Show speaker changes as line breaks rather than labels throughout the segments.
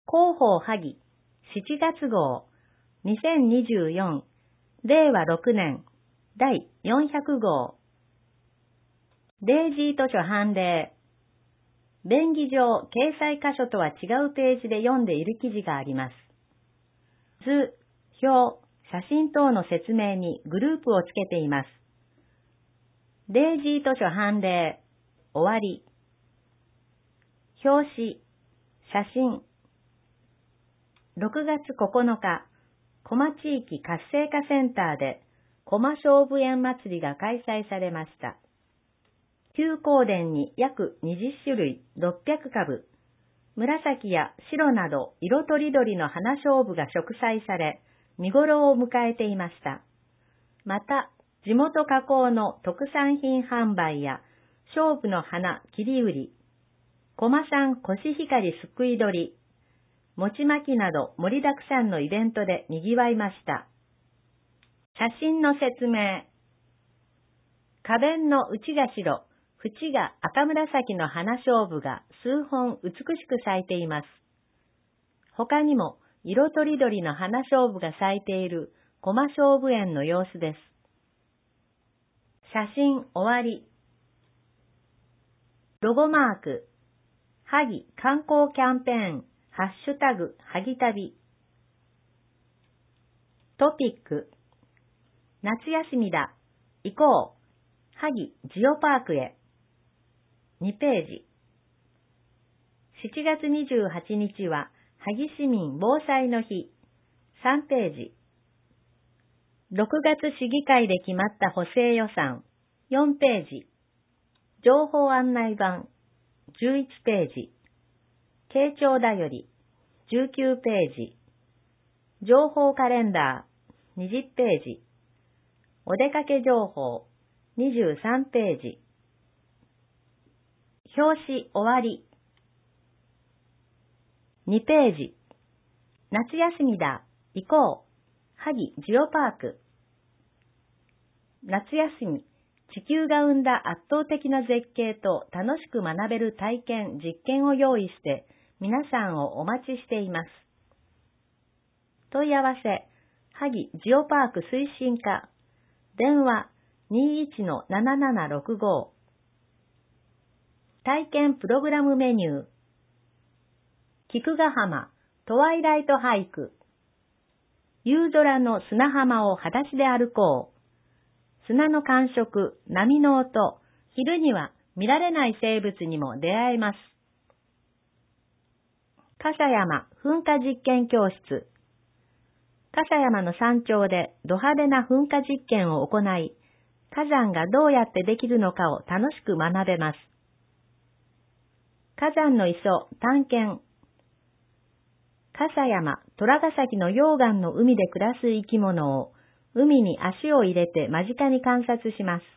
広報萩7月号2024令和6年第400号デイジー図書判例便宜上掲載箇所とは違うページで読んでいる記事があります。図、表、写真等の説明にグループをつけています。デイジー図書判例終わり表紙写真6月9日、コマ地域活性化センターでコマ菖蒲園祭りが開催されました。休耕田に約20種類600株、紫や白など色とりどりの花菖蒲が植栽され、見頃を迎えていました。また、地元加工の特産品販売や菖蒲の花切り売り、コマ産コシヒカリすくい取り、餅巻きなど盛りだくさんのイベントで賑わいました。写真の説明。花弁の内が白、縁が赤紫の花菖蒲が数本美しく咲いています。他にも色とりどりの花菖蒲が咲いているコマ菖蒲園の様子です。写真終わり。ロゴマーク。萩観光キャンペーン。ハッシュタグ、はぎ旅。トピック。夏休みだ。行こう。萩ジオパークへ。2ページ。7月28日は、萩市民防災の日。3ページ。6月市議会で決まった補正予算。4ページ。情報案内板。11ページ。慶長だより。19ページ。情報カレンダー。20ページ。お出かけ情報。23ページ。表紙終わり。2ページ。夏休みだ。行こう。萩ジオパーク。夏休み。地球が生んだ圧倒的な絶景と楽しく学べる体験・実験を用意して皆さんをお待ちしています。問い合わせ、萩ジオパーク推進課、電話 21-7765。体験プログラムメニュー、菊ヶ浜トワイライトハイク、夕空の砂浜を裸足で歩こう。砂の感触、波の音、昼には見られない生物にも出会えます。笠山噴火実験教室。笠山の山頂でド派手な噴火実験を行い、火山がどうやってできるのかを楽しく学べます。火山の磯探検。笠山、虎ヶ崎の溶岩の海で暮らす生き物を海に足を入れて間近に観察します。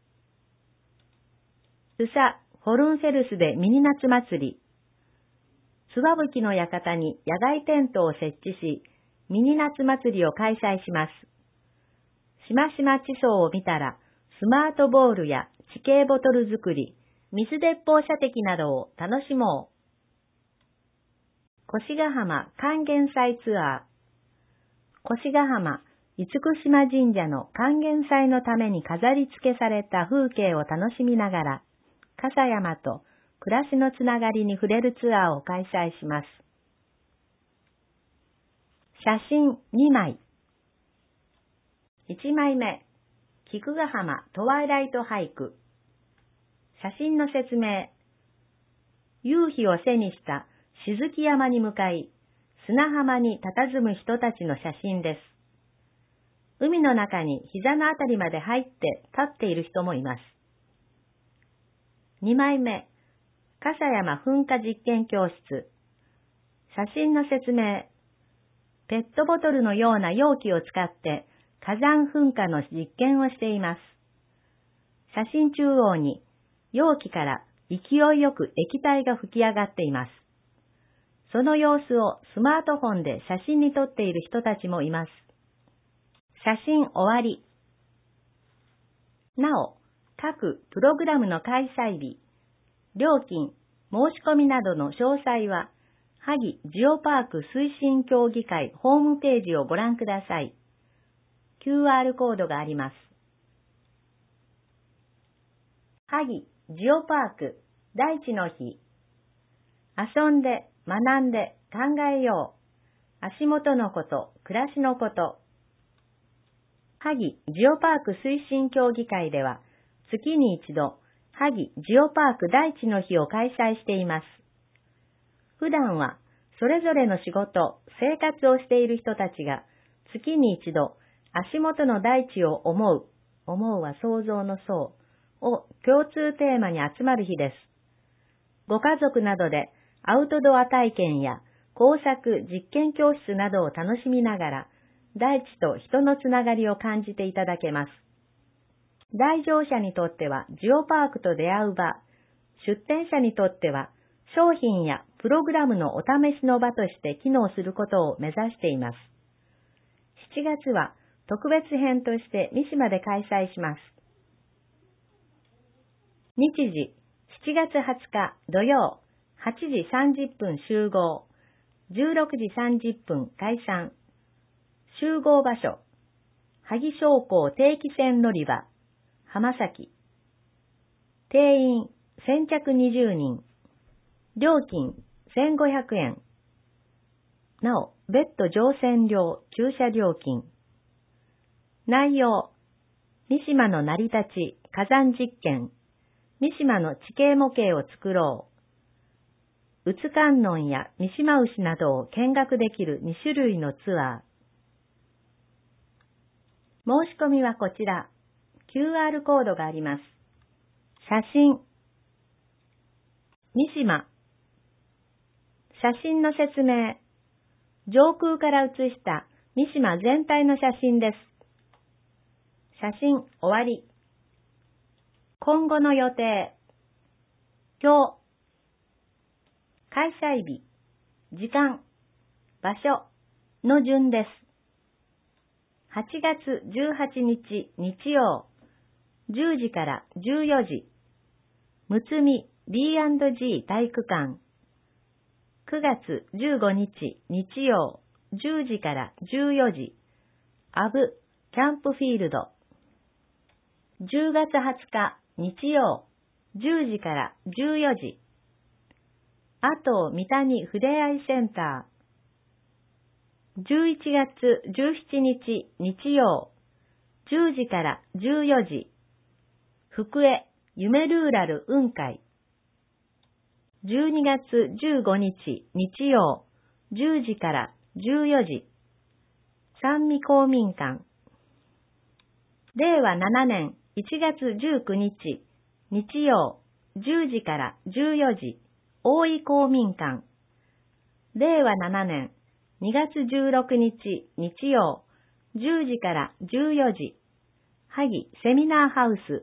スサ・ホルンフェルスでミニ夏祭り。諏訪吹の館に野外テントを設置し、ミニ夏祭りを開催します。しましま地層を見たら、スマートボールや地形ボトル作り、水鉄砲射的などを楽しもう。越ヶ浜還元祭ツアー。越ヶ浜厳島神社の還元祭のために飾り付けされた風景を楽しみながら、笠山と暮らしのつながりに触れるツアーを開催します。写真2枚。1枚目、菊ヶ浜トワイライトハイク。写真の説明。夕日を背にした静木山に向かい、砂浜に佇む人たちの写真です。海の中に膝のあたりまで入って立っている人もいます。2枚目、笠山噴火実験教室。写真の説明。ペットボトルのような容器を使って火山噴火の実験をしています。写真中央に容器から勢いよく液体が吹き上がっています。その様子をスマートフォンで写真に撮っている人たちもいます。写真終わり。なお、各プログラムの開催日、料金、申し込みなどの詳細は、 萩ジオパーク推進協議会ホームページをご覧ください。QR コードがあります。萩ジオパーク大地の日。遊んで、学んで、考えよう。足元のこと、暮らしのこと。萩ジオパーク推進協議会では、月に一度、萩ジオパーク大地の日を開催しています。普段は、それぞれの仕事、生活をしている人たちが、月に一度、足元の大地を思うは想像の層を共通テーマに集まる日です。ご家族などでアウトドア体験や工作、実験教室などを楽しみながら、大地と人のつながりを感じていただけます。来場者にとってはジオパークと出会う場、出店者にとっては商品やプログラムのお試しの場として機能することを目指しています。7月は特別編として三島で開催します。日時、7月20日土曜、8時30分集合、16時30分解散。集合場所、萩商工定期船乗り場、浜崎。定員、先着20人。料金、1500円。なお、別途乗船料、駐車料金。内容、三島の成り立ち、火山実験。三島の地形模型を作ろう。宇津観音や三島牛などを見学できる2種類のツアー。申し込みはこちら。QR コードがあります。写真。三島。写真の説明。上空から写した三島全体の写真です。写真終わり。今後の予定。今日。開催日。時間。場所。の順です。8月18日日曜。10時から14時。むつみ B&G 体育館。9月15日日曜。10時から14時。アブキャンプフィールド。10月20日日曜。10時から14時。阿東三谷ふれあいセンター。11月17日日曜。10時から14時。福江夢ルーラル雲海。12月15日日曜。10時から14時。三味公民館。令和7年1月19日日曜。10時から14時。大井公民館。令和7年2月16日日曜。10時から14時。萩セミナーハウス。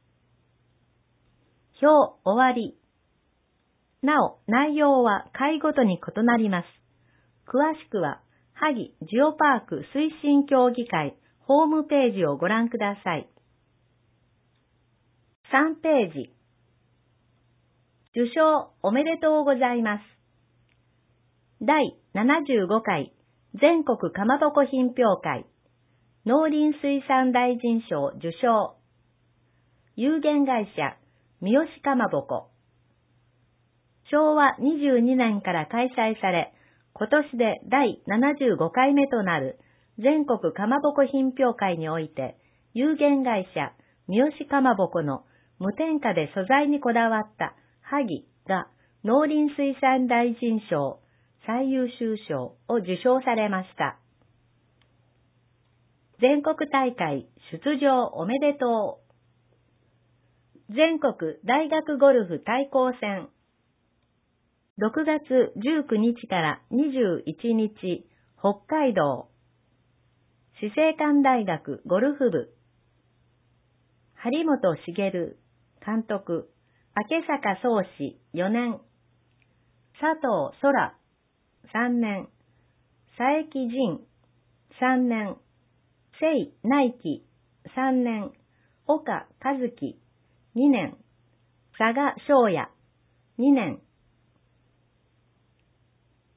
表終わり。なお、内容は回ごとに異なります。詳しくは、萩ジオパーク推進協議会ホームページをご覧ください。3ページ。受賞おめでとうございます。第75回全国かまぼこ品評会農林水産大臣賞受賞。有限会社三好かまぼこ。昭和22年から開催され、今年で第75回目となる全国かまぼこ品評会において、有限会社三好かまぼこの無添加で素材にこだわった萩が農林水産大臣賞最優秀賞を受賞されました。全国大会出場おめでとう。全国大学ゴルフ対抗戦。6月19日から21日、北海道。死生館大学ゴルフ部。張本茂監督。明坂宗志4年。佐藤空3年。佐伯仁3年。聖内紀3年。岡和樹2年。佐賀翔也2年。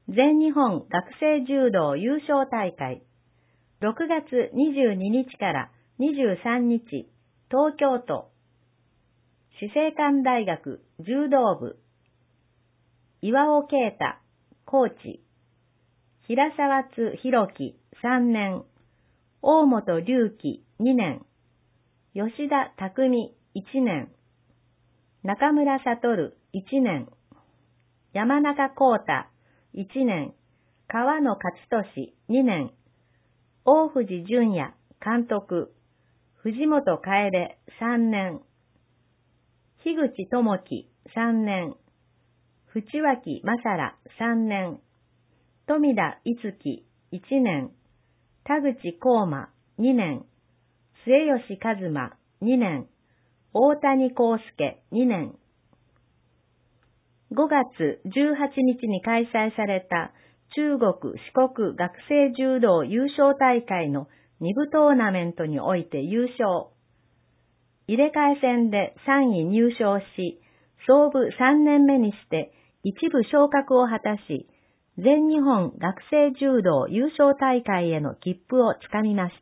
全日本学生柔道優勝大会、6月22日から23日、東京都、死生館大学柔道部、岩尾啓太、コーチ、平沢津弘樹3年、大本隆起2年、吉田匠1年、中村悟1年、山中幸太1年、川野勝利2年、大藤淳也監督、藤本楓3年、樋口智樹3年、淵脇正良3年、富田逸樹1年、田口幸馬2年、末吉一馬2年、大谷康介2年。5月18日に開催された中国四国学生柔道優勝大会の2部トーナメントにおいて優勝。入れ替え戦で3位入賞し、創部3年目にして一部昇格を果たし、全日本学生柔道優勝大会への切符をつかみました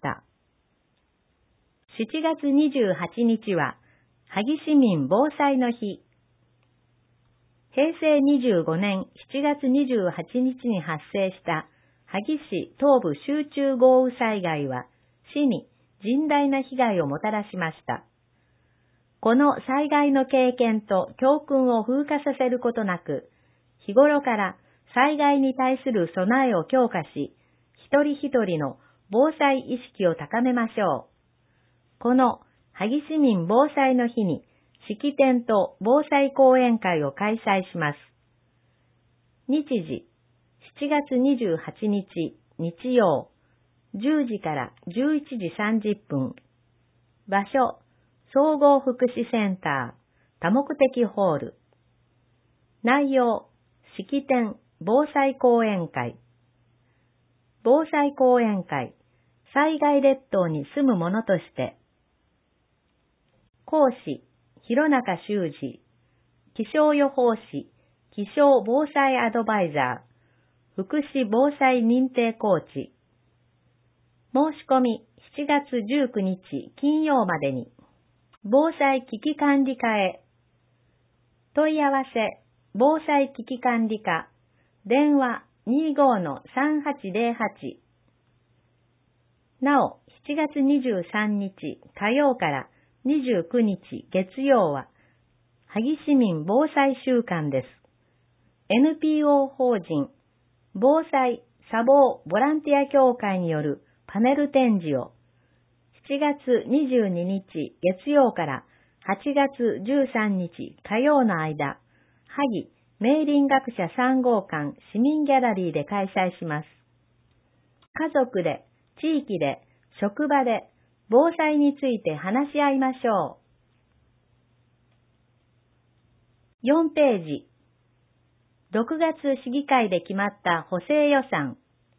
。7月28日は、萩市民防災の日。平成25年7月28日に発生した萩市東部集中豪雨災害は、市に甚大な被害をもたらしました。この災害の経験と教訓を風化させることなく、日頃から災害に対する備えを強化し、一人一人の防災意識を高めましょう。この萩市民防災の日に、式典と防災講演会を開催します。日時、7月28日日曜、10時から11時30分。場所、総合福祉センター、多目的ホール。内容、式典、防災講演会。防災講演会、災害列島に住む者として。講師、弘中修司、気象予報士、気象防災アドバイザー、福祉防災認定コーチ。申し込み7月19日金曜までに。防災危機管理課へ。問い合わせ、防災危機管理課、電話 25-3808。なお、7月23日火曜から29日月曜は、萩市民防災週間です。NPO 法人、防災・砂防ボランティア協会によるパネル展示を、7月22日月曜から8月13日火曜の間、萩明林学者3号館市民ギャラリーで開催します。家族で、地域で、職場で、防災について話し合いましょう。4ページ。6月市議会で決まった補正予算。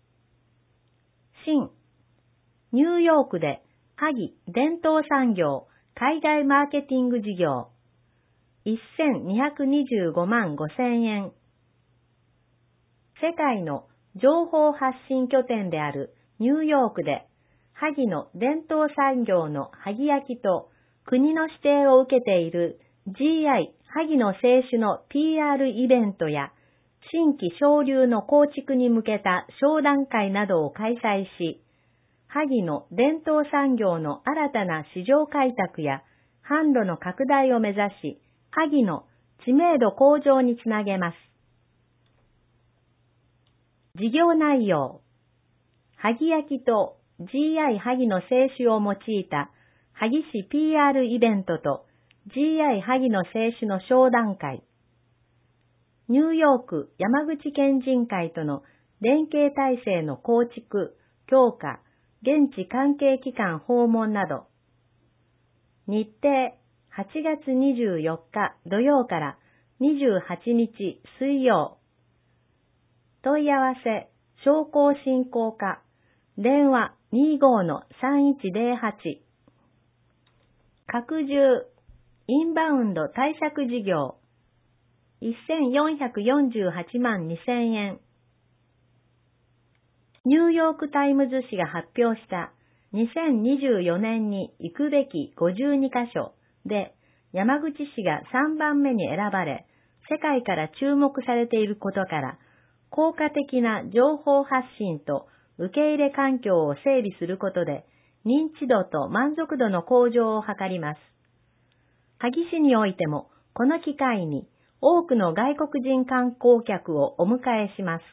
新。ニューヨークで萩伝統産業海外マーケティング事業。1225万5千円。世界の情報発信拠点であるニューヨークで、萩の伝統産業の萩焼きと国の指定を受けている GI 萩の清酒の PR イベントや新規商流の構築に向けた商談会などを開催し、萩の伝統産業の新たな市場開拓や販路の拡大を目指し、萩の知名度向上につなげます。事業内容。萩焼きとGI 萩の清酒を用いた萩市 PR イベントと GI 萩の清酒の商談会。ニューヨーク山口県人会との連携体制の構築、強化、現地関係機関訪問など。日程8月24日土曜から28日水曜。問い合わせ、商工振興課、電話 25-3108。拡充、インバウンド対策事業、1448万2000円。 ニューヨークタイムズ紙が発表した2024年に行くべき52カ所で山口市が3番目に選ばれ、世界から注目されていることから、効果的な情報発信と受け入れ環境を整備することで、認知度と満足度の向上を図ります。萩市においても、この機会に多くの外国人観光客をお迎えします。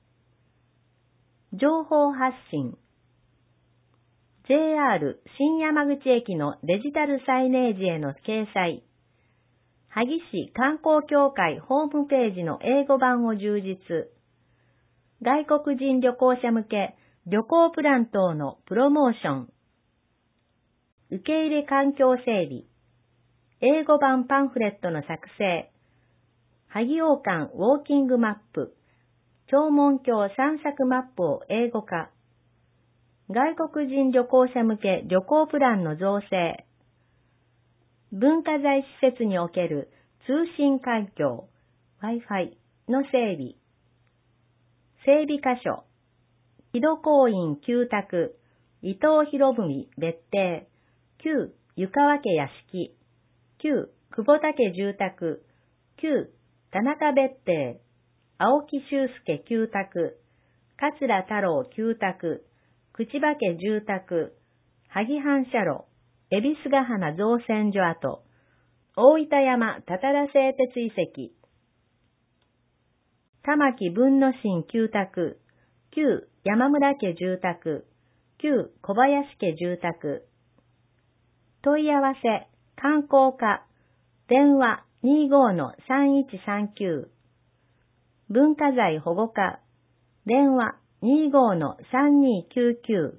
情報発信。JR 新山口駅のデジタルサイネージへの掲載。萩市観光協会ホームページの英語版を充実。外国人旅行者向け旅行プラン等のプロモーション。受け入れ環境整備。英語版パンフレットの作成。萩王館ウォーキングマップ。長門峡散策マップを英語化。外国人旅行者向け旅行プランの造成。文化財施設における通信環境 Wi-Fi の整備。整備箇所。木戸公院旧宅、伊藤博文別邸、旧湯川家屋敷、旧久保田家住宅、旧田中別邸、青木修介旧宅、桂太郎旧宅、口場家住宅、萩反射路、恵比寿ヶ鼻造船所跡、大分山多々良製鉄遺跡、玉木文之進旧宅、旧山村家住宅、旧小林家住宅。問い合わせ、観光課、電話 25-3139。文化財保護課、電話 25-3299。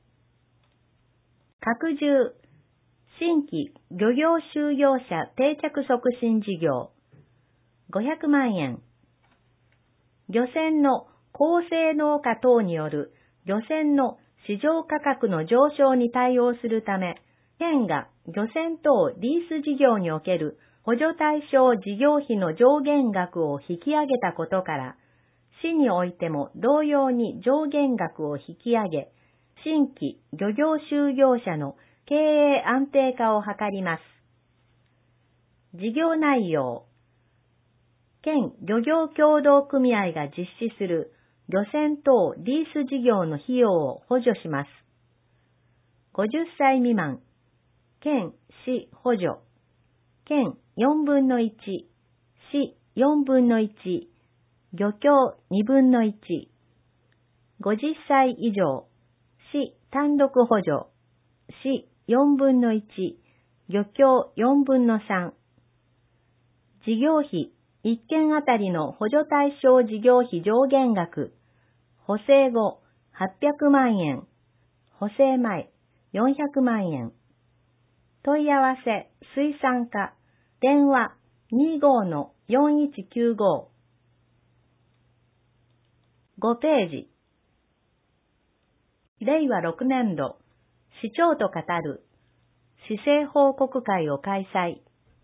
拡充、新規漁業就業者定着促進事業、500万円。漁船の高性能化等による漁船の市場価格の上昇に対応するため、県が漁船等リース事業における補助対象事業費の上限額を引き上げたことから、市においても同様に上限額を引き上げ、新規漁業就業者の経営安定化を図ります。事業内容。県漁業協同組合が実施する漁船等リース事業の費用を補助します。50歳未満、県市補助、県4分の1、市4分の1、漁協2分の1、50歳以上、市単独補助、市4分の1、漁協4分の3、事業費1件あたりの補助対象事業費上限額、補正後800万円、補正前400万円。問い合わせ、水産課、電話 25-4195。5ページ。令和6年度、市長と語る、市政報告会を開催。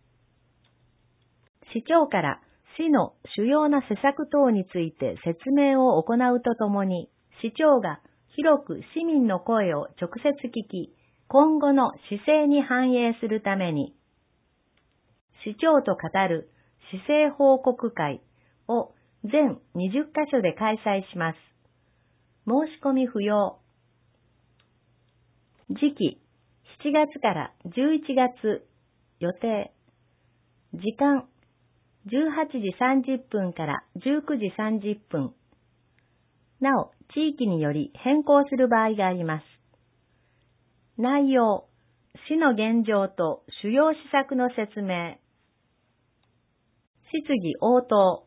市長から市の主要な施策等について説明を行うとともに、市長が広く市民の声を直接聞き、今後の市政に反映するために、市長と語る市政報告会を全20カ所で開催します。申し込み不要。時期、7月から11月予定。時間、18時30分から19時30分。なお、地域により変更する場合があります。内容、市の現状と主要施策の説明。質疑応答。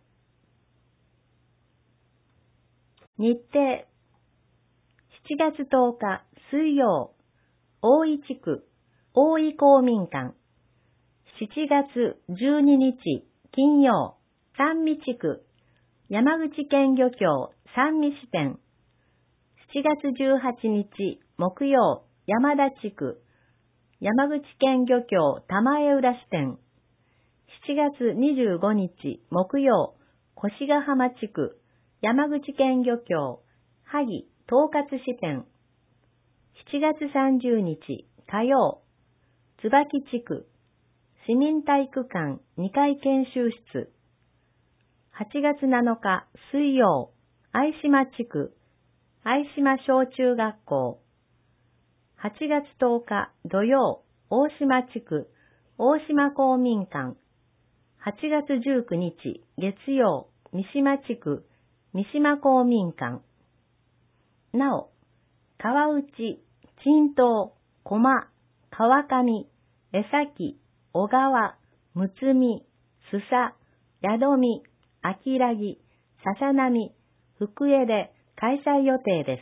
日程、7月10日水曜、大井地区、大井公民館。7月12日金曜、三味地区、山口県漁協三味支店。7月18日木曜、山田地区、山口県漁協玉江浦支店。7月25日木曜、越ヶ浜地区、山口県漁協萩統括支店。7月30日火曜、椿地区、市民体育館2階研修室。8月7日水曜、相島地区、相島小中学校。8月10日土曜、大島地区、大島公民館。8月19日月曜、三島地区、三島公民館。なお、川内、陳東、駒、川上、江崎、小川、むつみ、須佐、宿見、秋良木、笹波、福江で開催予定です。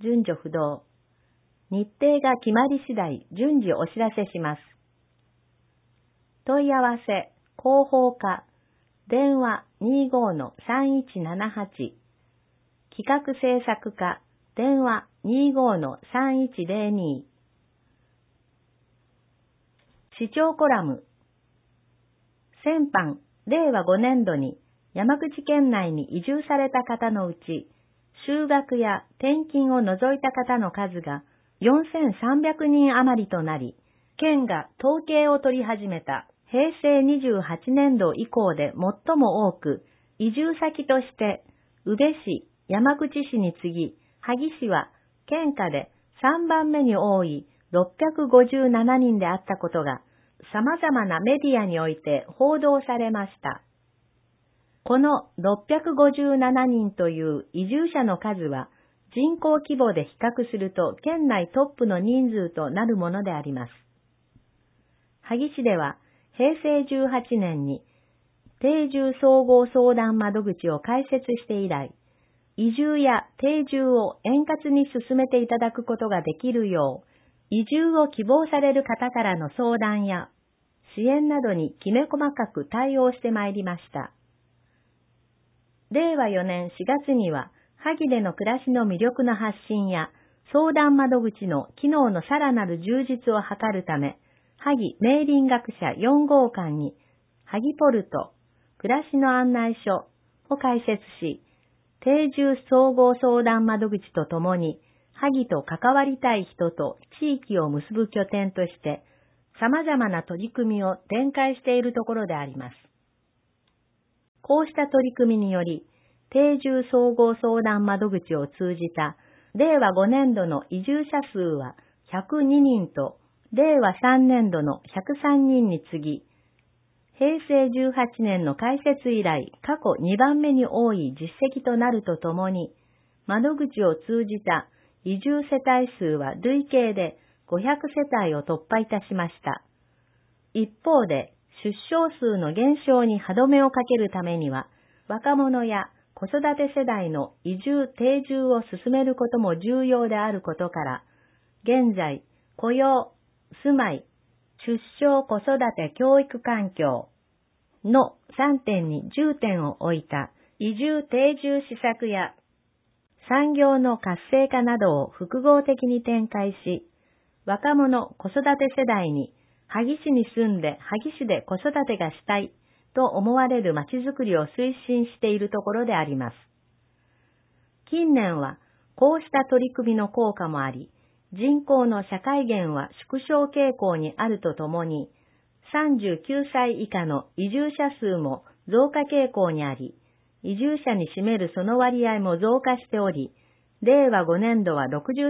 順序不動。日程が決まり次第、順次お知らせします。問い合わせ、広報課、電話 25-3178、企画制作課、電話 25-3102。市長コラム。先般、令和5年度に山口県内に移住された方のうち、就学や転勤を除いた方の数が4300人余りとなり、県が統計を取り始めた平成28年度以降で最も多く、移住先として宇部市、山口市に次ぎ、萩市は県下で3番目に多い657人であったことが、様々なメディアにおいて報道されました。この657人という移住者の数は、人口規模で比較すると県内トップの人数となるものであります。萩市では、平成18年に定住総合相談窓口を開設して以来、移住や定住を円滑に進めていただくことができるよう、移住を希望される方からの相談や支援などにきめ細かく対応してまいりました。令和4年4月には、萩での暮らしの魅力の発信や相談窓口の機能のさらなる充実を図るため、萩明林学者4号館に、萩ポルト、暮らしの案内所を開設し、定住総合相談窓口とともに、萩と関わりたい人と地域を結ぶ拠点として、様々な取り組みを展開しているところであります。こうした取り組みにより、定住総合相談窓口を通じた令和5年度の移住者数は102人と、令和3年度の103人に次ぎ、平成18年の開設以来過去2番目に多い実績となるとともに、窓口を通じた移住世帯数は累計で500世帯を突破いたしました。一方で、出生数の減少に歯止めをかけるためには、若者や子育て世代の移住・定住を進めることも重要であることから、現在、雇用、住まい、出生・子育て・教育環境の3点に重点を置いた移住・定住施策や産業の活性化などを複合的に展開し、若者・子育て世代に萩市に住んで萩市で子育てがしたいと思われるまちづくりを推進しているところであります。近年はこうした取り組みの効果もあり、人口の社会減は縮小傾向にあるとともに、39歳以下の移住者数も増加傾向にあり、移住者に占めるその割合も増加しており、令和5年度は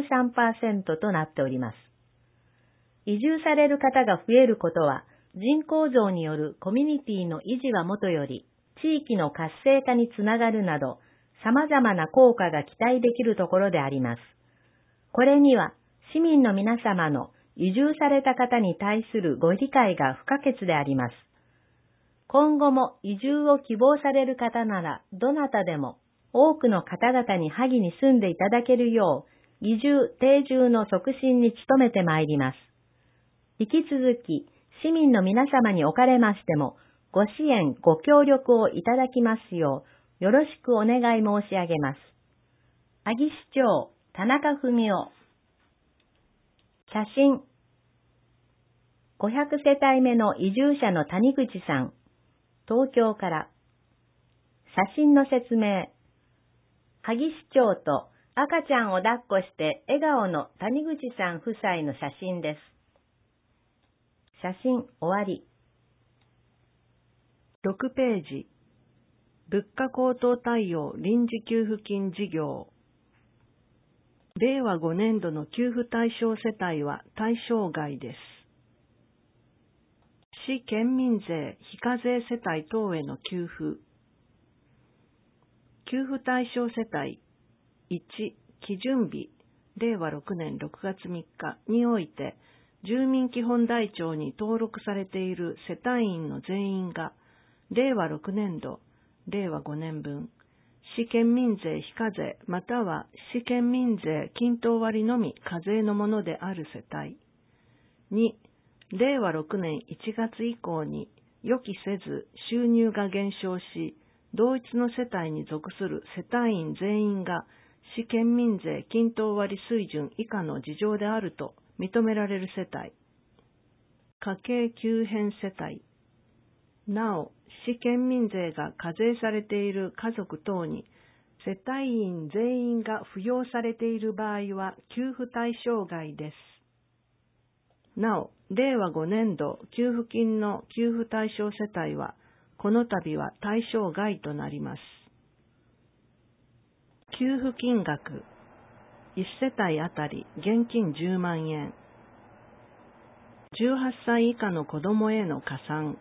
63% となっております。移住される方が増えることは、人口増によるコミュニティの維持はもとより、地域の活性化につながるなど、様々な効果が期待できるところであります。これには、市民の皆様の移住された方に対するご理解が不可欠であります。今後も移住を希望される方なら、どなたでも多くの方々に萩に住んでいただけるよう、移住・定住の促進に努めてまいります。引き続き、市民の皆様におかれましても、ご支援、ご協力をいただきますよう、よろしくお願い申し上げます。萩市長、田中文夫。写真。500世帯目の移住者の谷口さん。東京から。写真の説明。萩市長と赤ちゃんを抱っこして笑顔の谷口さん夫妻の写真です。写真終わり。
6ページ。物価高騰対応臨時給付金事業。令和5年度の給付対象世帯は対象外です。市県民税非課税世帯等への給付。給付対象世帯1、基準日、令和6年6月3日において、住民基本台帳に登録されている世帯員の全員が、令和6年度、令和5年分、市県民税非課税または市県民税均等割のみ課税のものである世帯。2、令和6年1月以降に予期せず収入が減少し、同一の世帯に属する世帯員全員が市県民税均等割水準以下の事情であると認められる世帯。家計急変世帯。なお、市県民税が課税されている家族等に、世帯員全員が扶養されている場合は給付対象外です。なお、令和5年度給付金の給付対象世帯は、この度は対象外となります。給付金額、1世帯あたり現金10万円。18歳以下の子どもへの加算。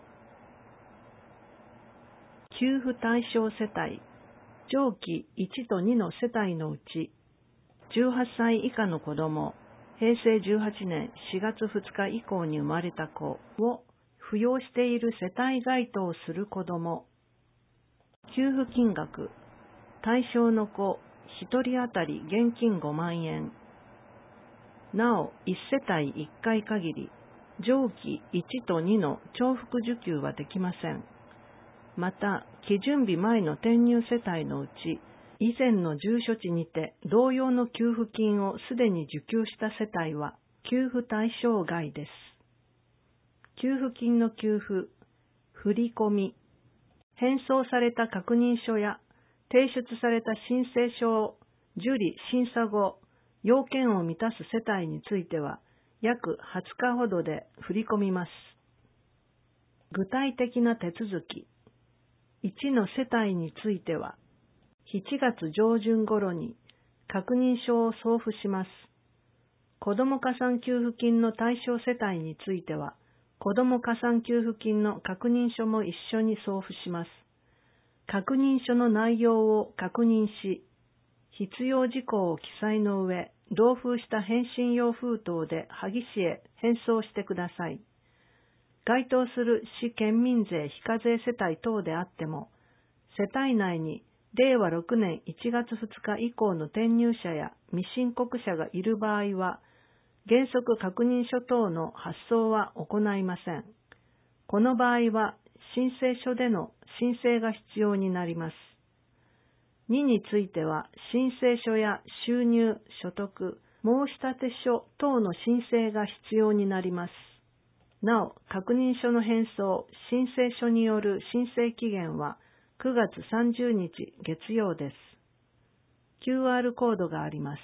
給付対象世帯、上記1と2の世帯のうち、18歳以下の子ども、平成18年4月2日以降に生まれた子を扶養している世帯該当する子ども。給付金額、対象の子1人当たり現金5万円。なお、1世帯1回限り、上記1と2の重複受給はできません。また、基準日前の転入世帯のうち、以前の住所地にて同様の給付金をすでに受給した世帯は、給付対象外です。給付金の給付、振り込み、返送された確認書や提出された申請書を受理・審査後、要件を満たす世帯については、約20日ほどで振り込みます。具体的な手続き。1の世帯については、7月上旬頃に確認書を送付します。子ども加算給付金の対象世帯については、子ども加算給付金の確認書も一緒に送付します。確認書の内容を確認し、必要事項を記載の上、同封した返信用封筒で萩市へ返送してください。該当する市県民税非課税世帯等であっても、世帯内に令和6年1月2日以降の転入者や未申告者がいる場合は、原則確認書等の発送は行いません。この場合は、申請書での申請が必要になります。2については、申請書や収入、所得、申立書等の申請が必要になります。なお、確認書の返送、申請書による申請期限は9月30日月曜です。QR コードがあります。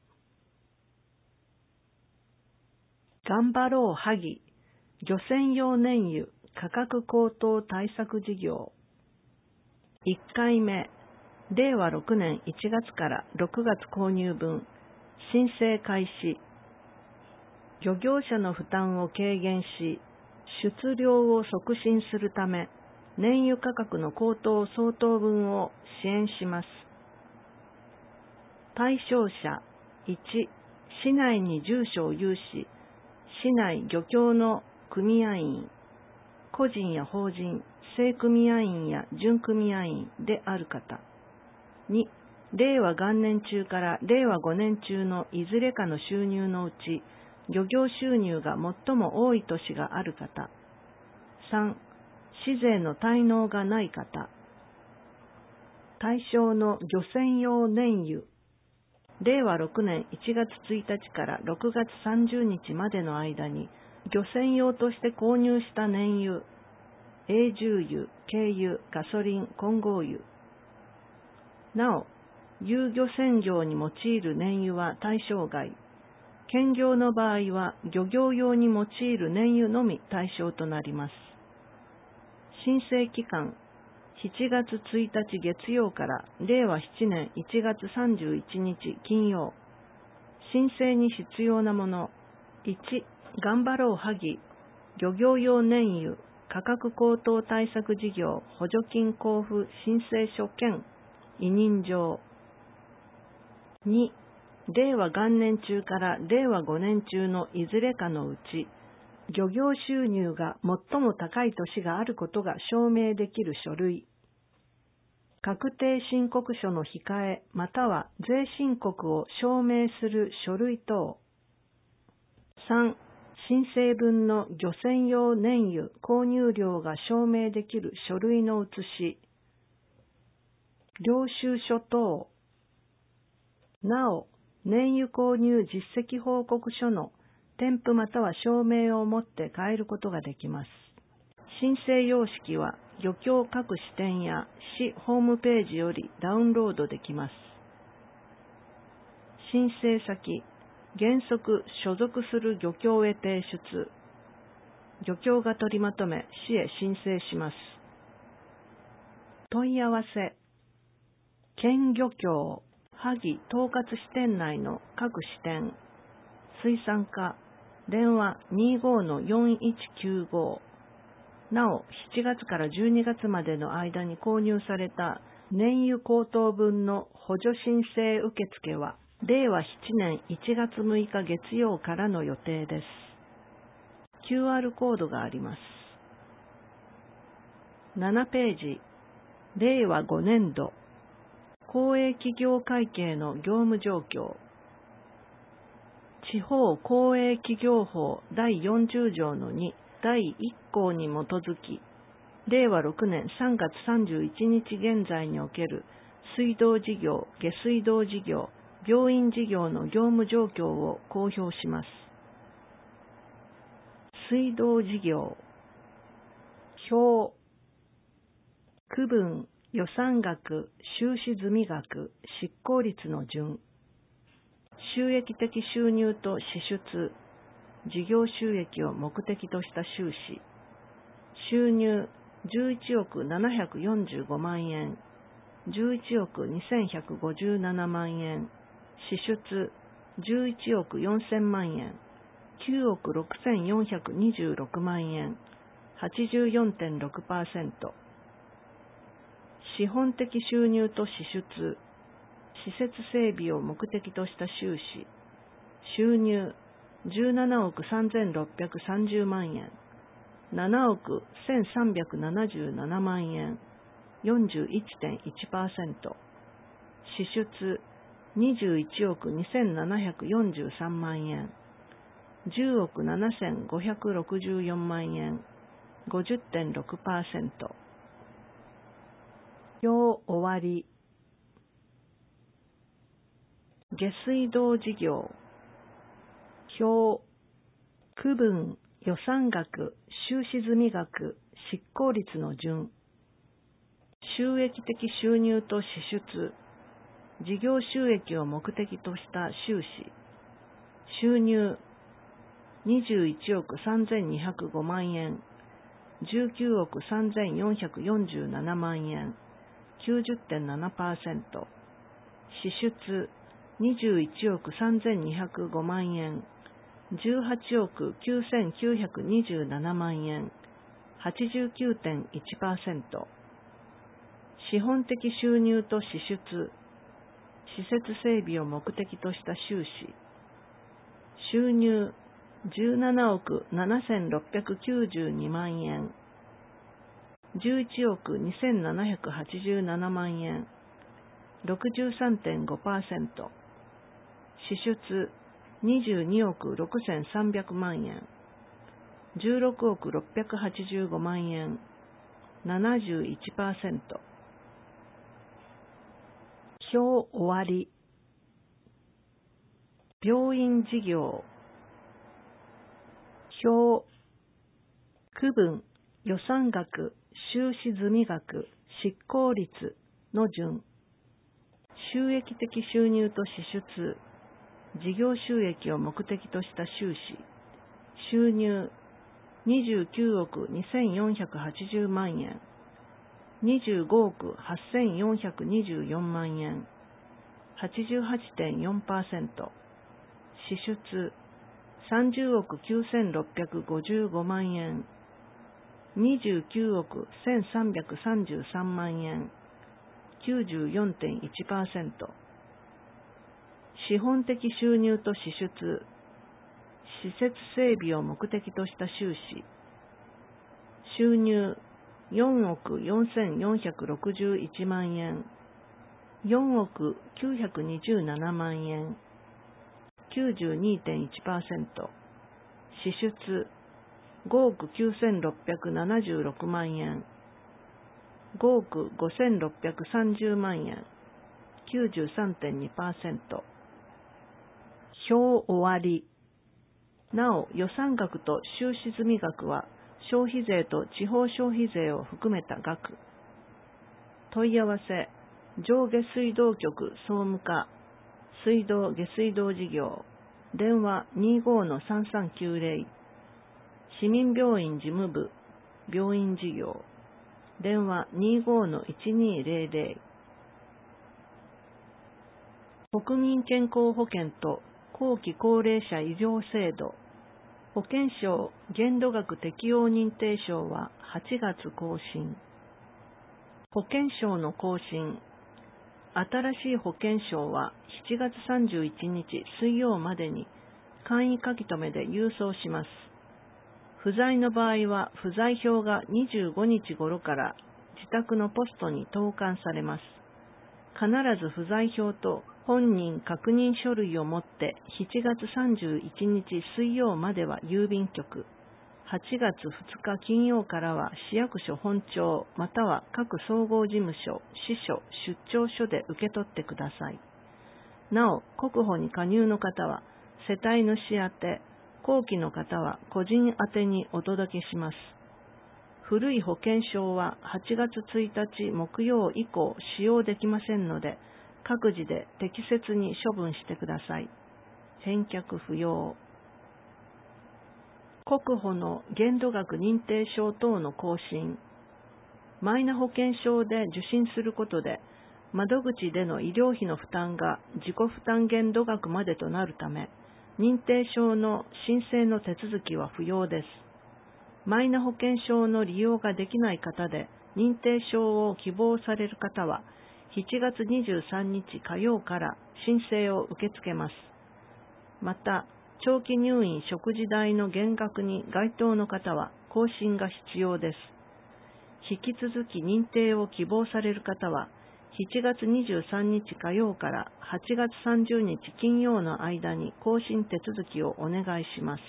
頑張ろう萩、漁船用燃油価格高騰対策事業。1回目、令和6年1月から6月購入分、申請開始。漁業者の負担を軽減し、出漁を促進するため、燃油価格の高騰相当分を支援します。対象者1、市内に住所を有し、市内漁協の組合員、個人や法人、正組合員や準組合員である方。2、令和元年中から令和5年中のいずれかの収入のうち、漁業収入が最も多い年がある方。3、市税の滞納がない方。対象の漁船用燃油。令和6年1月1日から6月30日までの間に、漁船用として購入した燃油、重油、軽油、ガソリン、混合油。なお、 遊漁船業に用いる燃油は対象外。兼業の場合は漁業用に用いる燃油のみ対象となります。申請期間、7月1日月曜から令和7年1月31日金曜。申請に必要なもの。1、頑張ろう萩、漁業用燃油、価格高騰対策事業、補助金交付申請書兼委任状。2、令和元年中から令和5年中のいずれかのうち、漁業収入が最も高い年があることが証明できる書類。確定申告書の控えまたは税申告を証明する書類等。3、申請分の漁船用燃油購入量が証明できる書類の写し。領収書等。なお、燃油購入実績報告書の添付または証明をもって変えることができます。申請様式は漁協各支店や市ホームページよりダウンロードできます。申請先、原則所属する漁協へ提出。漁協が取りまとめ市へ申請します。問い合わせ。県漁協萩統括支店内の各支店。水産課電話 25-4195。なお、7月から12月までの間に購入された燃油高騰分の補助申請受付は、令和7年1月6日月曜からの予定です。QR コードがあります。7ページ、令和5年度、公営企業会計の業務状況。地方公営企業法第40条の2第1項に基づき、令和6年3月31日現在における水道事業、下水道事業、病院事業の業務状況を公表します。水道事業。表。区分、予算額、収支済み額、執行率の順。収益的収入と支出、事業収益を目的とした収支。収入11億745万円、11億2157万円。支出11億4000万円、9億6426万円、84.6%。資本的収入と支出、施設整備を目的とした収支。収入17億3630万円、7億1377万円、41.1%。支出21億2743万円、10億7564万円、50.6%。表終わり。下水道事業。表。区分、予算額、収支済み額、執行率の順。収益的収入と支出、事業収益を目的とした収支。収入21億3205万円、19億3447万円、90.7%。支出21億3205万円、18億9927万円、89.1%。資本的収入と支出、施設整備を目的とした収支。収入17億7692万円、11億2787万円、63.5%。支出22億6300万円、16億685万円、71%。表終わり。病院事業。表。区分、予算額、収支済み額、執行率の順。 収益的収入と支出、事業収益を目的とした収支、収入29億2480万円、25億8424万円、88.4%、支出30億9655万円、29億1333万円、94.1%、資本的収入と支出、施設整備を目的とした収支、収入4億4461万円、4億927万円、92.1%、支出5億9676万円、5億5630万円、93.2%。表終わり。なお、予算額と収支済額は消費税と地方消費税を含めた額。問い合わせ、上下水道局総務課、水道下水道事業、電話 25-3390、市民病院事務部、病院事業、電話 25-1200、国民健康保険と後期高齢者医療制度、保険証限度額適用認定証は8月更新。保険証の更新。新しい保険証は7月31日水曜までに簡易書き留めで郵送します。不在の場合は不在票が25日頃から自宅のポストに投函されます。必ず不在票と本人確認書類を持って7月31日水曜までは郵便局、8月2日金曜からは市役所本庁または各総合事務所、支所、出張所で受け取ってください。なお、国保に加入の方は世帯主宛て、後期の方は個人宛てにお届けします。古い保険証は8月1日木曜以降使用できませんので、各自で適切に処分してください。返却不要。国保の限度額認定証等の更新。マイナ保険証で受診することで、窓口での医療費の負担が自己負担限度額までとなるため、認定証の申請の手続きは不要です。マイナ保険証の利用ができない方で、認定証を希望される方は、7月23日火曜から申請を受け付けます。また、長期入院食事代の減額に該当の方は更新が必要です。引き続き認定を希望される方は、7月23日火曜から8月30日金曜の間に更新手続きをお願いします。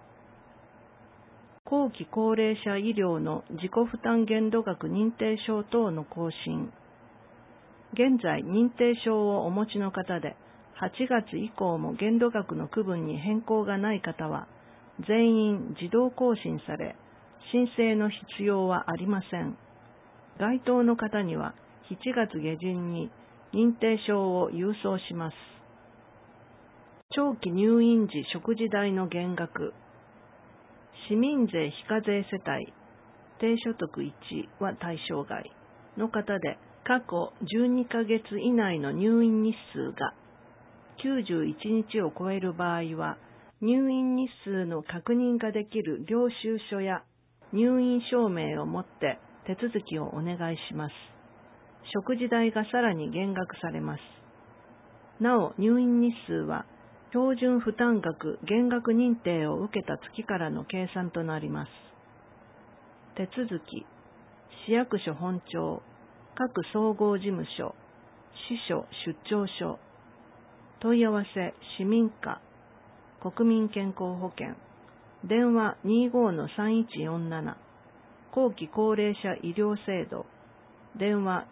後期高齢者医療の自己負担限度額認定証等の更新。現在認定証をお持ちの方で、8月以降も限度額の区分に変更がない方は、全員自動更新され、申請の必要はありません。該当の方には、7月下旬に認定証を郵送します。長期入院時食事代の減額。市民税非課税世帯、低所得1は対象外の方で、過去12ヶ月以内の入院日数が91日を超える場合は、入院日数の確認ができる領収書や入院証明を持って手続きをお願いします。食事代がさらに減額されます。なお、入院日数は標準負担額減額認定を受けた月からの計算となります。手続き、市役所本庁、各総合事務所、支所出張所、問い合わせ市民課、国民健康保険、電話 25-3147、後期高齢者医療制度、電話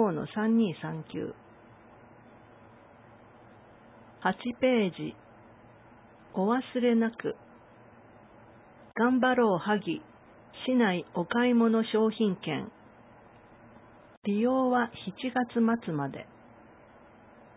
25-3239。8ページ。お忘れなく。頑張ろう萩、市内お買い物商品券。利用は7月末まで。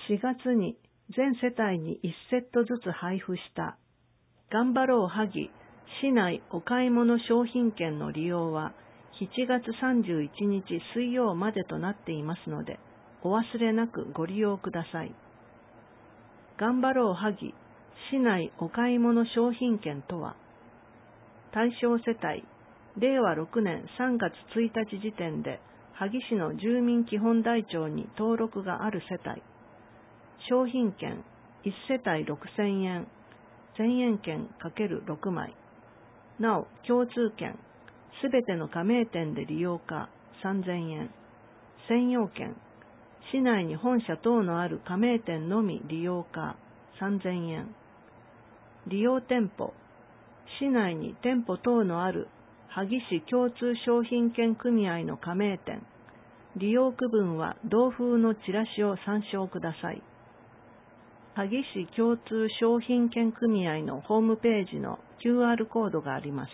4月に全世帯に1セットずつ配布した頑張ろう萩市内お買い物商品券の利用は7月31日水曜までとなっていますので、お忘れなくご利用ください。頑張ろう萩市内お買い物商品券とは、対象世帯、令和6年3月1日時点で萩市の住民基本台帳に登録がある世帯、商品券1世帯6000円、1000円券 ×6 枚、なお共通券、すべての加盟店で利用可3000円、専用券、市内に本社等のある加盟店のみ利用可3000円、利用店舗、市内に店舗等のある萩市共通商品券組合の加盟店、利用区分は同封のチラシを参照ください。萩市共通商品券組合のホームページの QR コードがあります。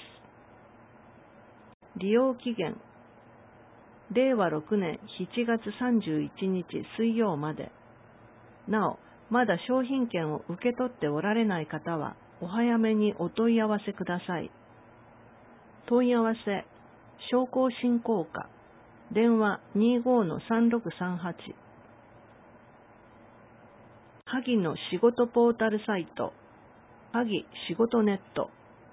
利用期限、令和6年7月31日水曜まで。なお、まだ商品券を受け取っておられない方は、お早めにお問い合わせください。問い合わせ、商工振興課、電話 25-3638。萩の仕事ポータルサイト、萩仕事ネット。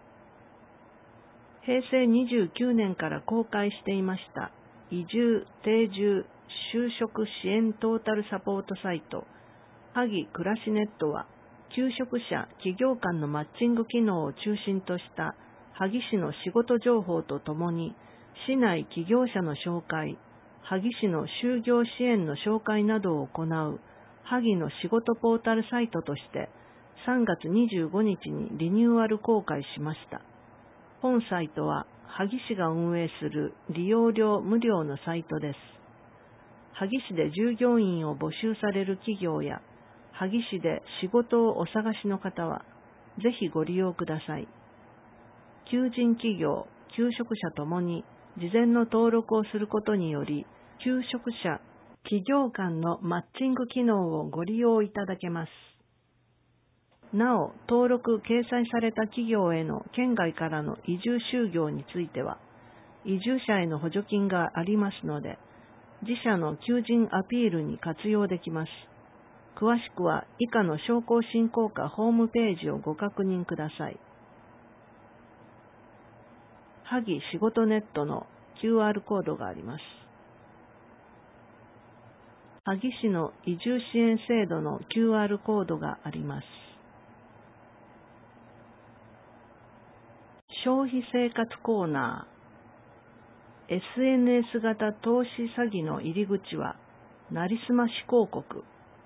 平成29年から公開していました移住・定住・就職支援トータルサポートサイト、萩暮らしネットは、求職者・企業間のマッチング機能を中心とした萩市の仕事情報とともに、市内企業者の紹介、萩市の就業支援の紹介などを行う萩の仕事ポータルサイトとして3月25日にリニューアル公開しました。本サイトは萩市が運営する利用料無料のサイトです。萩市で従業員を募集される企業や萩市で仕事をお探しの方はぜひご利用ください。求人企業、求職者ともに事前の登録をすることにより、求職者、企業間のマッチング機能をご利用いただけます。なお、登録・掲載された企業への県外からの移住就業については、移住者への補助金がありますので、自社の求人アピールに活用できます。詳しくは以下の商工振興課ホームページをご確認ください。萩仕事ネットの QR コードがあります。萩市の移住支援制度の QR コードがあります。消費生活コーナー。SNS 型投資詐欺の入り口は、なりすまし広告。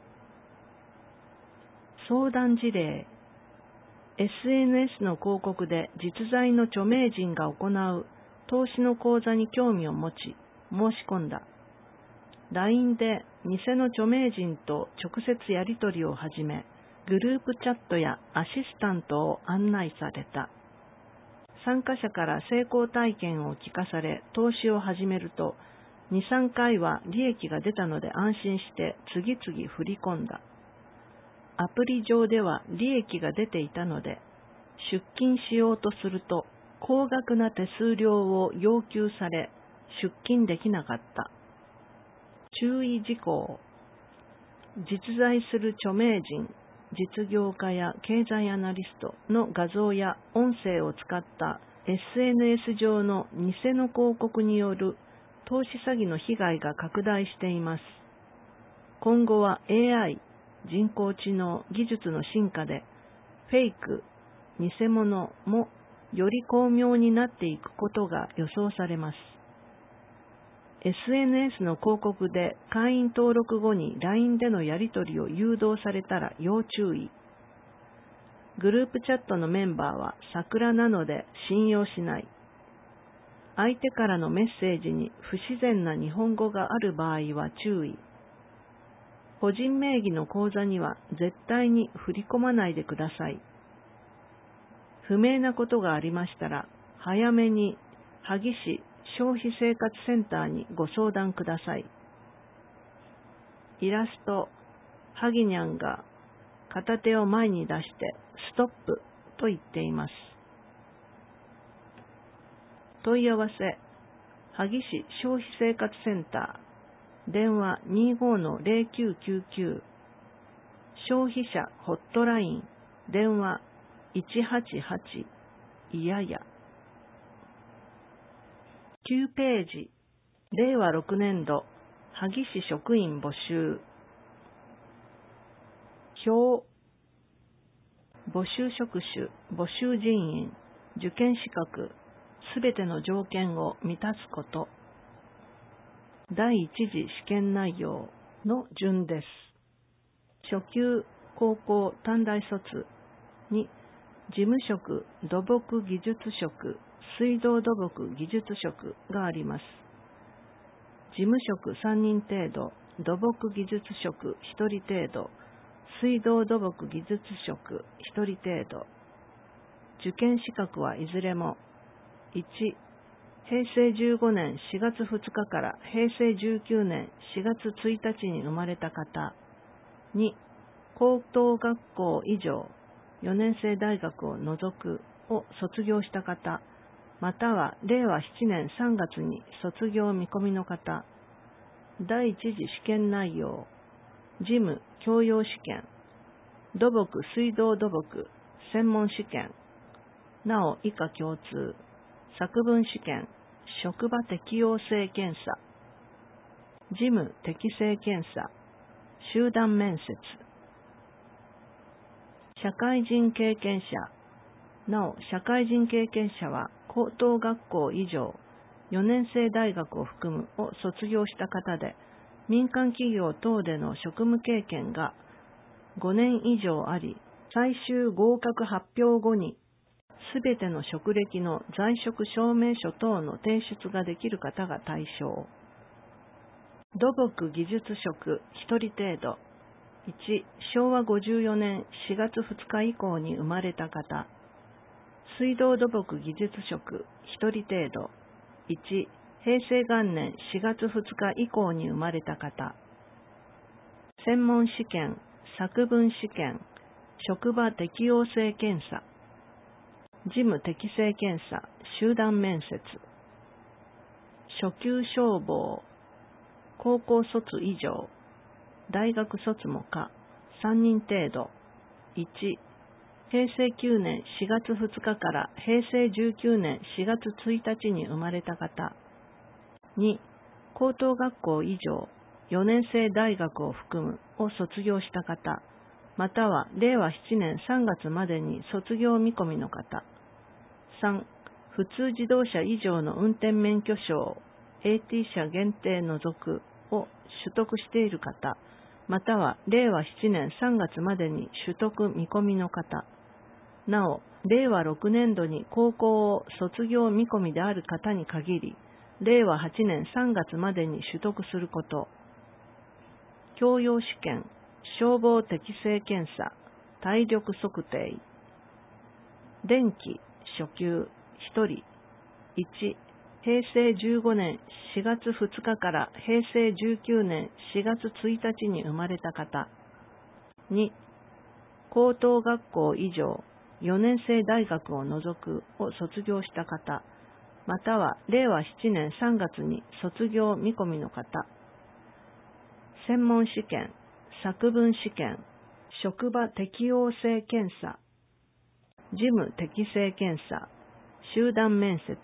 相談事例。SNS の広告で実在の著名人が行う投資の講座に興味を持ち、申し込んだ。LINE で偽の著名人と直接やり取りを始め、グループチャットやアシスタントを案内された。参加者から成功体験を聞かされ、投資を始めると、2、3回は利益が出たので安心して次々振り込んだ。アプリ上では利益が出ていたので、出金しようとすると、高額な手数料を要求され、出金できなかった。注意事項。実在する著名人、実業家や経済アナリストの画像や音声を使った SNS 上の偽の広告による投資詐欺の被害が拡大しています。今後は AI、人工知能技術の進化でフェイク、偽物もより巧妙になっていくことが予想されます。SNS の広告で会員登録後に LINE でのやり取りを誘導されたら要注意。グループチャットのメンバーは桜なので信用しない。相手からのメッセージに不自然な日本語がある場合は注意。個人名義の口座には絶対に振り込まないでください。不明なことがありましたら、早めに萩市消費生活センターにご相談ください。イラスト、 ハギニャンが片手を前に出してストップと言っています。問い合わせ、萩市消費生活センター、電話 25-0999、消費者ホットライン、電話188、いやや。9ページ、令和6年度、萩市職員募集。表、募集職種、募集人員、受験資格、すべての条件を満たすこと。第一次試験内容の順です。初級、高校、短大卒に、事務職、土木技術職、水道土木技術職があります。事務職3人程度、土木技術職1人程度、水道土木技術職1人程度。受験資格はいずれも、1、平成15年4月2日から平成19年4月1日に生まれた方。2、高等学校以上、4年生大学を除くを卒業した方、または令和7年3月に卒業見込みの方。第一次試験内容、事務教養試験、土木水道土木専門試験、なお以下共通、作文試験、職場適応性検査、事務適性検査、集団面接、社会人経験者、なお社会人経験者は高等学校以上、4年生大学を含むを卒業した方で、民間企業等での職務経験が5年以上あり、最終合格発表後に、すべての職歴の在職証明書等の提出ができる方が対象。土木技術職1人程度。1、昭和54年4月2日以降に生まれた方。水道土木技術職1人程度。1、平成元年4月2日以降に生まれた方。専門試験、作文試験、職場適応性検査、事務適性検査、集団面接。初級消防、高校卒以上、大学卒も可、3人程度。1、平成9年4月2日から平成19年4月1日に生まれた方。2、高等学校以上、4年生大学を含むを卒業した方、または令和7年3月までに卒業見込みの方。3、普通自動車以上の運転免許証を AT 車限定除くを取得している方、または令和7年3月までに取得見込みの方。なお、令和6年度に高校を卒業見込みである方に限り、令和8年3月までに取得すること。教養試験、消防適性検査、体力測定。電気、初級、1人。1、平成15年4月2日から平成19年4月1日に生まれた方。2、高等学校以上、4年生大学を除くを卒業した方、または令和7年3月に卒業見込みの方。専門試験、作文試験、職場適応性検査、事務適性検査、集団面接。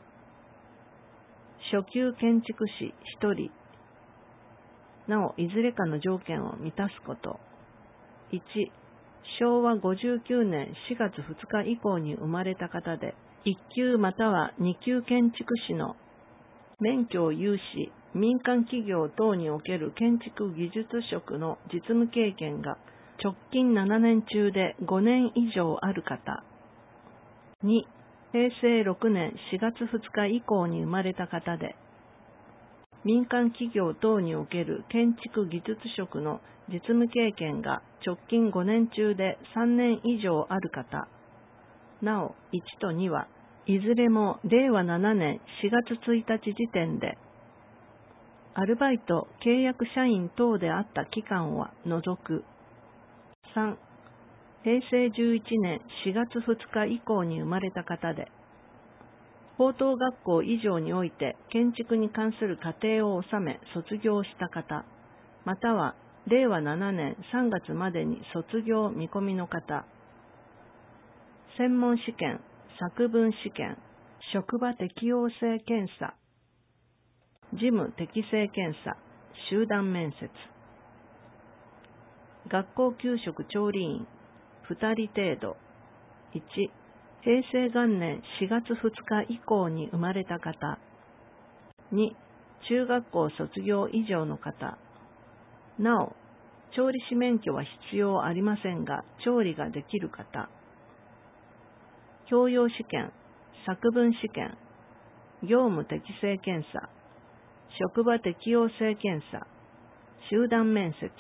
初級建築士1人。なお、いずれかの条件を満たすこと。1、昭和59年4月2日以降に生まれた方で、1級または2級建築士の免許を有し、民間企業等における建築技術職の実務経験が直近7年中で5年以上ある方。2、平成6年4月2日以降に生まれた方で、民間企業等における建築技術職の実務経験が直近5年中で3年以上ある方。なお、1と2はいずれも令和7年4月1日時点で、 アルバイト、契約社員等であった期間は除く。3、平成11年4月2日以降に生まれた方で、高等学校以上において建築に関する課程を収め卒業した方、または令和7年3月までに卒業見込みの方、専門試験、作文試験、職場適応性検査、事務適正検査、集団面接、学校給食調理員2人程度。1、平成元年4月2日以降に生まれた方。2、中学校卒業以上の方。なお、調理師免許は必要ありませんが、調理ができる方。教養試験、作文試験、業務適正検査、職場適応性検査、集団面接、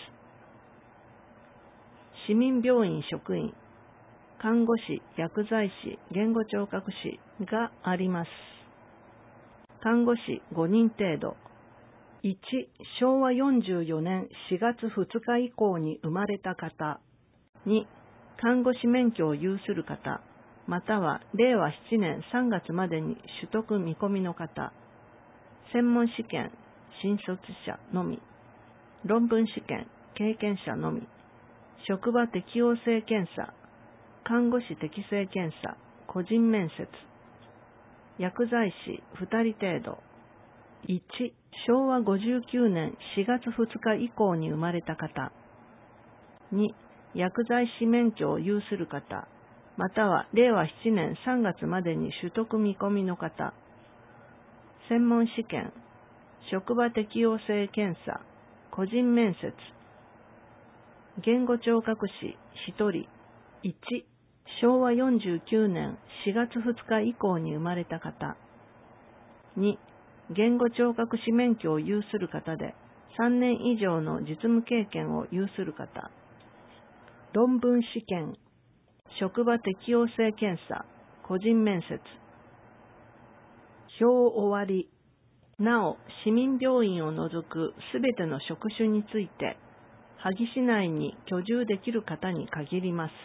市民病院職員、看護師、薬剤師、言語聴覚士があります。看護師5人程度。1、昭和44年4月2日以降に生まれた方。2、看護師免許を有する方、または令和7年3月までに取得見込みの方。専門試験、新卒者のみ。論文試験、経験者のみ。職場適応性検査、看護師適正検査、個人面接。薬剤師2人程度。1、昭和59年4月2日以降に生まれた方。2、薬剤師免許を有する方、または令和7年3月までに取得見込みの方。専門試験、職場適応性検査、個人面接。言語聴覚士1人。1、昭和49年4月2日以降に生まれた方。2、言語聴覚士免許を有する方で3年以上の実務経験を有する方。論文試験、職場適応性検査、個人面接。表終わり。なお、市民病院を除くすべての職種について、萩市内に居住できる方に限ります。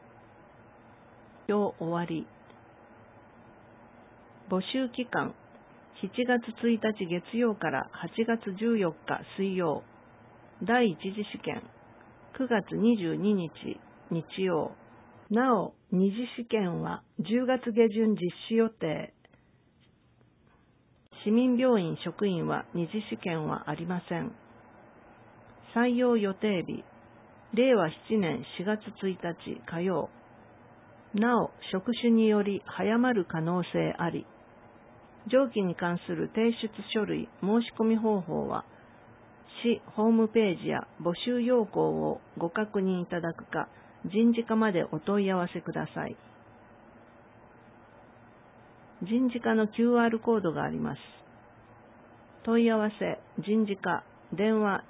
表終わり。募集期間、7月1日月曜から8月14日水曜。第一次試験、9月22日日曜。なお、二次試験は10月下旬実施予定。市民病院職員は二次試験はありません。採用予定日、令和7年4月1日火曜。なお、職種により早まる可能性あり。上記に関する提出書類、申し込み方法は、市ホームページや募集要項をご確認いただくか、人事課までお問い合わせください。人事課の QR コードがあります。問い合わせ、人事課、電話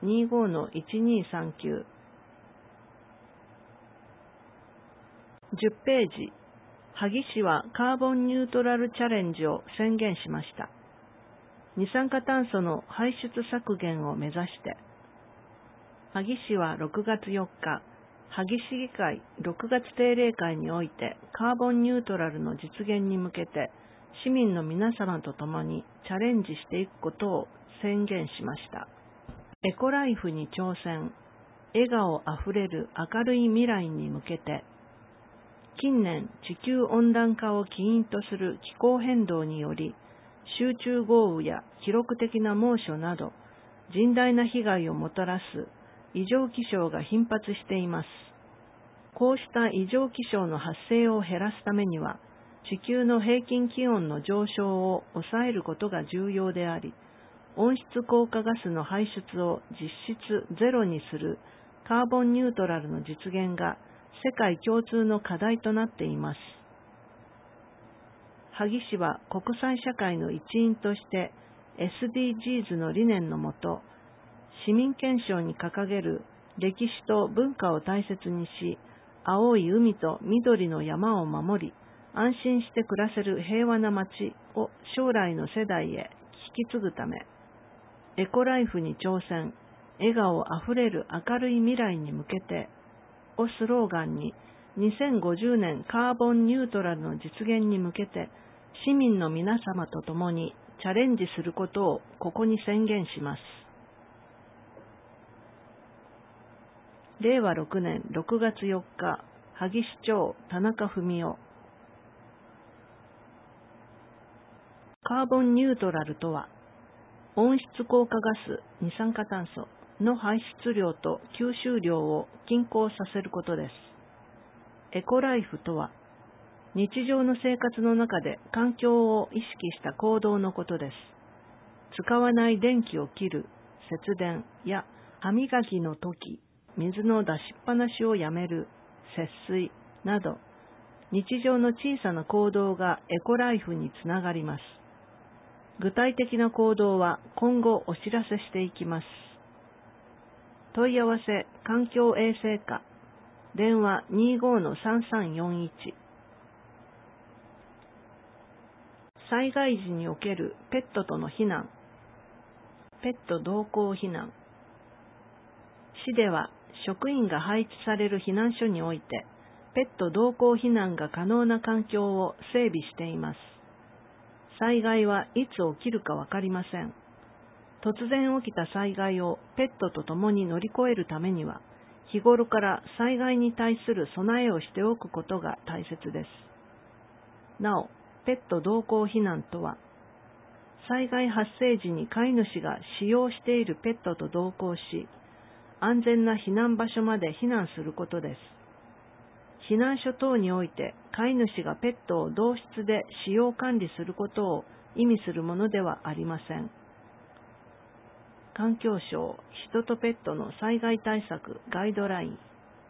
25-1239。10ページ。萩市はカーボンニュートラルチャレンジを宣言しました。二酸化炭素の排出削減を目指して。萩市は6月4日、萩市議会6月定例会においてカーボンニュートラルの実現に向けて市民の皆様と共にチャレンジしていくことを宣言しました。エコライフに挑戦、笑顔あふれる明るい未来に向けて、近年地球温暖化を起因とする気候変動により、集中豪雨や記録的な猛暑など甚大な被害をもたらす異常気象が頻発しています。こうした異常気象の発生を減らすためには、地球の平均気温の上昇を抑えることが重要であり、温室効果ガスの排出を実質ゼロにするカーボンニュートラルの実現が世界共通の課題となっています。萩市は国際社会の一員として SDGs の理念のもと、市民憲章に掲げる歴史と文化を大切にし、青い海と緑の山を守り、安心して暮らせる平和な街を将来の世代へ引き継ぐため、 エコライフに挑戦、笑顔あふれる明るい未来に向けてをスローガンに、2050年カーボンニュートラルの実現に向けて市民の皆様と共にチャレンジすることをここに宣言します。令和6年6月4日、萩市長田中文夫。カーボンニュートラルとは、温室効果ガス、二酸化炭素の排出量と吸収量を均衡させることです。エコライフとは、日常の生活の中で環境を意識した行動のことです。使わない電気を切る、節電や歯磨きの時、水の出しっぱなしをやめる、節水など、日常の小さな行動がエコライフにつながります。具体的な行動は今後お知らせしていきます。問い合わせ環境衛生課、電話 25-3341。災害時におけるペットとの避難、ペット同行避難。市では職員が配置される避難所において、ペット同行避難が可能な環境を整備しています。災害はいつ起きるかわかりません。突然起きた災害をペットと共に乗り越えるためには、日頃から災害に対する備えをしておくことが大切です。なお、ペット同行避難とは、災害発生時に飼い主が使用しているペットと同行し、安全な避難場所まで避難することです。避難所等において飼い主がペットを同室で使用管理することを意味するものではありません。環境省人とペットの災害対策ガイドライン。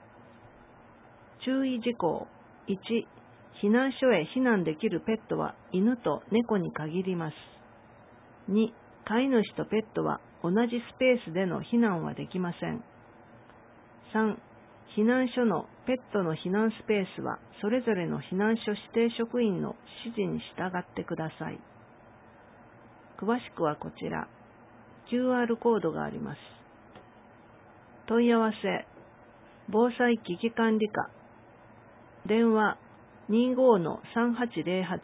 注意事項。1、避難所へ避難できるペットは犬と猫に限ります。2、飼い主とペットは同じスペースでの避難はできません。3、避難所のペットの避難スペースはそれぞれの避難所指定職員の指示に従ってください。詳しくはこちら、QR コードがあります。問い合わせ、防災危機管理課、電話 25-3808。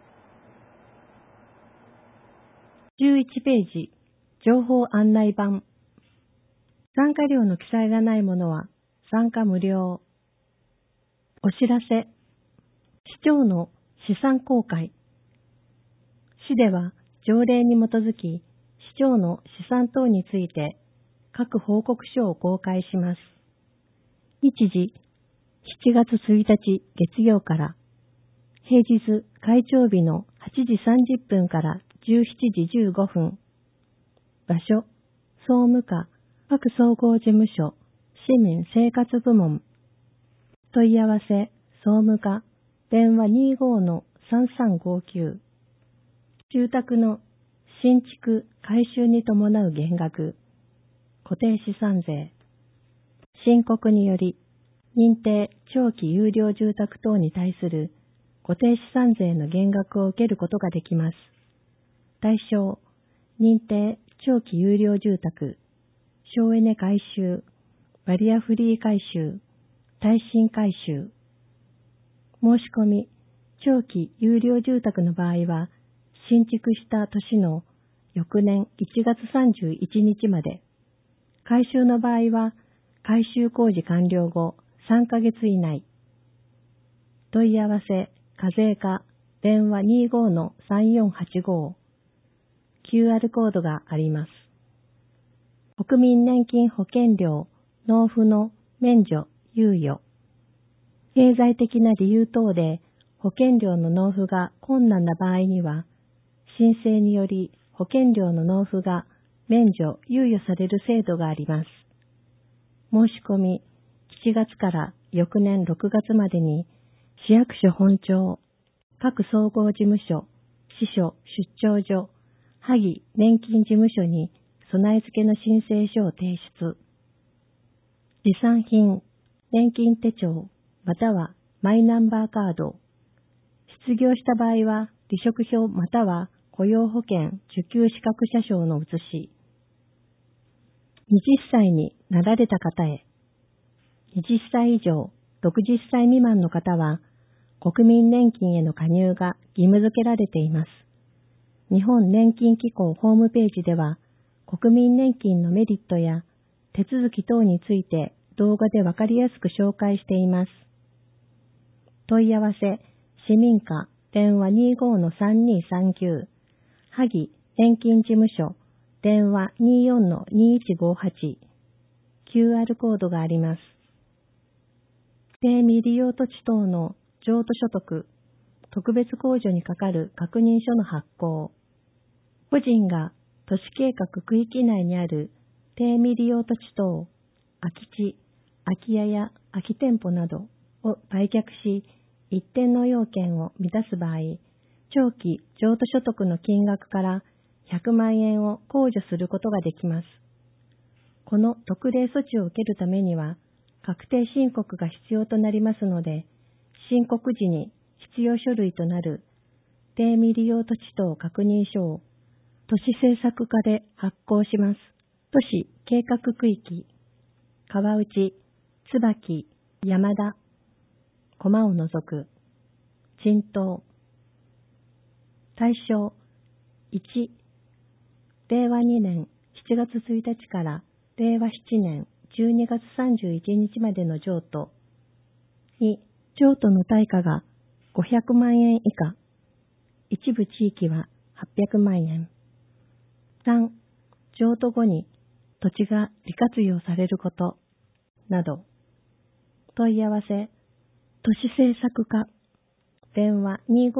11ページ、情報案内板。参加料の記載がないものは参加無料。お知らせ、市長の資産公開。市では条例に基づき、市長の資産等について各報告書を公開します。日時、7月1日月曜から、平日開庁日の8時30分から17時15分。場所、総務課、各総合事務所、市民生活部門。問い合わせ、総務課、電話 25-3359。住宅の新築・改修に伴う減額、固定資産税、申告により、認定長期有料住宅等に対する固定資産税の減額を受けることができます。対象、認定長期有料住宅、省エネ改修、バリアフリー改修、耐震改修。申し込み、長期有料住宅の場合は、新築した年の翌年1月31日まで、改修の場合は、改修工事完了後3ヶ月以内。問い合わせ、課税課、電話 25-3485。QR コードがあります。国民年金保険料、納付の免除、猶予。経済的な理由等で保険料の納付が困難な場合には、申請により保険料の納付が免除、猶予される制度があります。申し込み、7月から翌年6月までに、市役所本庁、各総合事務所、支所、出張所、萩年金事務所に備え付けの申請書を提出。持参品、年金手帳、またはマイナンバーカード。失業した場合は、離職票または雇用保険受給資格者証の写し。 20歳になられた方へ。20歳以上、60歳未満の方は、国民年金への加入が義務付けられています。日本年金機構ホームページでは、国民年金のメリットや手続き等について動画でわかりやすく紹介しています。問い合わせ、市民課、電話 25-3239、萩年金事務所、電話 24-2158、QR コードがあります。低未利用土地等の譲渡所得、特別控除にかかる確認書の発行、個人が都市計画区域内にある低未利用土地等、空き地、空き家や空き店舗などを売却し、一定の要件を満たす場合、長期譲渡所得の金額から100万円を控除することができます。この特例措置を受けるためには、確定申告が必要となりますので、申告時に必要書類となる低未利用土地等確認書を都市政策課で発行します。都市計画区域、川内、椿、山田、駒を除く、沈東、対象1、令和2年7月1日から令和7年12月31日までの譲渡。2、譲渡の対価が500万円以下、一部地域は800万円。3、譲渡後に土地が利活用されること、など。問い合わせ、都市政策課、電話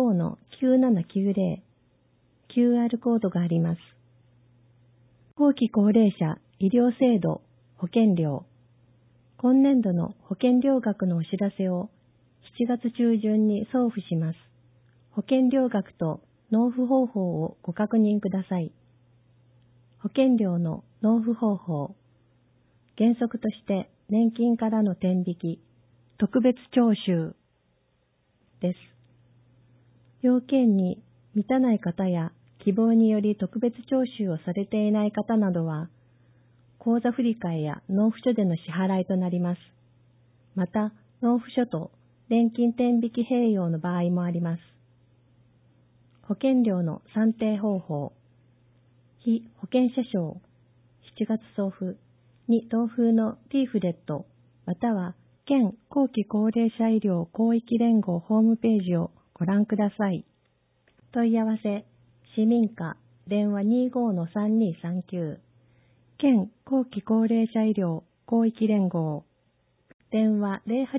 25-9790、QR コードがあります。後期高齢者医療制度保険料。今年度の保険料額のお知らせを7月中旬に送付します。保険料額と納付方法をご確認ください。保険料の納付方法。原則として年金からの天引き、特別徴収です。要件に満たない方や希望により特別徴収をされていない方などは、口座振替や納付書での支払いとなります。また、納付書と年金天引き併用の場合もあります。保険料の算定方法。被保険者証、7月送付に同封のリーフレット、または県後期高齢者医療広域連合ホームページをご覧ください。問い合わせ、市民課、電話 25-3239、県後期高齢者医療広域連合、電話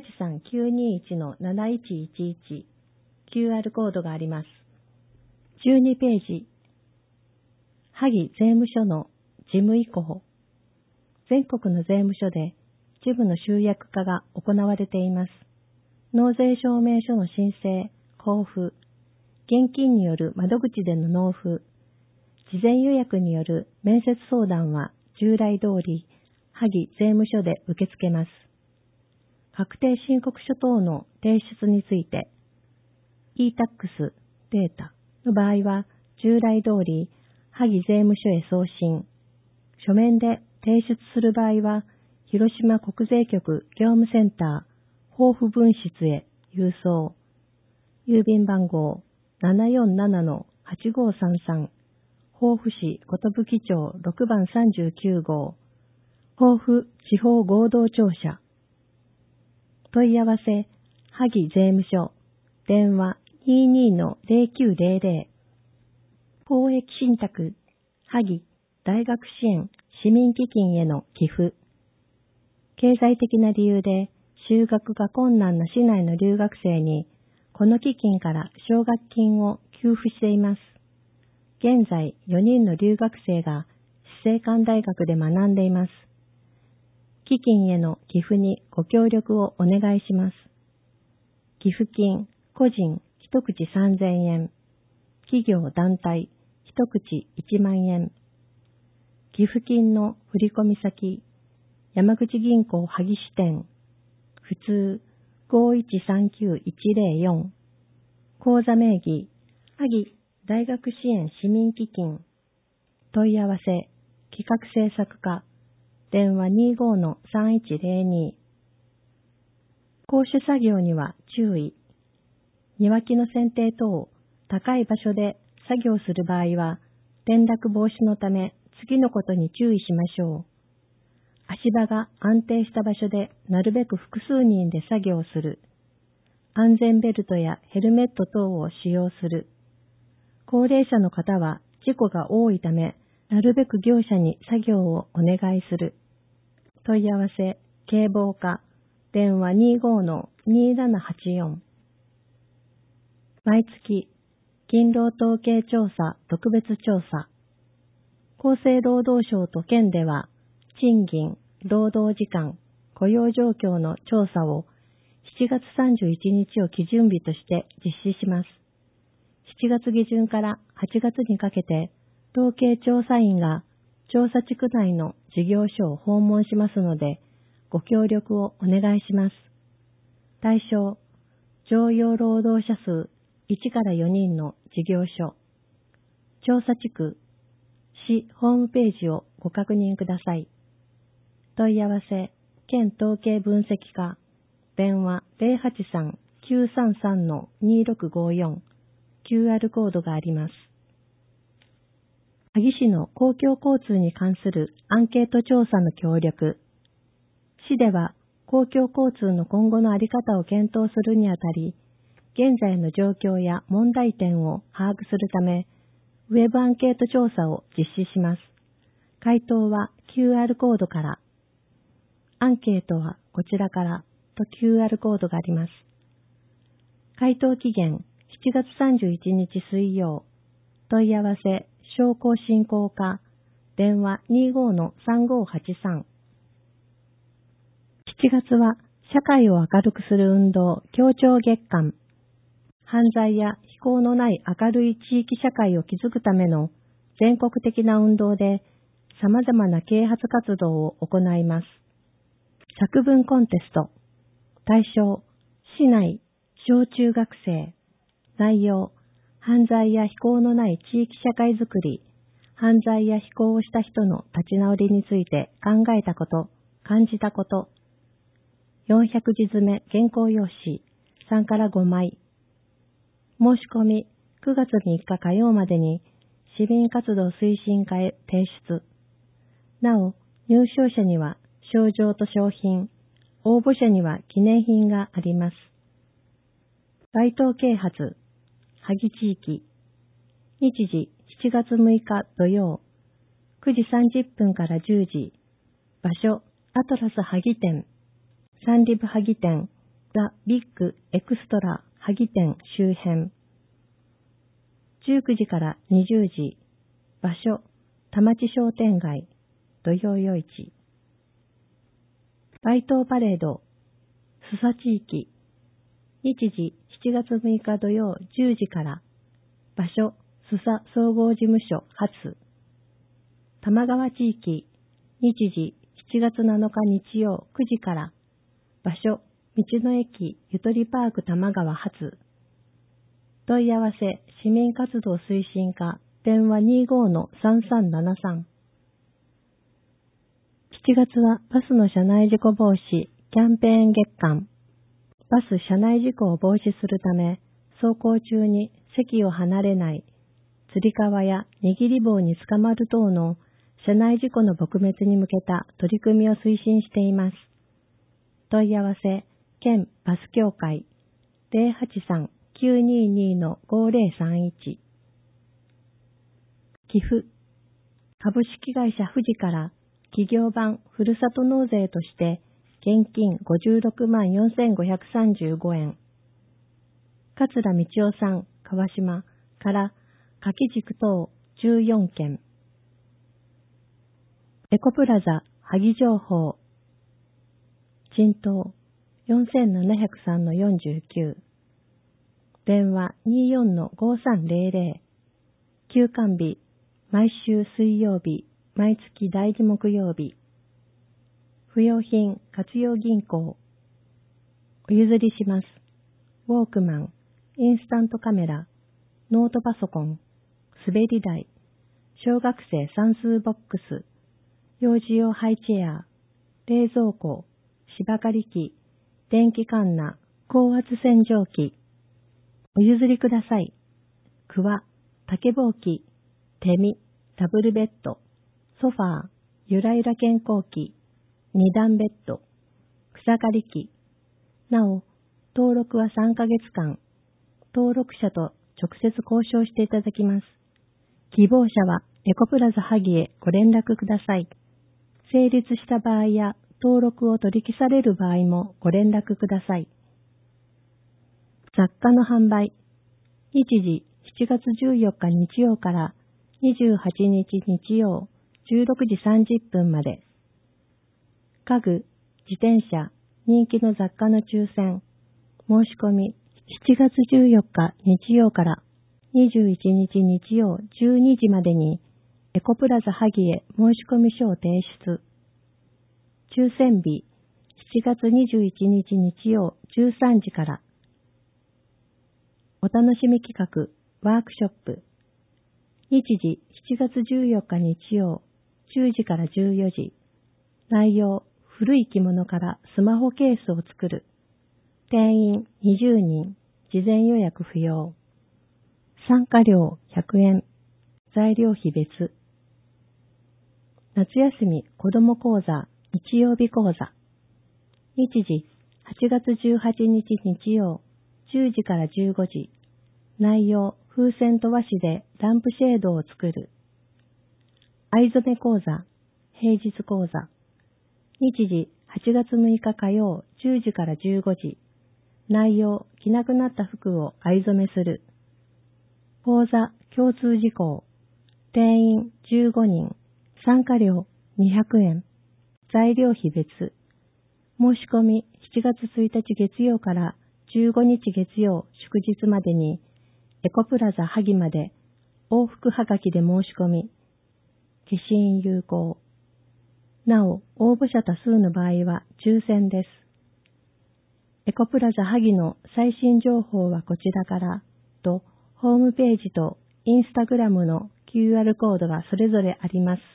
083-921-7111、QR コードがあります。12ページ、萩税務署の事務移行。全国の税務署で事務の集約化が行われています。納税証明書の申請、交付、現金による窓口での納付、事前予約による面接相談は従来通り、萩税務署で受け付けます。確定申告書等の提出について、e-tax データの場合は従来通り、萩税務署へ送信。書面で提出する場合は、広島国税局業務センター、豊富分室へ郵送。郵便番号 747-8533、豊富市寿町6番39号、豊富地方合同庁舎。問い合わせ、萩税務署、電話 22-0900、公益信託、萩大学支援市民基金への寄付。経済的な理由で就学が困難な市内の留学生に、この基金から奨学金を給付しています。現在4人の留学生が死生館大学で学んでいます。基金への寄付にご協力をお願いします。寄付金、個人一口3000円、企業団体一口1万円。寄付金の振込先、山口銀行萩支店、普通5139-104、口座名義、萩大学支援市民基金、問い合わせ、企画制作課、 電話 25-3102。高種作業には注意。庭木の剪定等、高い場所で作業する場合は、転落防止のため次のことに注意しましょう。足場が安定した場所でなるべく複数人で作業する。安全ベルトやヘルメット等を使用する。高齢者の方は事故が多いため、なるべく業者に作業をお願いする。問い合わせ、警防課、電話 25-2784。毎月、勤労統計調査特別調査。厚生労働省と県では、賃金、労働時間、雇用状況の調査を7月31日を基準日として実施します。7月下旬から8月にかけて、統計調査員が調査地区内の事業所を訪問しますので、ご協力をお願いします。対象、常用労働者数1から4人の事業所。調査地区、市ホームページをご確認ください。問い合わせ、県統計分析課、電話 083-933-2654、QR コードがあります。萩市の公共交通に関するアンケート調査の協力。市では公共交通の今後の在り方を検討するにあたり、現在の状況や問題点を把握するため、ウェブアンケート調査を実施します。回答は QR コードから。アンケートはこちらからと QR コードがあります。回答期限7月31日水曜。問い合わせ商工振興課電話 25-3583。7月は社会を明るくする運動協調月間。犯罪や非行のない明るい地域社会を築くための全国的な運動で様々な啓発活動を行います。作文コンテスト。対象、市内、小中学生。内容、犯罪や非行のない地域社会づくり、犯罪や非行をした人の立ち直りについて考えたこと、感じたこと。400字詰め原稿用紙3から5枚。申し込み9月3日火曜までに市民活動推進課へ提出。なお、入賞者には賞状と賞品、応募者には記念品があります。該当啓発、萩地域。日時7月6日土曜、9時30分から10時。場所、アトラス萩店。サンリブ萩店、ザ・ビッグ・エクストラ萩店周辺。19時から20時。場所、田町商店街、土曜夜市。街頭パレード、須佐地域。日時7月6日土曜10時から。場所、須佐総合事務所初。玉川地域。日時7月7日日曜9時から。場所、道の駅ゆとりパーク玉川初。問い合わせ、市民活動推進課、電話 25-3373。7月はバスの車内事故防止キャンペーン月間。バス車内事故を防止するため、走行中に席を離れない、つり革や握り棒につかまる等の車内事故の撲滅に向けた取り組みを推進しています。問い合わせ、県バス協会 083-922-5031。寄付、株式会社富士から企業版ふるさと納税として現金56万4535円。桂道夫さん、川島から掛け軸等14件。エコプラザ萩情報。賃東 4703-49。電話 24-5300。休館日、毎週水曜日、毎月第2木曜日。不用品活用銀行。お譲りします。ウォークマン、インスタントカメラ、ノートパソコン、滑り台、小学生算数ボックス、 幼児用ハイチェア、冷蔵庫、芝刈り機、電気カンナ、高圧洗浄機。お譲りください。クワ、竹ぼうき、手み、ダブルベッド、ソファー、ゆらゆら健康器、二段ベッド、草刈り機。なお、登録は3ヶ月間、登録者と直接交渉していただきます。希望者はエコプラザ萩へご連絡ください。成立した場合や登録を取り消される場合もご連絡ください。雑貨の販売。日時7月14日日曜から28日日曜16時30分まで。家具、自転車、人気の雑貨の抽選。申し込み7月14日日曜から21日日曜12時までにエコプラザ萩へ申し込み書を提出。抽選日7月21日日曜13時から。お楽しみ企画ワークショップ。日時7月14日日曜10時から14時。内容、古い着物からスマホケースを作る。定員20人。事前予約不要。参加料100円。材料費別。夏休み子ども講座日曜日講座。日時8月18日日曜10時から15時。内容、風船と和紙でランプシェードを作る。藍染め講座、平日講座。日時8月6日火曜10時から15時。内容、着なくなった服を藍染めする。講座、共通事項。定員15人。参加料200円。材料費別。申し込み7月1日月曜から15日月曜祝日までにエコプラザ萩まで往復はがきで申し込み。消印有効。なお、応募者多数の場合は抽選です。エコプラザ萩の最新情報はこちらからと、ホームページとインスタグラムの QR コードがそれぞれあります。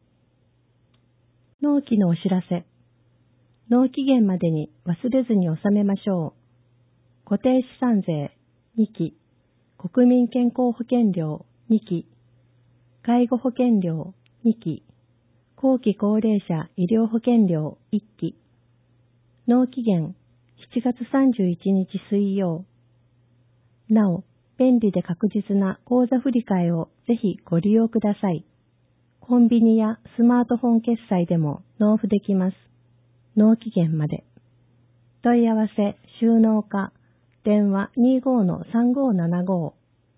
納期のお知らせ。納期限までに忘れずに納めましょう。固定資産税2期、国民健康保険料2期、介護保険料2期、後期高齢者医療保険料1期。納期限7月31日水曜。なお、便利で確実な口座振替をぜひご利用ください。コンビニやスマートフォン決済でも納付できます。納期限まで。問い合わせ、収納課、電話 25-3575。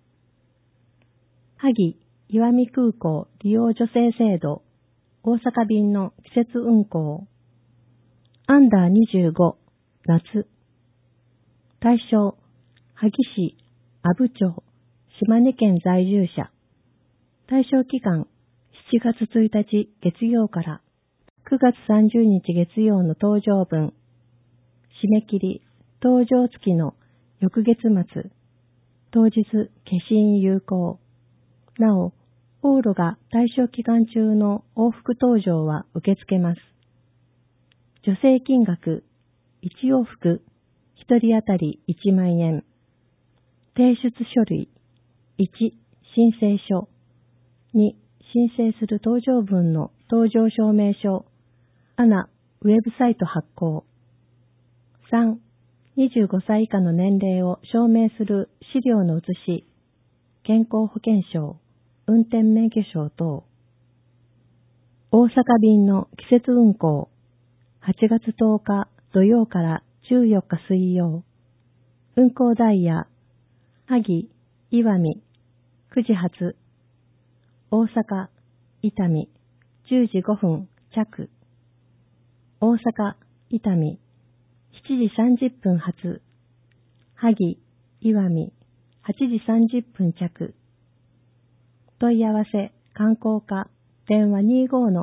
萩、石見空港利用助成制度、大阪便の季節運行。アンダー25、夏。対象、萩市、阿武町、島根県在住者。対象期間、7月1日月曜から9月30日月曜の搭乗分。締め切り、搭乗付の翌月末。当日、消印有効。なお、往路が対象期間中の往復搭乗は受け付けます。助成金額、1往復、1人当たり1万円。提出書類、1、申請書。2、申請する搭乗分の搭乗証明書。ANAウェブサイト発行。3、25歳以下の年齢を証明する資料の写し。健康保険証、運転免許証等。大阪便の季節運行。8月10日土曜から14日水曜。運行ダイヤ、萩、石見、9時発。大阪、伊丹、10時5分着。大阪、伊丹、7時30分発。萩、石見、8時30分着。問い合わせ、観光課、電話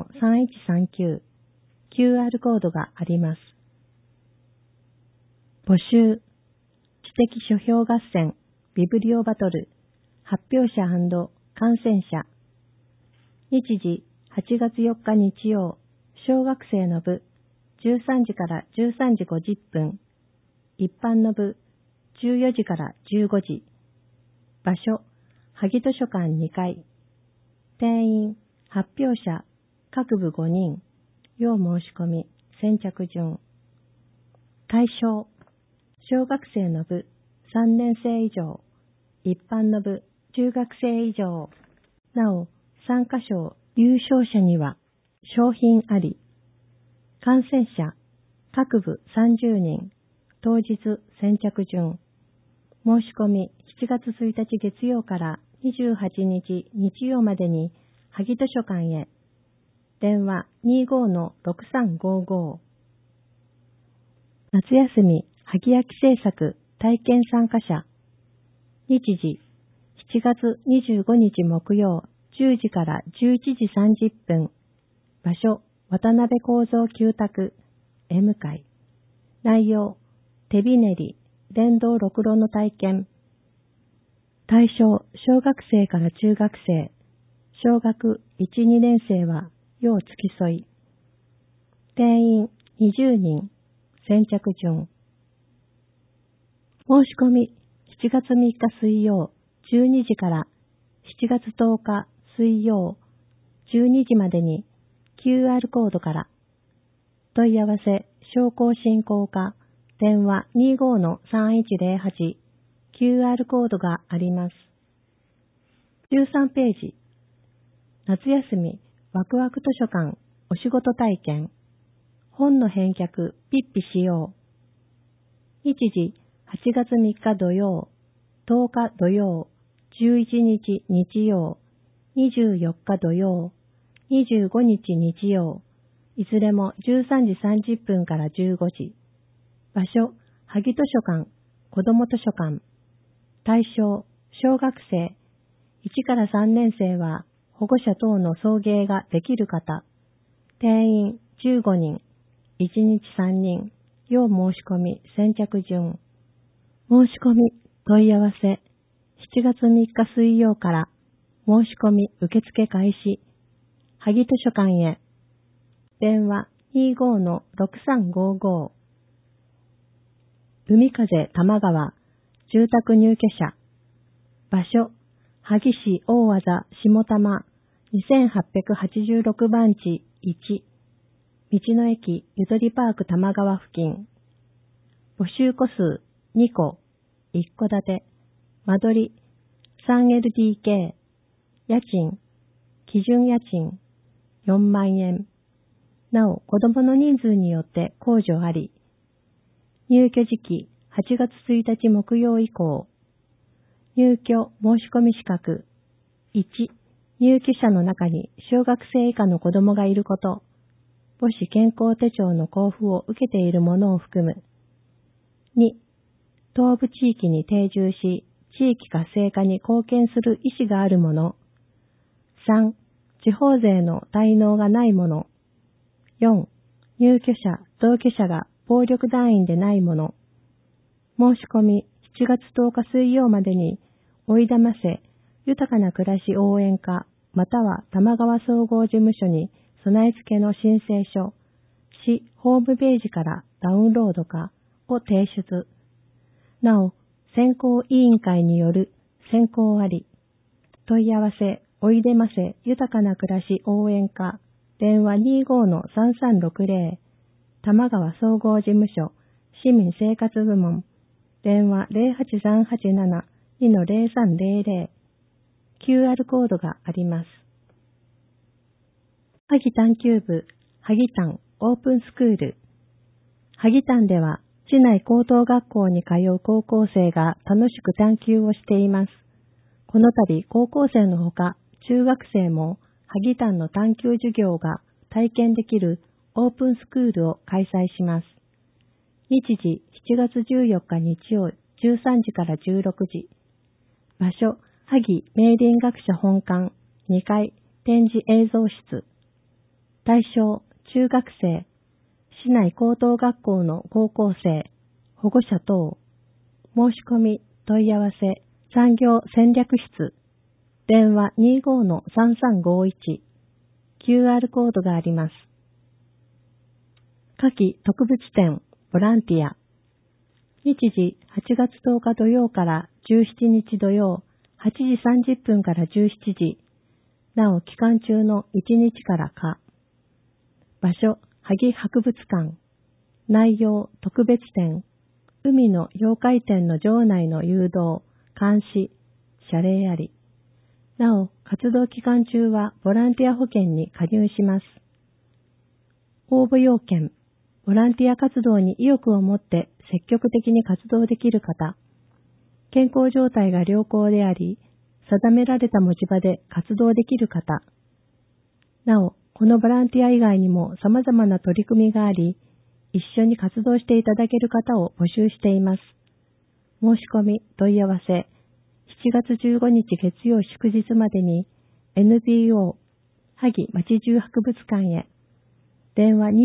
25-3139。QR コードがあります。募集、知的書評合戦、ビブリオバトル、発表者&観戦者。日時、
8月4日日曜、小学生の部、13時から13時50分。一般の部、14時から15時。場所、萩図書館2階。定員、発表者、各部5人。要申し込み、先着順。対象、小学生の部、3年生以上。一般の部、中学生以上。なお、参加賞優勝者には、賞品あり。観戦者、各部30人。当日先着順。申し込み7月1日月曜から28日日曜までに萩図書館へ。電話 25-6355。夏休み萩焼き制作体験参加者。日時7月25日木曜10時から11時30分。場所渡辺構造旧宅 M 階。内容手びねり、電動ろくろの体験。対象、小学生から中学生。小学1、2年生は要付き添い。定員20人。先着順。申し込み7月3日水曜12時から7月10日水曜12時までに QR コードから。問い合わせ、商工振興課。電話 25-3108 QR コードがあります。13ページ。夏休みワクワク図書館お仕事体験。本の返却ピッピしよう。日時8月3日土曜、10日土曜、11日日曜、24日土曜、25日日曜、いずれも13時30分から15時。場所、萩図書館、子ども図書館。対象、小学生。1から3年生は保護者等の送迎ができる方。定員15人。1日3人。要申し込み、先着順。申し込み、問い合わせ。7月3日水曜から申し込み受付開始。萩図書館へ。電話 25-6355。海風玉川、住宅入居者。場所、萩市大和田下玉、2886番地1。道の駅ゆとりパーク玉川付近。募集戸数2戸、1戸建て。間取り 3LDK。家賃、基準家賃4万円。なお、子供の人数によって控除あり。入居時期8月1日木曜以降。入居申し込み資格。1、入居者の中に小学生以下の子供がいること。母子健康手帳の交付を受けているものを含む。2、東部地域に定住し、地域活性化に貢献する意思があるもの。3、地方税の滞納がないもの。4、入居者、同居者が暴力団員でないもの。申し込み7月10日水曜までに、おいだませ豊かな暮らし応援課または玉川総合事務所に備え付けの申請書、市ホームページからダウンロードかを提出。なお、選考委員会による選考あり。問い合わせ、おいでませ豊かな暮らし応援課電話 25-3360 玉川総合事務所市民生活部門電話 08387-2-0300 QR コードがあります。萩探究部萩探オープンスクール。萩探では市内高等学校に通う高校生が楽しく探究をしています。この度高校生のほか中学生も萩探の探究授業が体験できるオープンスクールを開催します。日時7月14日日曜13時から16時。場所、萩明林学者本館2階展示映像室。対象、中学生、市内高等学校の高校生、保護者等。申し込み、問い合わせ、産業戦略室。電話 25-3351 QR コードがあります。夏季特別展ボランティア。日時8月10日土曜から17日土曜8時30分から17時。なお期間中の1日からか。場所、萩博物館。内容、特別展。海の妖怪展の場内の誘導、監視、謝礼あり。なお、活動期間中はボランティア保険に加入します。応募要件。ボランティア活動に意欲を持って積極的に活動できる方。健康状態が良好であり、定められた持ち場で活動できる方。なお、このボランティア以外にも様々な取り組みがあり、一緒に活動していただける方を募集しています。申し込み、問い合わせ、7月15日月曜祝日までに NPO 萩町中博物館へ。電話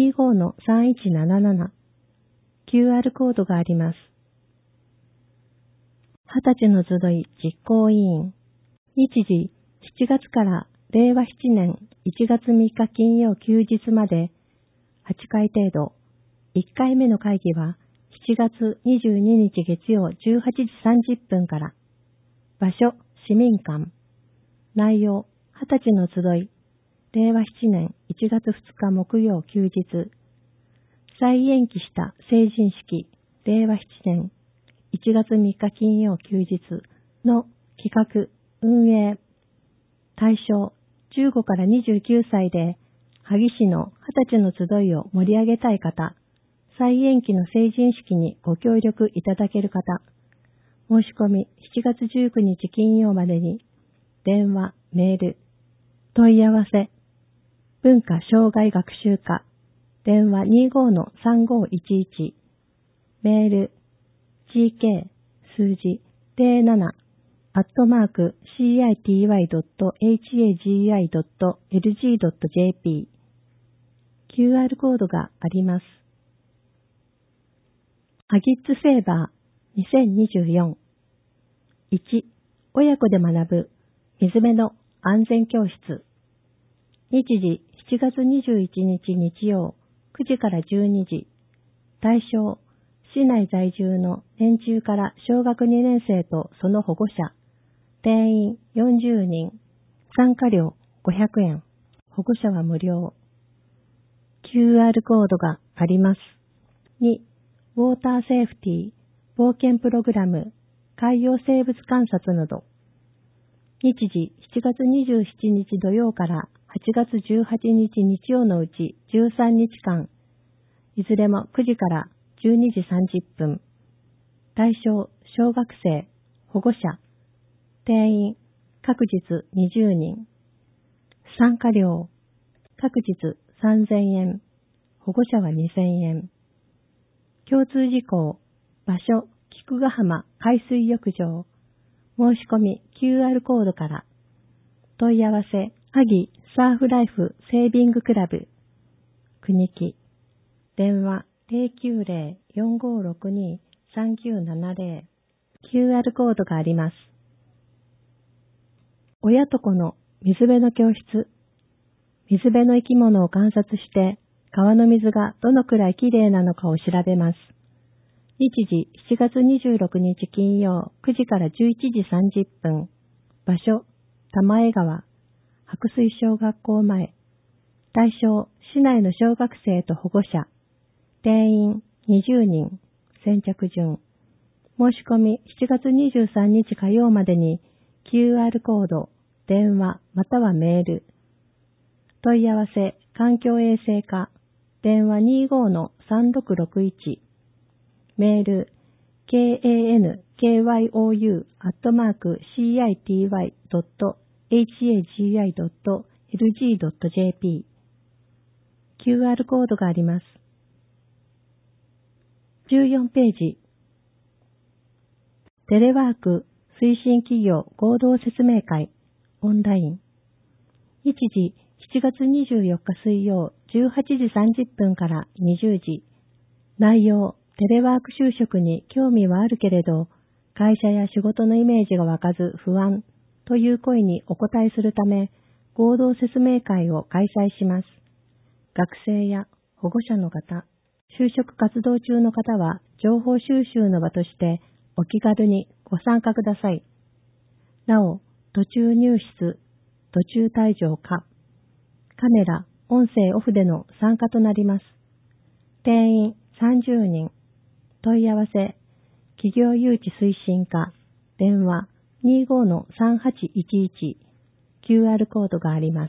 25-3177。QR コードがあります。20歳の集い実行委員。日時7月から令和7年1月3日金曜休日まで8回程度。1回目の会議は7月22日月曜18時30分から。場所、市民館。内容、20歳の集い。令和7年1月2日木曜休日。再延期した成人式。令和7年1月3日金曜休日の企画、運営。対象、15から29歳で、萩市の20歳の集いを盛り上げたい方。再延期の成人式にご協力いただける方。申し込み7月19日金曜までに。電話、メール。問い合わせ。文化障害学習課。電話 25-3511。メール。gk 数字 07-city.hagi.lg.jp。 QR コードがあります。ハギッズセーバー2024。1、親子で学ぶ水辺の安全教室。日時7月21日日曜9時から12時。対象、市内在住の年中から小学2年生とその保護者。定員40人。参加料500円。保護者は無料。QR コードがあります。2、ウォーターセーフティー、冒険プログラム、海洋生物観察など。日時7月27日土曜から8月18日日曜のうち13日間、いずれも9時から12時30分。対象、小学生、保護者。定員、各日20人。参加料、各日3000円。保護者は2000円。共通事項、場所、菊ヶ浜海水浴場。申し込み QR コードから。問い合わせ、萩サーフライフセービングクラブ。国木。電話090-4562-3970。QR コードがあります。親と子の水辺の教室。水辺の生き物を観察して、川の水がどのくらいきれいなのかを調べます。日時7月26日金曜9時から11時30分。場所、玉江川、白水小学校前。対象、市内の小学生と保護者。定員20人。先着順。申し込み7月23日火曜までに QR コード、電話またはメール。問い合わせ、環境衛生課。電話 25-3661。メール、kankyoU@city.hagi.lg.jp。 QR コードがあります。14ページ。テレワーク推進企業合同説明会オンライン。日時7月24日水曜18時30分から20時。内容、テレワーク就職に興味はあるけれど、会社や仕事のイメージが湧かず不安という声にお答えするため、 合同説明会を開催します。学生や保護者の方、就職活動中の方は情報収集の場としてお気軽にご参加ください。なお、途中入室、途中退場可。カメラ、音声オフでの参加となります。定員30人。問い合わせ、企業誘致推進課、電話 25-3811、QR コードがあります。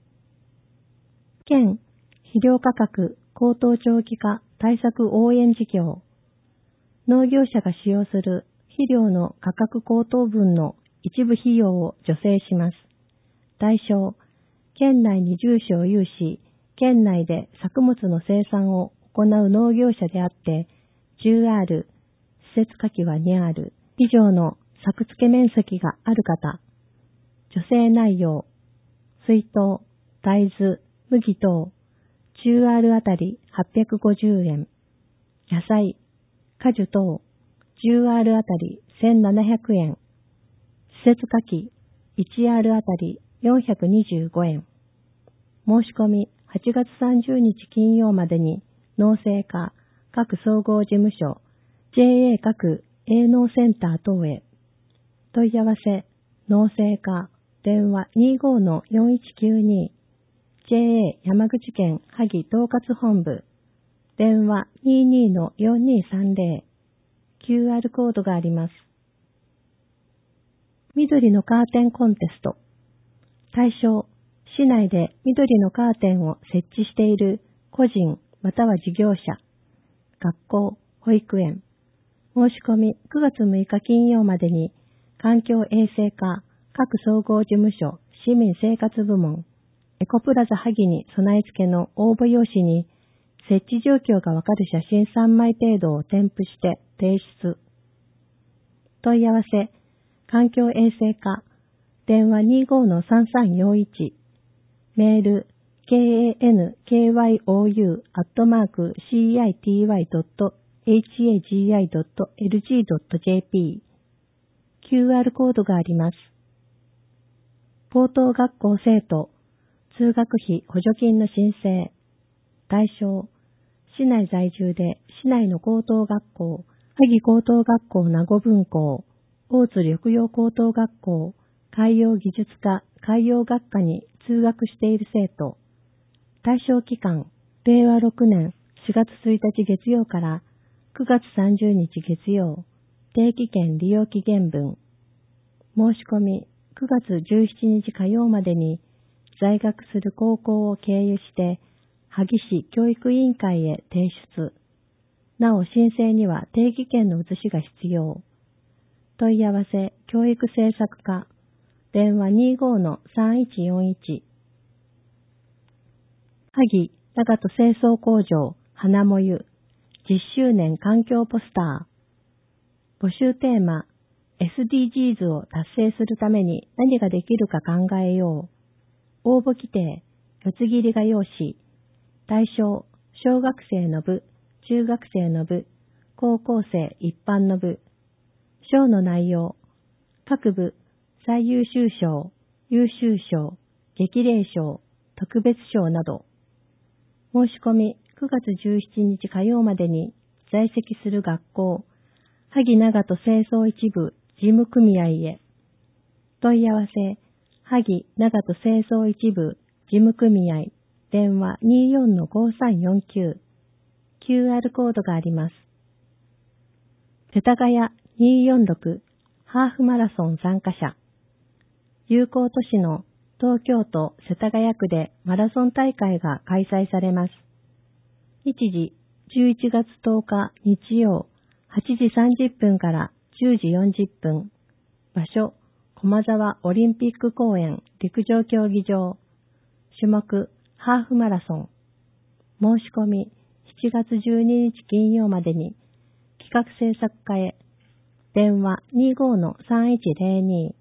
県肥料価格高騰長期化対策応援事業。農業者が使用する肥料の価格高騰分の一部費用を助成します。対象、県内に住所を有し、県内で作物の生産を行う農業者であって、10R、施設下記は2R以上の作付面積がある方、助成内容、水筒、大豆、麦等、10R あたり850円、野菜、果樹等、10R あたり1700円、施設下記 1R あたり425円。申し込み8月30日金曜までに農政課各総合事務所、JA 各営農センター等へ。問い合わせ、農政課、電話 25-4192、JA 山口県萩統括本部、電話 22-4230、QR コードがあります。緑のカーテンコンテスト。対象、市内で緑のカーテンを設置している個人または事業者、学校、保育園。申し込み9月6日金曜までに環境衛生課各総合事務所市民生活部門エコプラザ萩に備え付けの応募用紙に設置状況がわかる写真3枚程度を添付して提出。問い合わせ、環境衛生課、電話 25-3341、メール、kankyoU@city.hagi.lg.jp、QR コードがあります。高等学校生徒、通学費補助金の申請。対象、市内在住で市内の高等学校、萩高等学校名護分校、大津緑陽高等学校、海洋技術科海洋学科に通学している生徒。対象期間、令和6年4月1日月曜から9月30日月曜、定期券利用期限分。申し込み9月17日火曜までに在学する高校を経由して萩市教育委員会へ提出。なお申請には定期券の写しが必要。問い合わせ教育政策課、電話 25-3141。萩長門清掃工場花もゆ10周年環境ポスター。募集テーマ SDGs を達成するために何ができるか考えよう。応募規定、四つ切りが用紙。対象、小学生の部、中学生の部、高校生一般の部。賞の内容、各部、最優秀賞、優秀賞、激励賞、特別賞など。申し込み9月17日火曜までに在籍する学校、萩長門清掃一部事務組合へ。問い合わせ、萩長門清掃一部事務組合、電話 24-5349、QR コードがあります。世田谷246ハーフマラソン参加者。友好都市の東京都世田谷区でマラソン大会が開催されます。日時11月10日日曜8時30分から10時40分。場所、駒沢オリンピック公園陸上競技場。種目、ハーフマラソン。申し込み、7月12日金曜までに、企画制作課へ。電話 25-3102。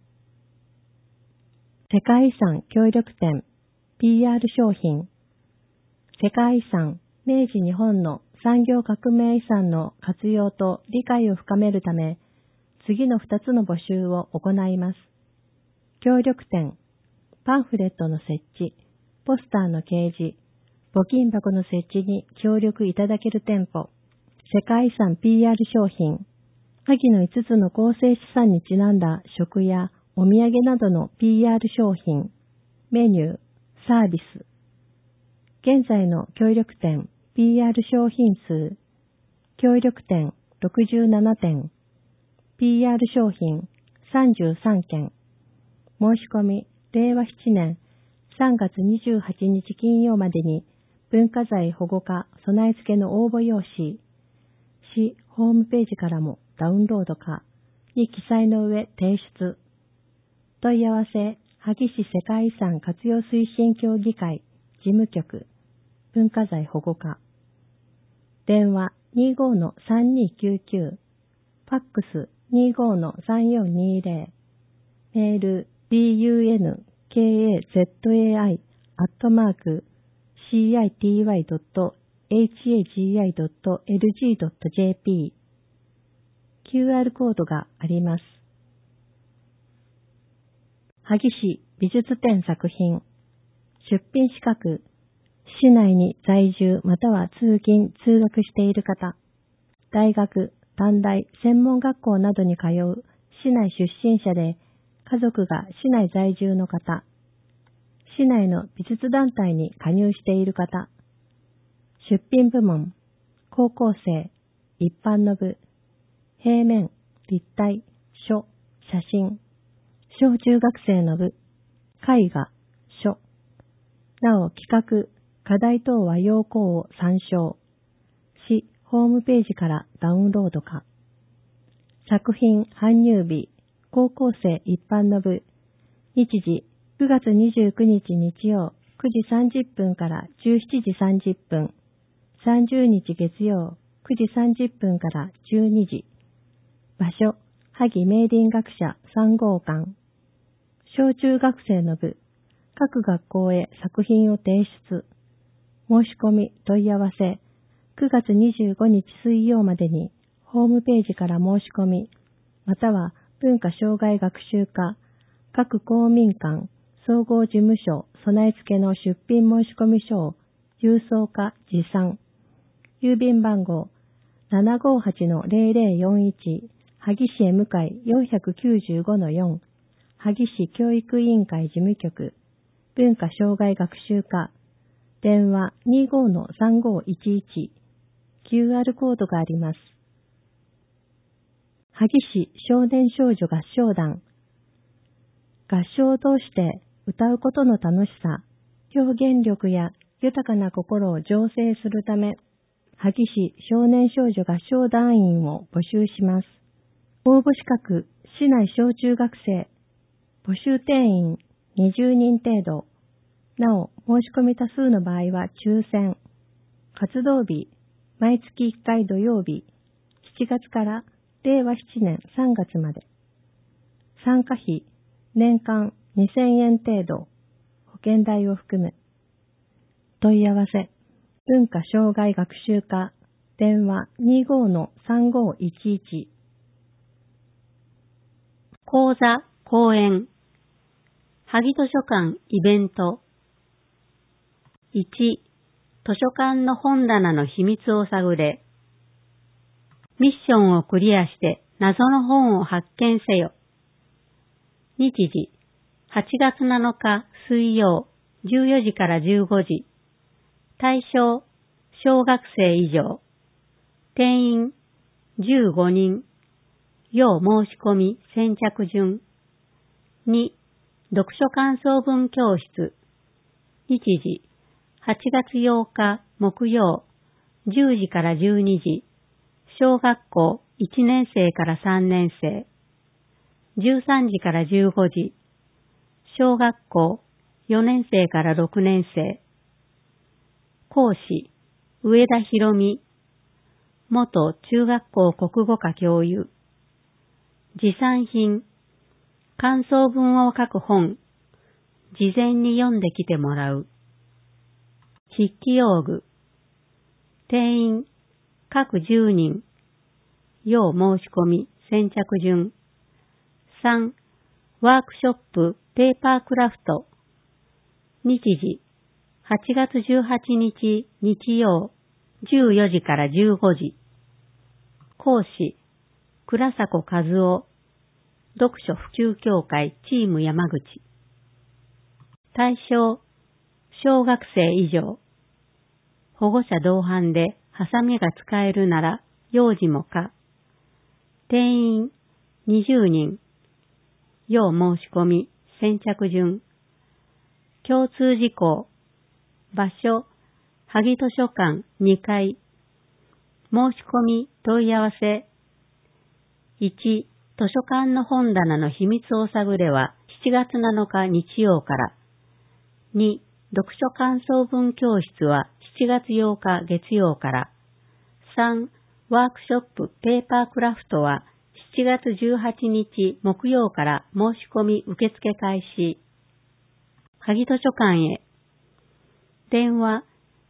世界遺産協力店 PR 商品。世界遺産明治日本の産業革命遺産の活用と理解を深めるため、次の2つの募集を行います。協力店パンフレットの設置、ポスターの掲示、募金箱の設置に協力いただける店舗、世界遺産 PR 商品、萩の5つの構成資産にちなんだ食やお土産などの PR 商品、メニュー、サービス。現在の協力店 PR 商品数、協力店67店、PR 商品33件。申し込み、令和7年3月28日金曜までに文化財保護課備え付けの応募用紙、市ホームページからもダウンロードかに記載の上提出。問い合わせ、萩市世界遺産活用推進協議会事務局文化財保護課。電話 25-3299、ファックス 25-3420、メール bunkazai@city.hagi.lg.jp。 QR コードがあります。萩市美術展作品。出品資格。市内に在住または通勤・通学している方。大学、短大、専門学校などに通う市内出身者で、家族が市内在住の方。市内の美術団体に加入している方。出品部門。高校生、一般の部。平面、立体、書、写真。小中学生の部。絵画、書。なお企画、課題等は要項を参照。市ホームページからダウンロードか。作品搬入日、高校生一般の部。日時、9月29日日曜、9時30分から17時30分。30日月曜、9時30分から12時。場所、萩明林学者3号館。小中学生の部。各学校へ作品を提出。申し込み、問い合わせ、9月25日水曜までに、ホームページから申し込み、または文化障害学習課、各公民館、総合事務所、備え付けの出品申し込み書を、郵送か持参。郵便番号、758-0041、萩市へ向かい 495-4、萩市教育委員会事務局、文化障害学習課、電話 25-3511、QR コードがあります。萩市少年少女合唱団。合唱を通して歌うことの楽しさ、表現力や豊かな心を醸成するため、萩市少年少女合唱団員を募集します。応募資格、市内小中学生、募集定員20人程度。なお、申し込み多数の場合は抽選。活動日、毎月1回土曜日、7月から令和7年3月まで。参加費、年間2000円程度、保険代を含め。問い合わせ、文化障害学習課、電話 25-3511。
講座、講演。萩図書館イベント。1、図書館の本棚の秘密を探れ。ミッションをクリアして謎の本を発見せよ。日時、8月7日水曜、14時から15時。対象、小学生以上。定員、15人。要申し込み先着順。2、読書感想文教室。日時、8月8日木曜、10時から12時。小学校1年生から3年生。13時から15時。小学校4年生から6年生。講師、上田博美。元中学校国語科教諭。持参品、感想文を書く本、事前に読んできてもらう。筆記用具、定員、各10人、要申し込み、先着順。3、ワークショップ、ペーパークラフト、
日時、8月18日日曜、14時から15時。講師、倉迫和夫、読書普及協会チーム山口。対象、小学生以上。保護者同伴でハサミが使えるなら幼児も可。定員20人。要申し込み、先着順。共通事項。場所、萩図書館2階。申し込み問い合わせ。1、図書館の本棚の秘密を探れは7月7日日曜から。2、読書感想文教室は7月8日月曜から。3、ワークショップペーパークラフトは7月18日木曜から申し込み受付開始。萩図書館へ。電話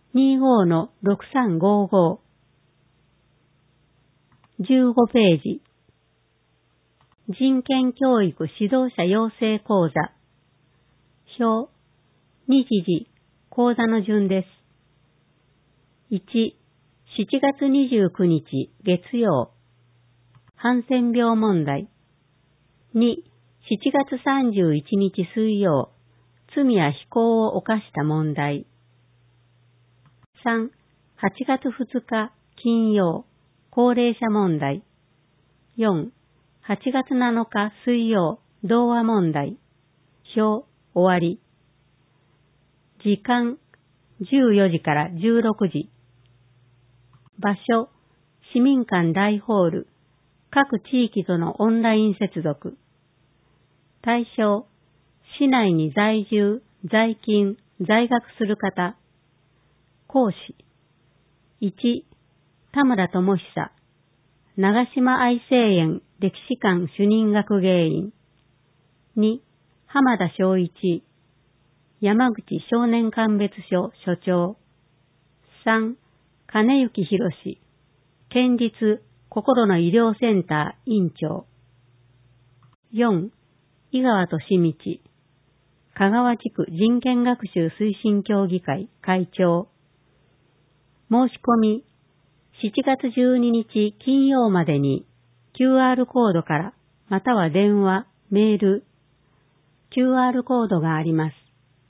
25-6355。15ページ。人権教育指導者養成講座。表。日時、講座の順です。1、7月29日月曜。ハンセン病問題。2、7月31日水曜。罪や非行を犯した問題。3、8月2日金曜。高齢者問題。4、8月7日水曜。童話問題。表、終わり。時間、14時から16時。場所、市民館大ホール。各地域とのオンライン接続。対象、市内に在住、在勤、在学する方。講師。1、田村智久。長島愛生園歴史館主任学芸員。2、浜田昭一。山口少年鑑別所所長。3、金幸博士。県立心の医療センター院長。4、井川俊道。香川地区人権学習推進協議会会長。申し込み、7月12日金曜までに QR コードからまたは電話、メール、QR コードがあります。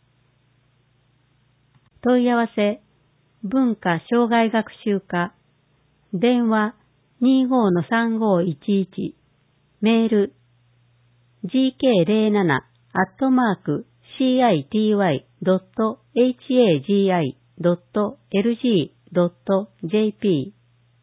問い合わせ、文化障害学習課、電話 25-3511、メール、gk07@citi.hagi.lg.jp。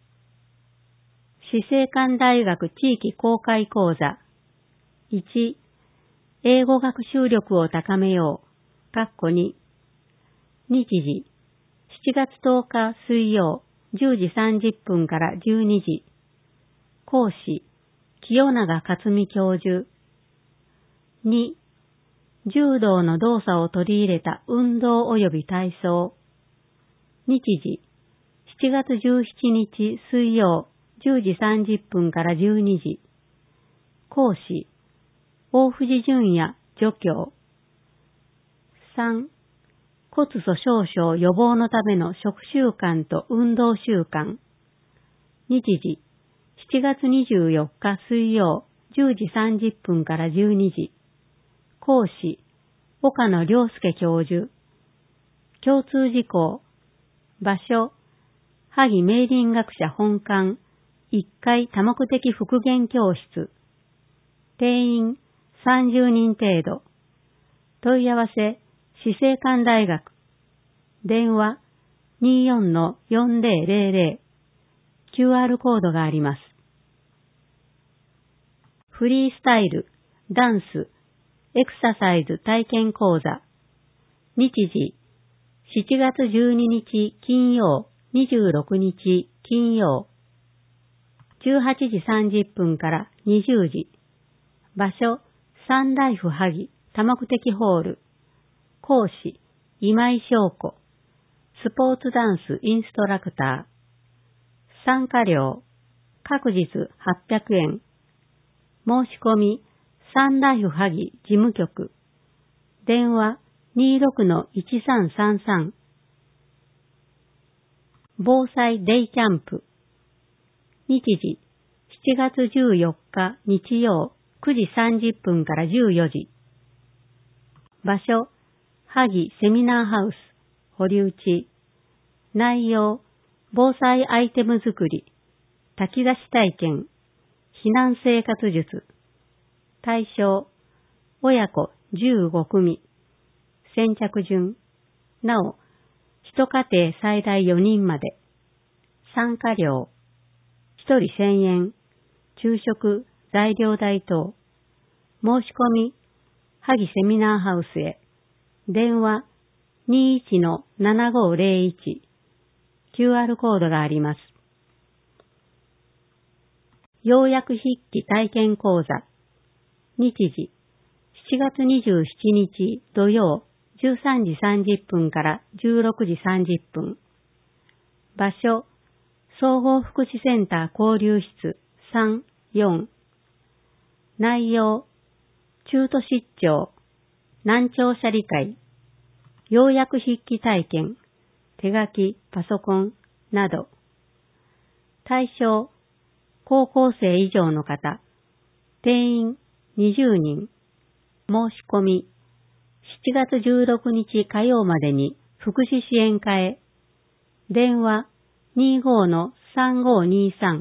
死生館大学地域公開講座。1、英語学習力を高めよう。2、日時、7月10日水曜、10時30分から12時。講師、清永克美教授。2、柔道の動作を取り入れた運動及び体操。日時、7月17日水曜、10時30分から12時。講師、大藤淳也助教。3、骨粗鬆症予防のための食習慣と運動習慣。日時、7月24日水曜、10時30分から12時。講師、岡野良介教授。共通事項。場所、萩明林学者本館、1階多目的復元教室。定員30人程度。問い合わせ、死生館大学。電話 24-4000。QR コードがあります。フリースタイル、ダンス、エクササイズ体験講座。日時、7月12日金曜、26日金曜。18時30分から20時。場所、サンライフ萩多目的ホール。講師、今井翔子。スポーツダンスインストラクター。参加料、各日800円。申し込み、サンライフ萩事務局。電話 26-1333防災デイキャンプ日時7月14日日曜9時30分から14時場所萩セミナーハウス堀内内容防災アイテム作り炊き出し体験避難生活術対象親子15組先着順なお一家庭最大4人まで参加料1人1000円昼食材料代等申し込み萩セミナーハウスへ電話 21-7501 QR コードがあります。要約筆記体験講座日時7月27日土曜13時30分から16時30分場所総合福祉センター交流室3、4内容中途失調難聴者理解要約筆記体験手書きパソコンなど対象高校生以上の方定員20人申し込み7月16日火曜までに福祉支援課へ電話 25-3523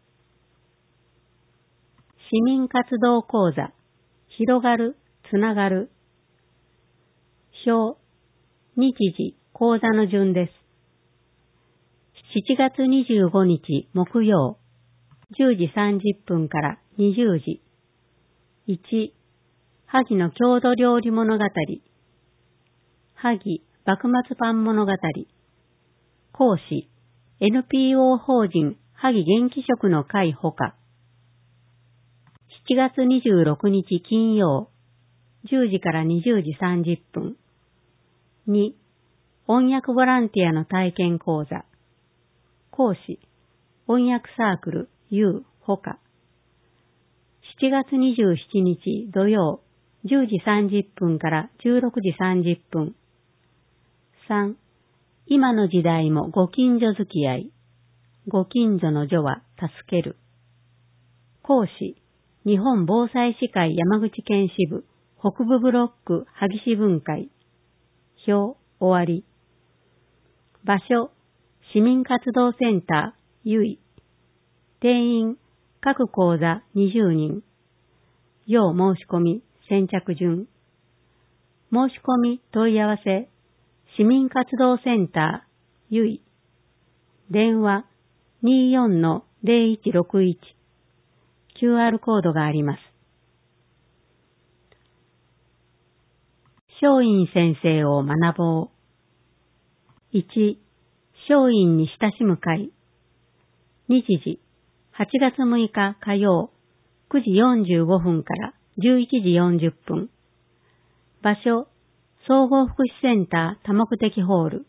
市民活動講座広がるつながる表日時講座の順です。7月25日木曜10時30分から20時1萩の郷土料理物語萩幕末パン物語講師 NPO 法人萩元気食の会ほか7月26日金曜10時から20時30分2音訳ボランティアの体験講座講師音訳サークル U ほか7月27日土曜10時30分から16時30分3今の時代もご近所付き合いご近所の助は助ける講師日本防災士会山口県支部北部ブロック萩市分会表終わり場所市民活動センターゆい定員各講座20人要申し込み先着順申し込み問い合わせ市民活動センターゆい電話 24-0161 QR コードがあります。松陰先生を学ぼう。1、松陰に親しむ会。日時、8月6日火曜、9時45分から11時40分。場所、総合福祉センター多目的ホール。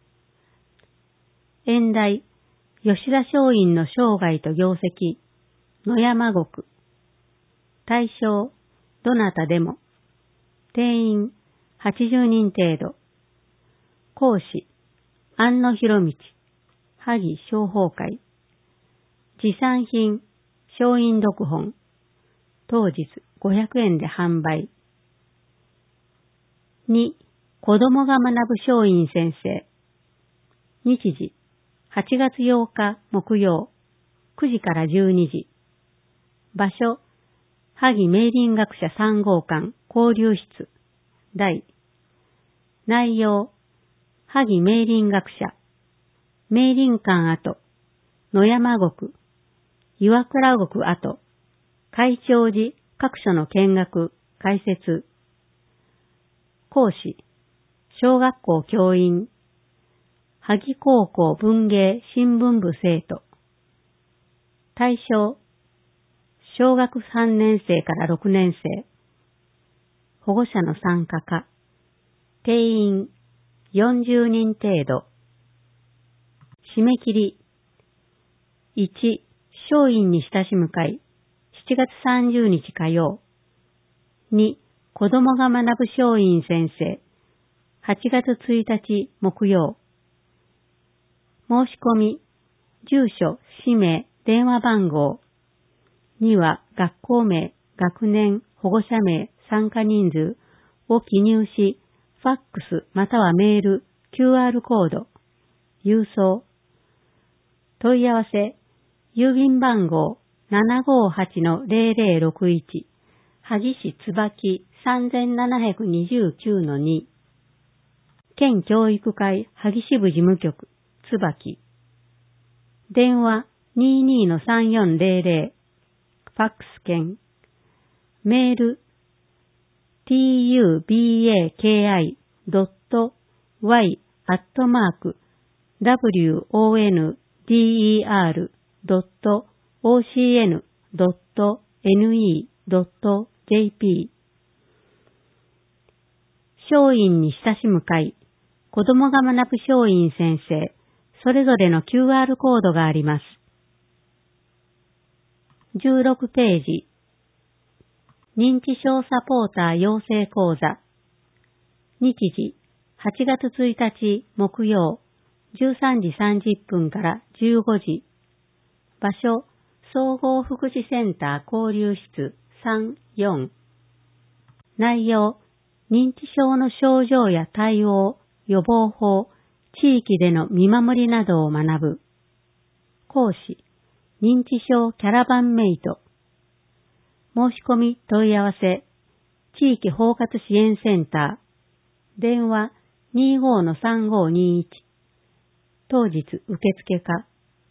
演題、吉田松陰の生涯と業績、野山国。対象、どなたでも。定員、80人程度。講師、安野博道、萩商法会。持参品、松陰読本。当日500円で販売。2、子供が学ぶ松陰先生。日時、8月8日木曜、9時から12時。場所、萩明林学者3号館交流室。題。内容、萩明林学者、明林館跡、野山国、岩倉国跡、海潮寺各所の見学、解説。講師、小学校教員、萩高校文芸新聞部生徒。対象、小学3年生から6年生。保護者の参加か。定員40人程度。締め切り。1、松陰に親しむ会、7月30日火曜。2、子供が学ぶ松陰先生、 8月1日木曜。申し込み、住所、氏名、電話番号には学校名、学年、保護者名、参加人数を記入し、ファックスまたはメール、QR コード、郵送。問い合わせ、郵便番号 758-0061、萩市椿 3729-2、県教育会萩支部事務局、椿。電話 22-3400、ファックス券。メール、tubaki.wonder.ocn.ne.jp。松陰に親しむ会、子供が学ぶ松陰先生、それぞれの QR コードがあります。16ページ。認知症サポーター養成講座。日時、8月1日木曜、13時30分から15時。場所、総合福祉センター交流室3、4。内容、認知症の症状や対応、予防法、地域での見守りなどを学ぶ。講師、認知症キャラバンメイト。申し込み問い合わせ、地域包括支援センター、電話 25-3521、当日受付可。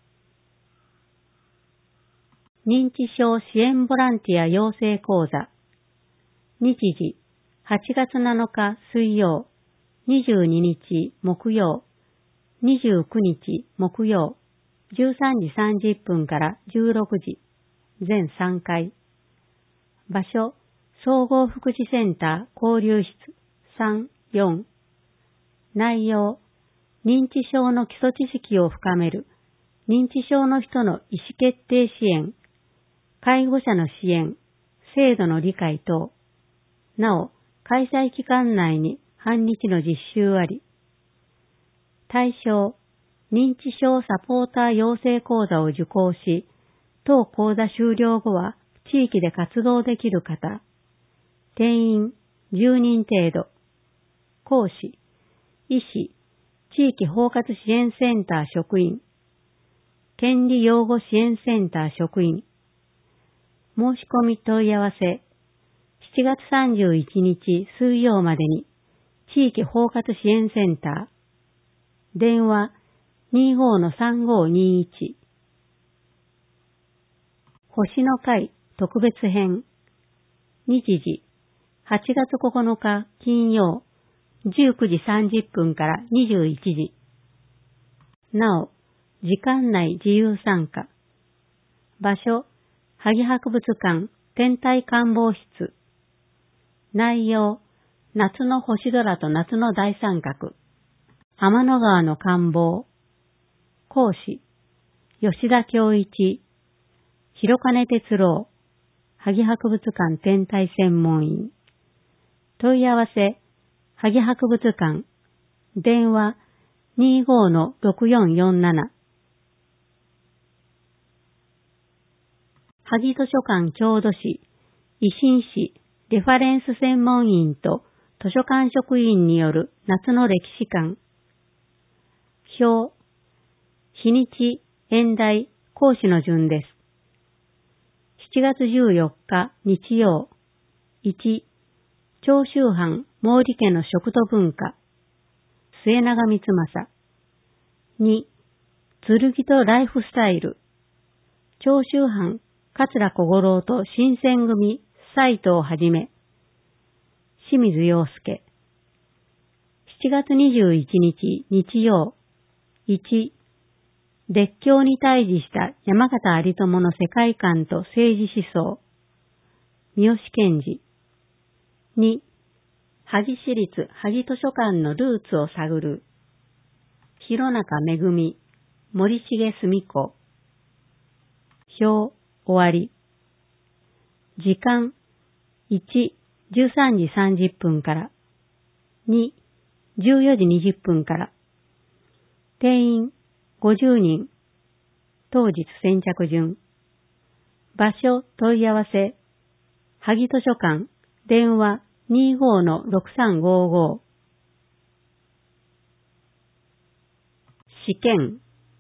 認知症支援ボランティア養成講座。日時、8月7日水曜、22日木曜、29日木曜、13時30分から16時、全3回。場所、総合福祉センター交流室3、4。内容、認知症の基礎知識を深める、認知症の人の意思決定支援、介護者の支援、制度の理解等。なお、開催期間内に半日の実習あり。対象、認知症サポーター養成講座を受講し、当講座終了後は地域で活動できる方。定員10人程度。講師、医師、地域包括支援センター職員。権利擁護支援センター職員。申し込み問い合わせ、7月31日水曜までに、地域包括支援センター。電話 25-3521。星の会特別編。日時、8月9日金曜、19時30分から21時。なお、時間内自由参加。場所、萩博物館天体観望室。内容、夏の星空と夏の大三角。天の川の観望。講師、吉田恭一。広金哲郎。萩博物館天体専門員。問い合わせ、萩博物館。電話 25-6447。萩図書館郷土史、維新史、レファレンス専門員と図書館職員による夏の歴史館。表、日にち、演題、講師の順です。7月14日日曜。1、長州藩毛利家の食と文化。末永光政。2、剣とライフスタイル。長州藩桂小五郎と新選組斉藤をはじめ。清水洋介。7月21日日曜。1、列強に対峙した山形有朋の世界観と政治思想。三好健二。2、萩市立萩図書館のルーツを探る。弘中めぐみ、森重澄子。表、終わり。時間、1、13時30分から。2、 14時20分から。定員50人。当日先着順。場所問い合わせ。萩図書館。電話 25-6355。試験。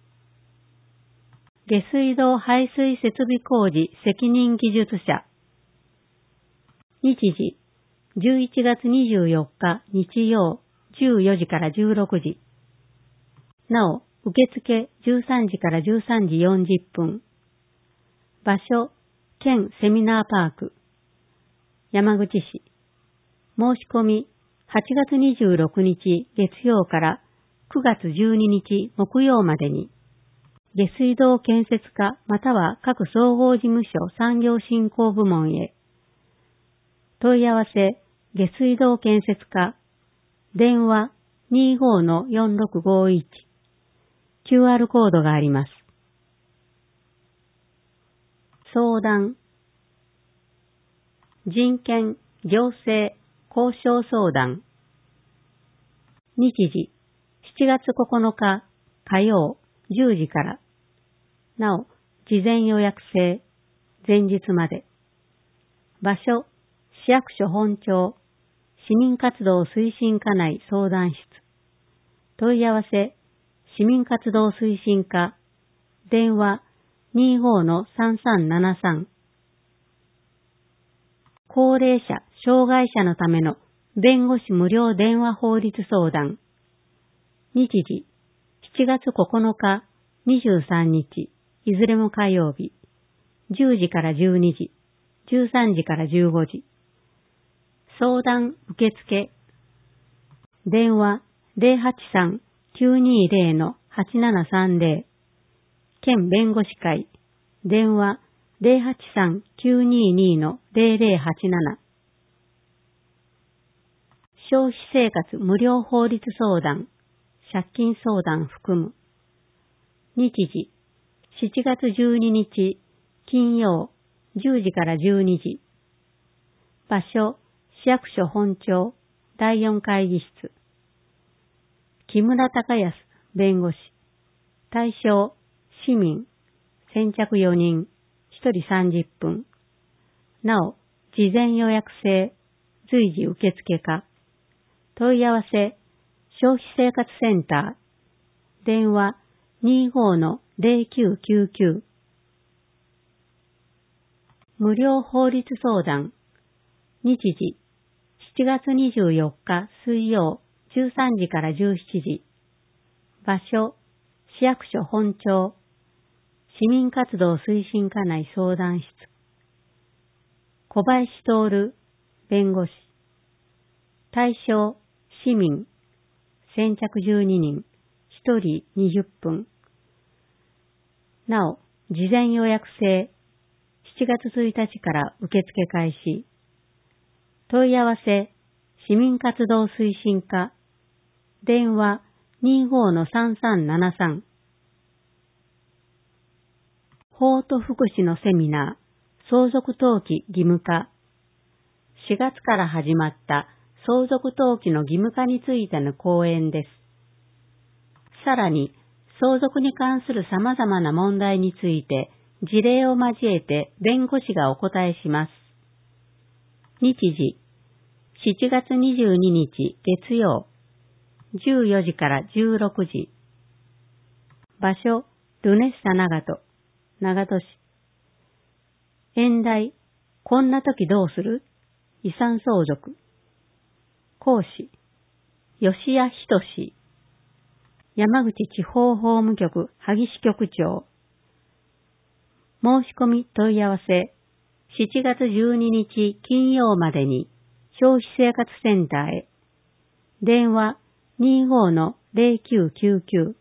下水道排水設備工事責任技術者。日時、11月24日日曜14時から16時。なお、受付13時から13時40分。場所、県セミナーパーク。山口市。申し込み、8月26日月曜から9月12日木曜までに。下水道建設課または各総合事務所産業振興部門へ。問い合わせ、下水道建設課。電話 25-4651。QR コードがあります。相談。人権、行政、交渉相談。日時、7月9日火曜10時から。なお、事前予約制、前日まで。場所、市役所本庁、市民活動推進課内相談室。問い合わせ、市民活動推進課、電話 25-3373。高齢者、障害者のための弁護士無料電話法律相談。日時、7月9日、23日、いずれも火曜日、10時から12時、13時から15時。相談受付。電話 083-920-8730。県弁護士会。電話 083-922-0087。消費生活無料法律相談。借金相談含む。日時、7月12日、金曜、10時から12時。場所、市役所本庁、第4会議室。木村隆康、弁護士。対象、市民。先着4人、1人30分。なお、事前予約制、随時受付可。問い合わせ、消費生活センター。電話 25-0999。無料法律相談。日時、7月24日水曜13時から17時。場所、市役所本庁。市民活動推進課内相談室。小林徹、弁護士。対象、市民。先着12人、1人20分。なお、事前予約制。7月1日から受付開始。問い合わせ、市民活動推進課。電話 25-3373。法と福祉のセミナー、相続登記義務化。4月から始まった相続登記の義務化についての講演です。さらに、相続に関する様々な問題について、事例を交えて弁護士がお答えします。日時、7月22日月曜、14時から16時。場所、ルネッサ長門、長門市。演題、こんな時どうする？遺産相続。講師、吉谷仁。山口地方法務局萩支局長。申し込み問い合わせ、7月12日金曜までに消費生活センターへ。電話 25-0999。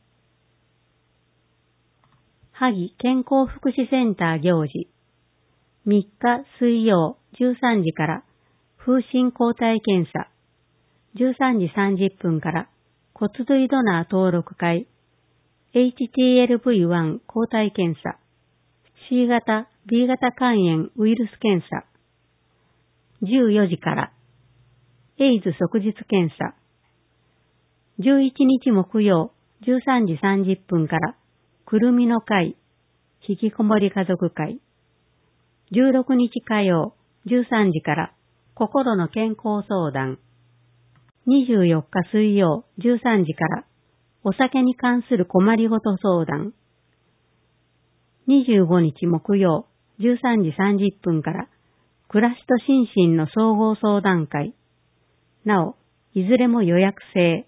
萩健康福祉センター行事。3日水曜13時から風疹抗体検査。13時30分から骨髄ドナー登録会。HTLV1 抗体検査。C 型、B 型肝炎ウイルス検査。14時からエイズ即日検査。 11日木曜13時30分からくるみの会、引きこもり家族会。16日火曜13時から心の健康相談。24日水曜13時からお酒に関する困りごと相談。25日木曜13時30分から暮らしと心身の総合相談会。なお、いずれも予約制。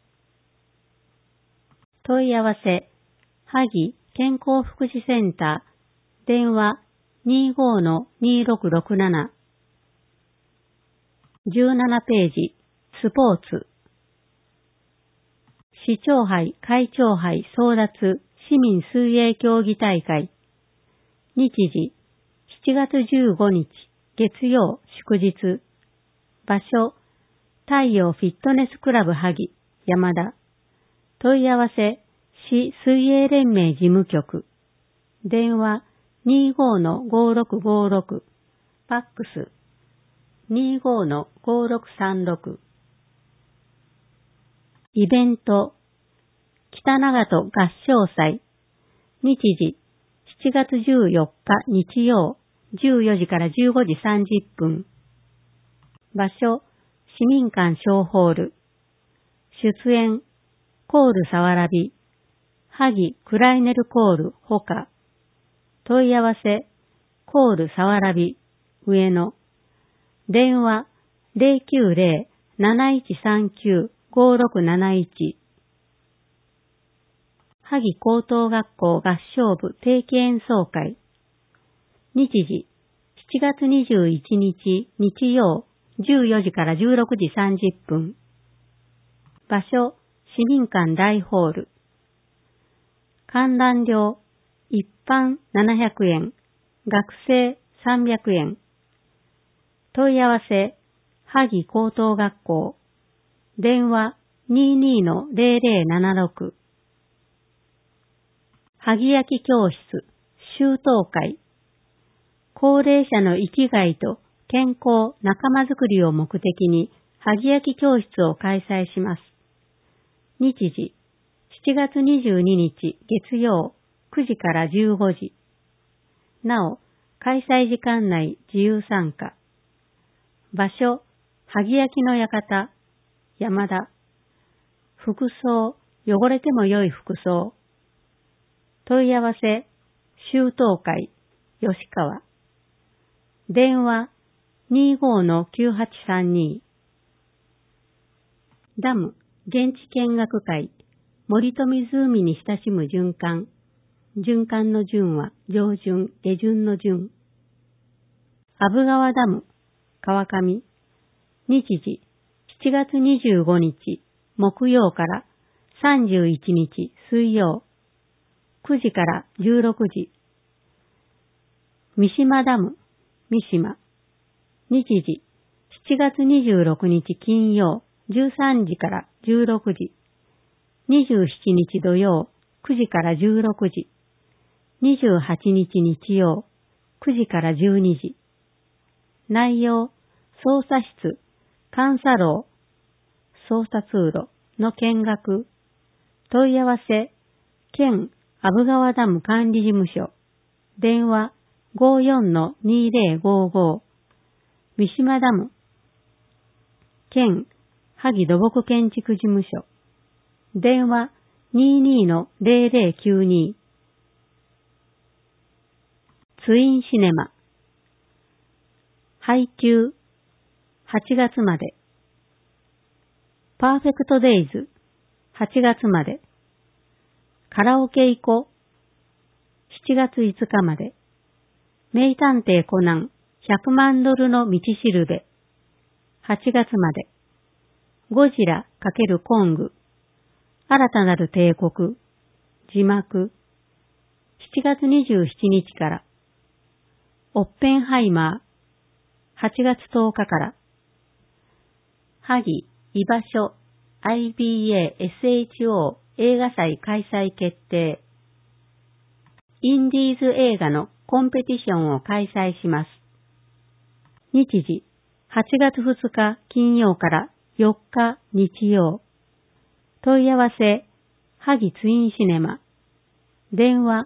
問い合わせ、萩健康福祉センター、電話 25-2667。17ページ、スポーツ。市長杯、会長杯争奪市民水泳競技大会。日時、7月15日、月曜、祝日。場所、太陽フィットネスクラブ萩、山田。問い合わせ、市水泳連盟事務局。電話 25-5656。ファックス 25-5636。イベント、北長門合唱祭。日時、7月14日日曜、14時から15時30分。場所、市民館小ホール。出演、コールさわらび、萩クライネルコールほか。問い合わせ、コールさわらび、上野。電話、090-7139-5671。萩高等学校合唱部定期演奏会。日時、7月21日日曜、14時から16時30分。場所、市民館大ホール。観覧料、一般700円、学生300円。問い合わせ、萩高等学校。電話 22-0076。萩焼き教室、修闘会。高齢者の生きがいと健康、仲間づくりを目的に、萩焼き教室を開催します。日時、7月22日月曜、9時から15時。なお、開催時間内自由参加。場所、萩焼きの館、山田。服装、汚れても良い服装。問い合わせ、修闘会、吉川。電話、25-9832。ダム、現地見学会、森と湖に親しむ循環。循環の順は上旬、下旬の順。阿武川ダム、川上。日時、7月25日、木曜から31日、水曜。9時から16時。三島ダム、三島。日時、7月26日金曜、13時から16時。27日土曜、9時から16時。28日日曜、9時から12時。内容、操作室、監査楼、操作通路の見学。問い合わせ、県阿武川ダム管理事務所。電話 54-2055。三島ダム。県萩土木建築事務所。電話 22-0092。ツインシネマ。配給8月まで。パーフェクトデイズ8月まで。カラオケ行こ7月5日まで。名探偵コナン100万ドルの道しるべ8月まで。ゴジラ×コング新たなる帝国字幕7月27日から。オッペンハイマー8月10日から。萩居場所 IBA-SHO 映画祭開催決定。インディーズ映画のコンペティションを開催します。日時8月2日金曜から4日日曜。 問い合わせ、萩ツインシネマ。電話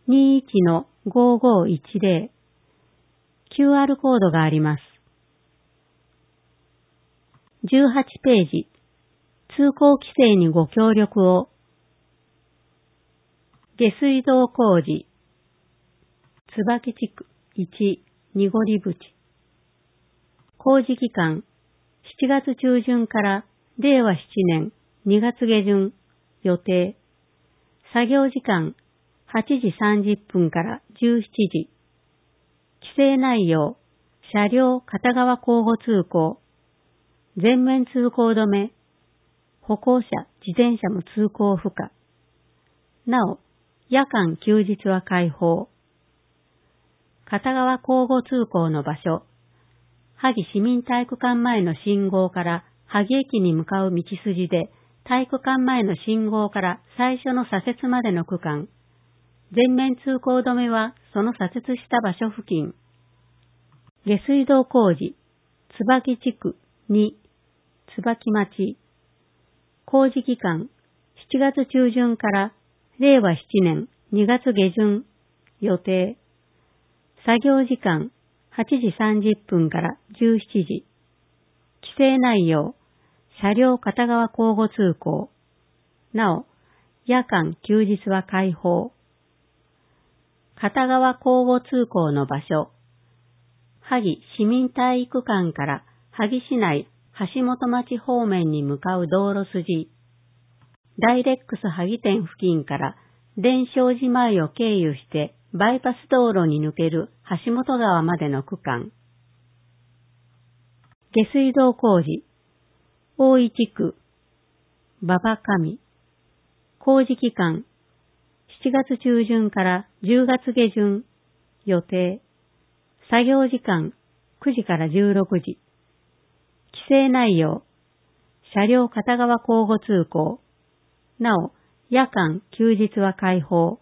21-5510。QR コードがあります。18ページ。通行規制にご協力を。下水道工事。椿地区1、濁り淵。工事期間、7月中旬から令和7年2月下旬予定。作業時間、8時30分から17時。規制内容、車両片側交互通行。全面通行止め。歩行者、自転車も通行不可。なお、夜間休日は開放。片側交互通行の場所。萩市民体育館前の信号から萩駅に向かう道筋で、体育館前の信号から最初の左折までの区間。全面通行止めはその左折した場所付近。下水道工事、椿地区2、椿町。工事期間、7月中旬から令和7年2月下旬予定。作業時間、8時30分から17時。規制内容、車両片側交互通行。なお、夜間休日は開放。片側交互通行の場所。萩市民体育館から萩市内橋本町方面に向かう道路筋。ダイレックス萩店付近から伝承寺前を経由してバイパス道路に抜ける橋本川までの区間。下水道工事。大井地区。馬場上。工事期間。7月中旬から10月下旬。予定。作業時間。9時から16時。規制内容。車両片側交互通行。なお、夜間休日は開放。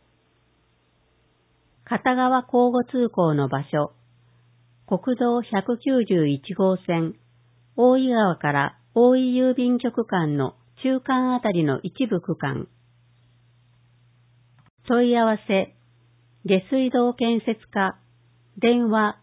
片側交互通行の場所。国道191号線。大井川から大井郵便局間の中間あたりの一部区間。問い合わせ、下水道建設課、電話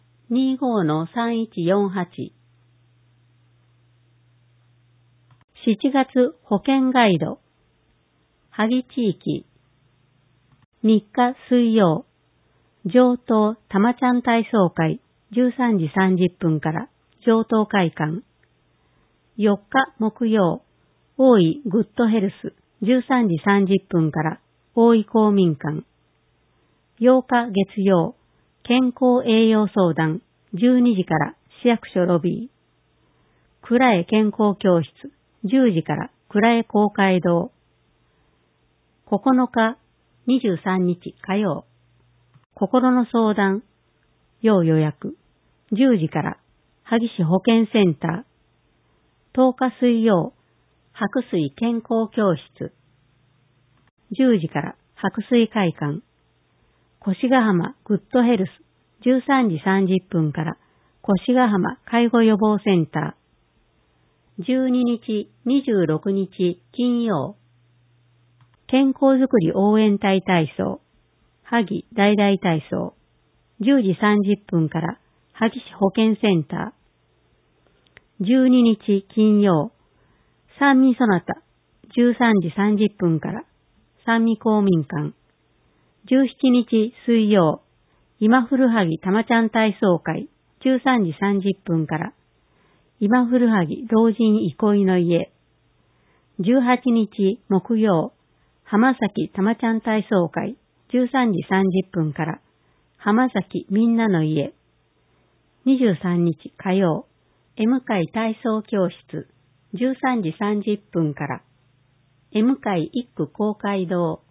25-3148。7月保険ガイド。萩地域。3日水曜。上東たまちゃん体操会13時30分から上東会館。4日木曜。大井グッドヘルス13時30分から大井公民館。8日月曜。健康栄養相談12時から市役所ロビー。蔵へ健康教室10時から蔵へ公会堂。9日23日火曜。心の相談要予約10時から萩市保健センター。10日水曜。白水健康教室10時から白水会館。越ヶ浜グッドヘルス13時30分から越ヶ浜介護予防センター。12日、26日金曜。健康づくり応援隊体操。萩大々体操。10時30分から萩市保健センター。12日金曜。三味そなた。13時30分から三味公民館。17日水曜。今古萩たまちゃん体操会13時30分から今古萩老人憩いの家。18日木曜。浜崎たまちゃん体操会13時30分から浜崎みんなの家。23日火曜。M 会体操教室13時30分から M 会一区公会堂。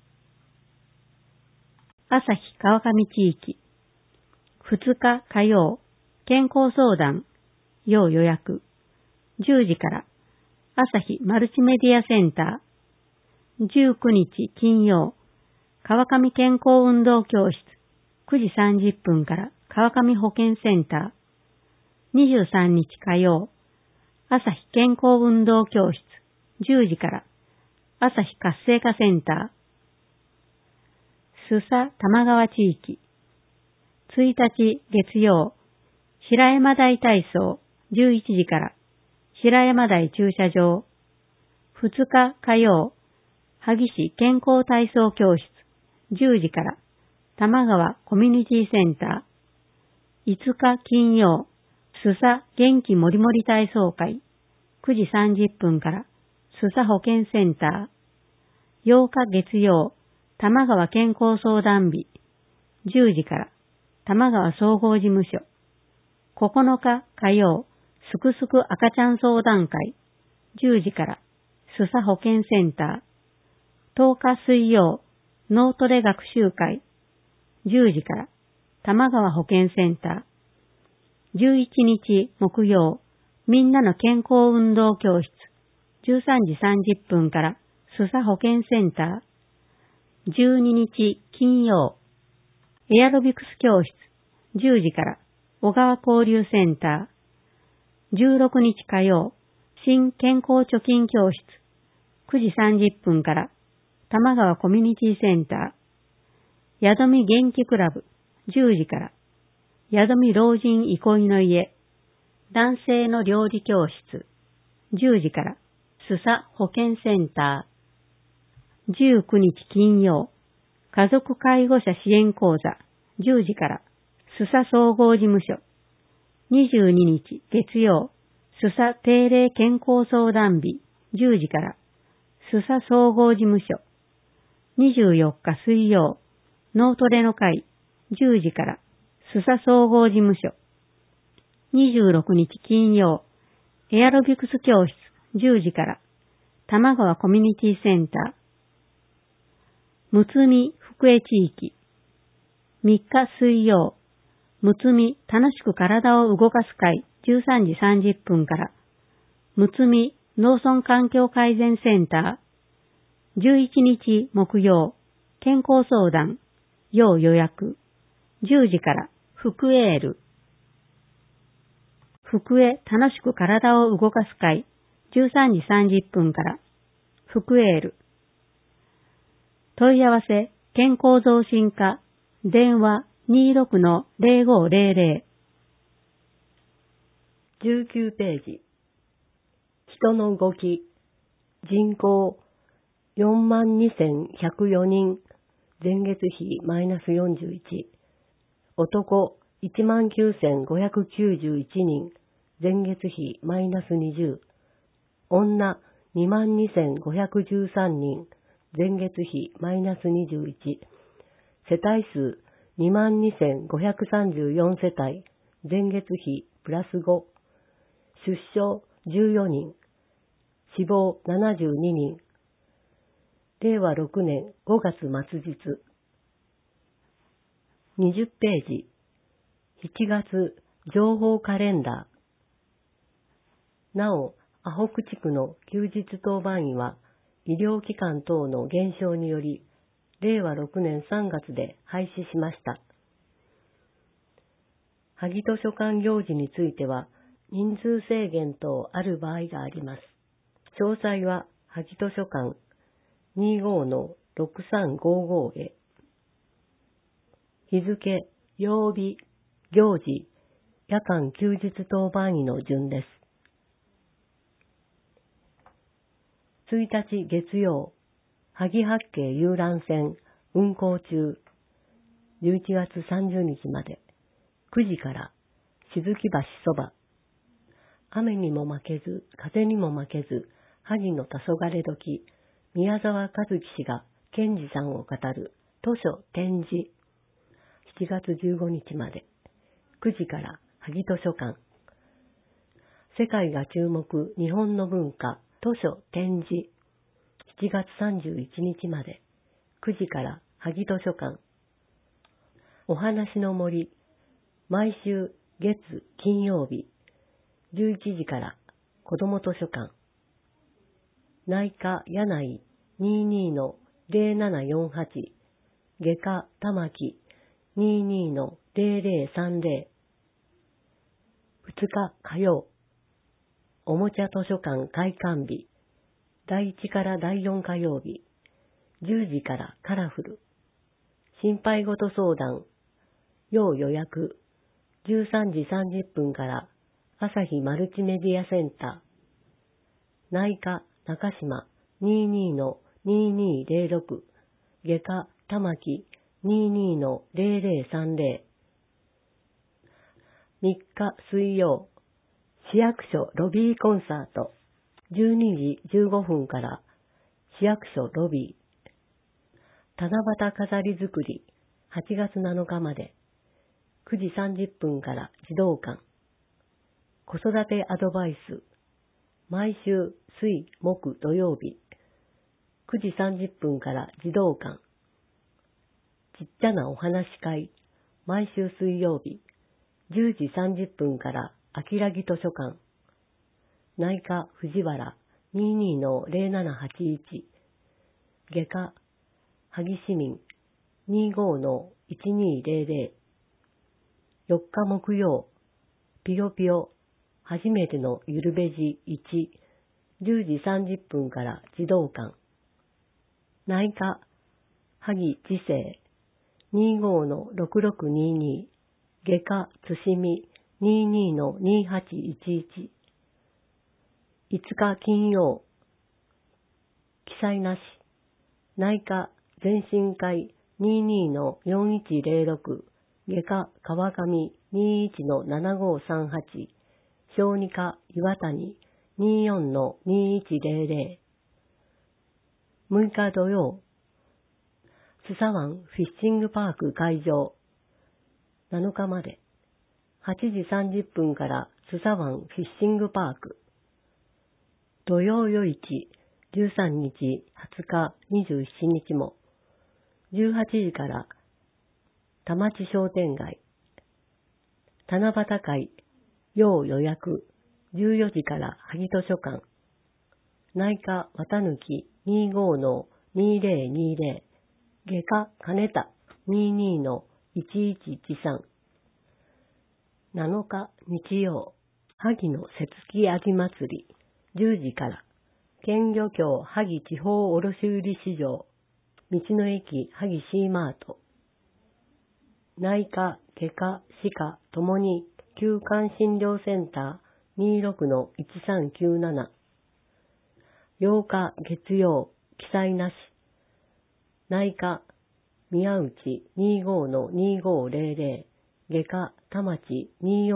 朝日川上地域。2日火曜。健康相談要予約10時から朝日マルチメディアセンター。19日金曜。川上健康運動教室9時30分から川上保健センター。23日火曜。朝日健康運動教室10時から朝日活性化センター、須佐玉川地域、1日月曜、白山台体操11時から白山台駐車場、2日火曜、萩市健康体操教室10時から玉川コミュニティセンター、5日金曜、須佐元気もりもり体操会9時30分から須佐保健センター、8日月曜、玉川健康相談日10時から玉川総合事務所、9日火曜、すくすく赤ちゃん相談会10時から須佐保健センター、10日水曜、脳トレ学習会10時から玉川保健センター、11日木曜、みんなの健康運動教室13時30分から須佐保健センター、12日金曜、エアロビクス教室10時から小川交流センター、16日火曜、新健康貯金教室9時30分から玉川コミュニティセンター、宿見元気クラブ10時から宿見老人憩いの家、男性の料理教室10時から須佐保健センター、19日金曜、家族介護者支援講座10時から須佐総合事務所、22日月曜、須佐定例健康相談日10時から須佐総合事務所、24日水曜、脳トレの会10時から須佐総合事務所、26日金曜、エアロビクス教室10時から玉川コミュニティセンター、むつみ福江地域、3日水曜、むつみ楽しく体を動かす会13時30分から、むつみ農村環境改善センター、11日木曜、健康相談、要予約、10時から福エール、福江楽しく体を動かす会13時30分から、福エール、問い合わせ、健康増進課、電話 26-0500。
19ページ。人の動き。人口42,104人。前月比マイナス41。男19,591人。前月比マイナス20。女22,513人。前月比マイナス21。世帯数22,534世帯。前月比プラス5。出生14人。死亡72人。令和6年5月末日。20ページ。7月情報カレンダー。なお、阿北地区の休日当番員は、医療機関等の減少により、令和6年3月で廃止しました。萩図書館行事については、人数制限等ある場合があります。詳細は、萩図書館 25-6355 へ。日付、曜日、行事、夜間休日当番員の順です。1日月曜、萩八景遊覧船運航中、11月30日まで、9時から静木橋そば。雨にも負けず、風にも負けず、萩の黄昏時、宮沢和樹氏が賢治さんを語る図書展示。7月15日まで、9時から萩図書館。世界が注目日本の文化図書展示。7月31日まで、9時から萩図書館。お話の森。毎週月金曜日、11時から子ども図書館。内科柳井 22-0748、外科玉木 22-0030。2日火曜、おもちゃ図書館開館日、
第1から第4火曜日、10時からカラフル。心配事相談、要予約、13時30分から朝日マルチメディアセンター。内科中島 22-2206、外科玉木 22-0030。3日水曜、市役所ロビーコンサート、12時15分から市役所ロビー。七夕飾り作り、8月7日まで、9時30分から児童館。子育てアドバイス、毎週水木土曜日、9時30分から児童館。ちっちゃなお話会、毎週水曜日、10時30分から秋良木図書館。内科藤原 22-0781、外科萩市民 25-1200。4日木曜、ぴよぴよ初めてのゆるべじ1、10時30分から児童館。内科萩知世 25-6622、外科つしみ 22-2811。5日金曜、記載なし。内科全身会 22-4106、外科川上 21-7538、小児科岩谷 24-2100。6日土曜、須佐湾フィッシングパーク会場。7日まで、8時30分から須佐湾フィッシングパーク。土曜夜市、13日、20日、27日も、18時から田町商店街。七夕会、要予約、14時から萩図書館。内科綿抜き 25-2020、外科金田 22-1113。7日日曜、萩の節木秋祭り、10時から、県漁協萩地方卸売市場、道の駅萩シーマート。内科、外科、歯科ともに休館診療センター 26-1397。8日月曜、記載なし。内科、宮内 25-2500、外科、田町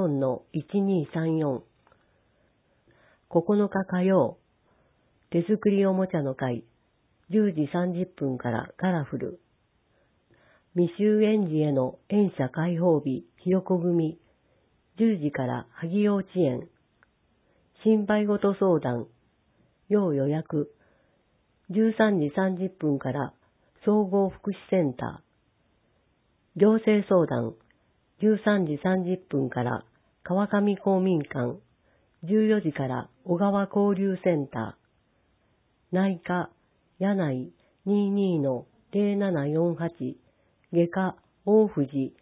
24-1234。9日火曜、手作りおもちゃの会、10時30分からカラフル。未就園児への園舎開放日、ひよこ組、10時から萩幼稚園。心配事相談、要予約、13時30分から総合福祉センター。行政相談、13時30分から川上公民館、14時から小川交流センター。内科、柳井 22-0748、外科、大藤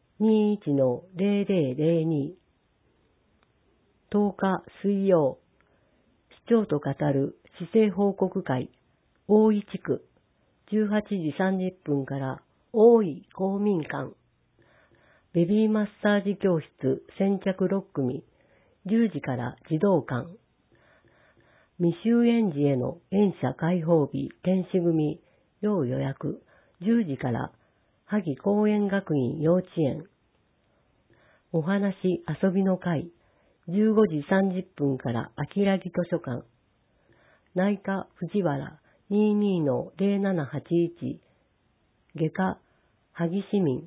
21-0002。10日水曜、市長と語る市政報告会、大井地区、18時30分から大井公民館。ベビーマッサージ教室先着6組、10時から児童館。未就園児への園舎開放日天使組、要予約、10時から萩公園学院幼稚園。お話遊びの会、15時30分から秋良木図書館。内科藤原 22-0781、外科萩市民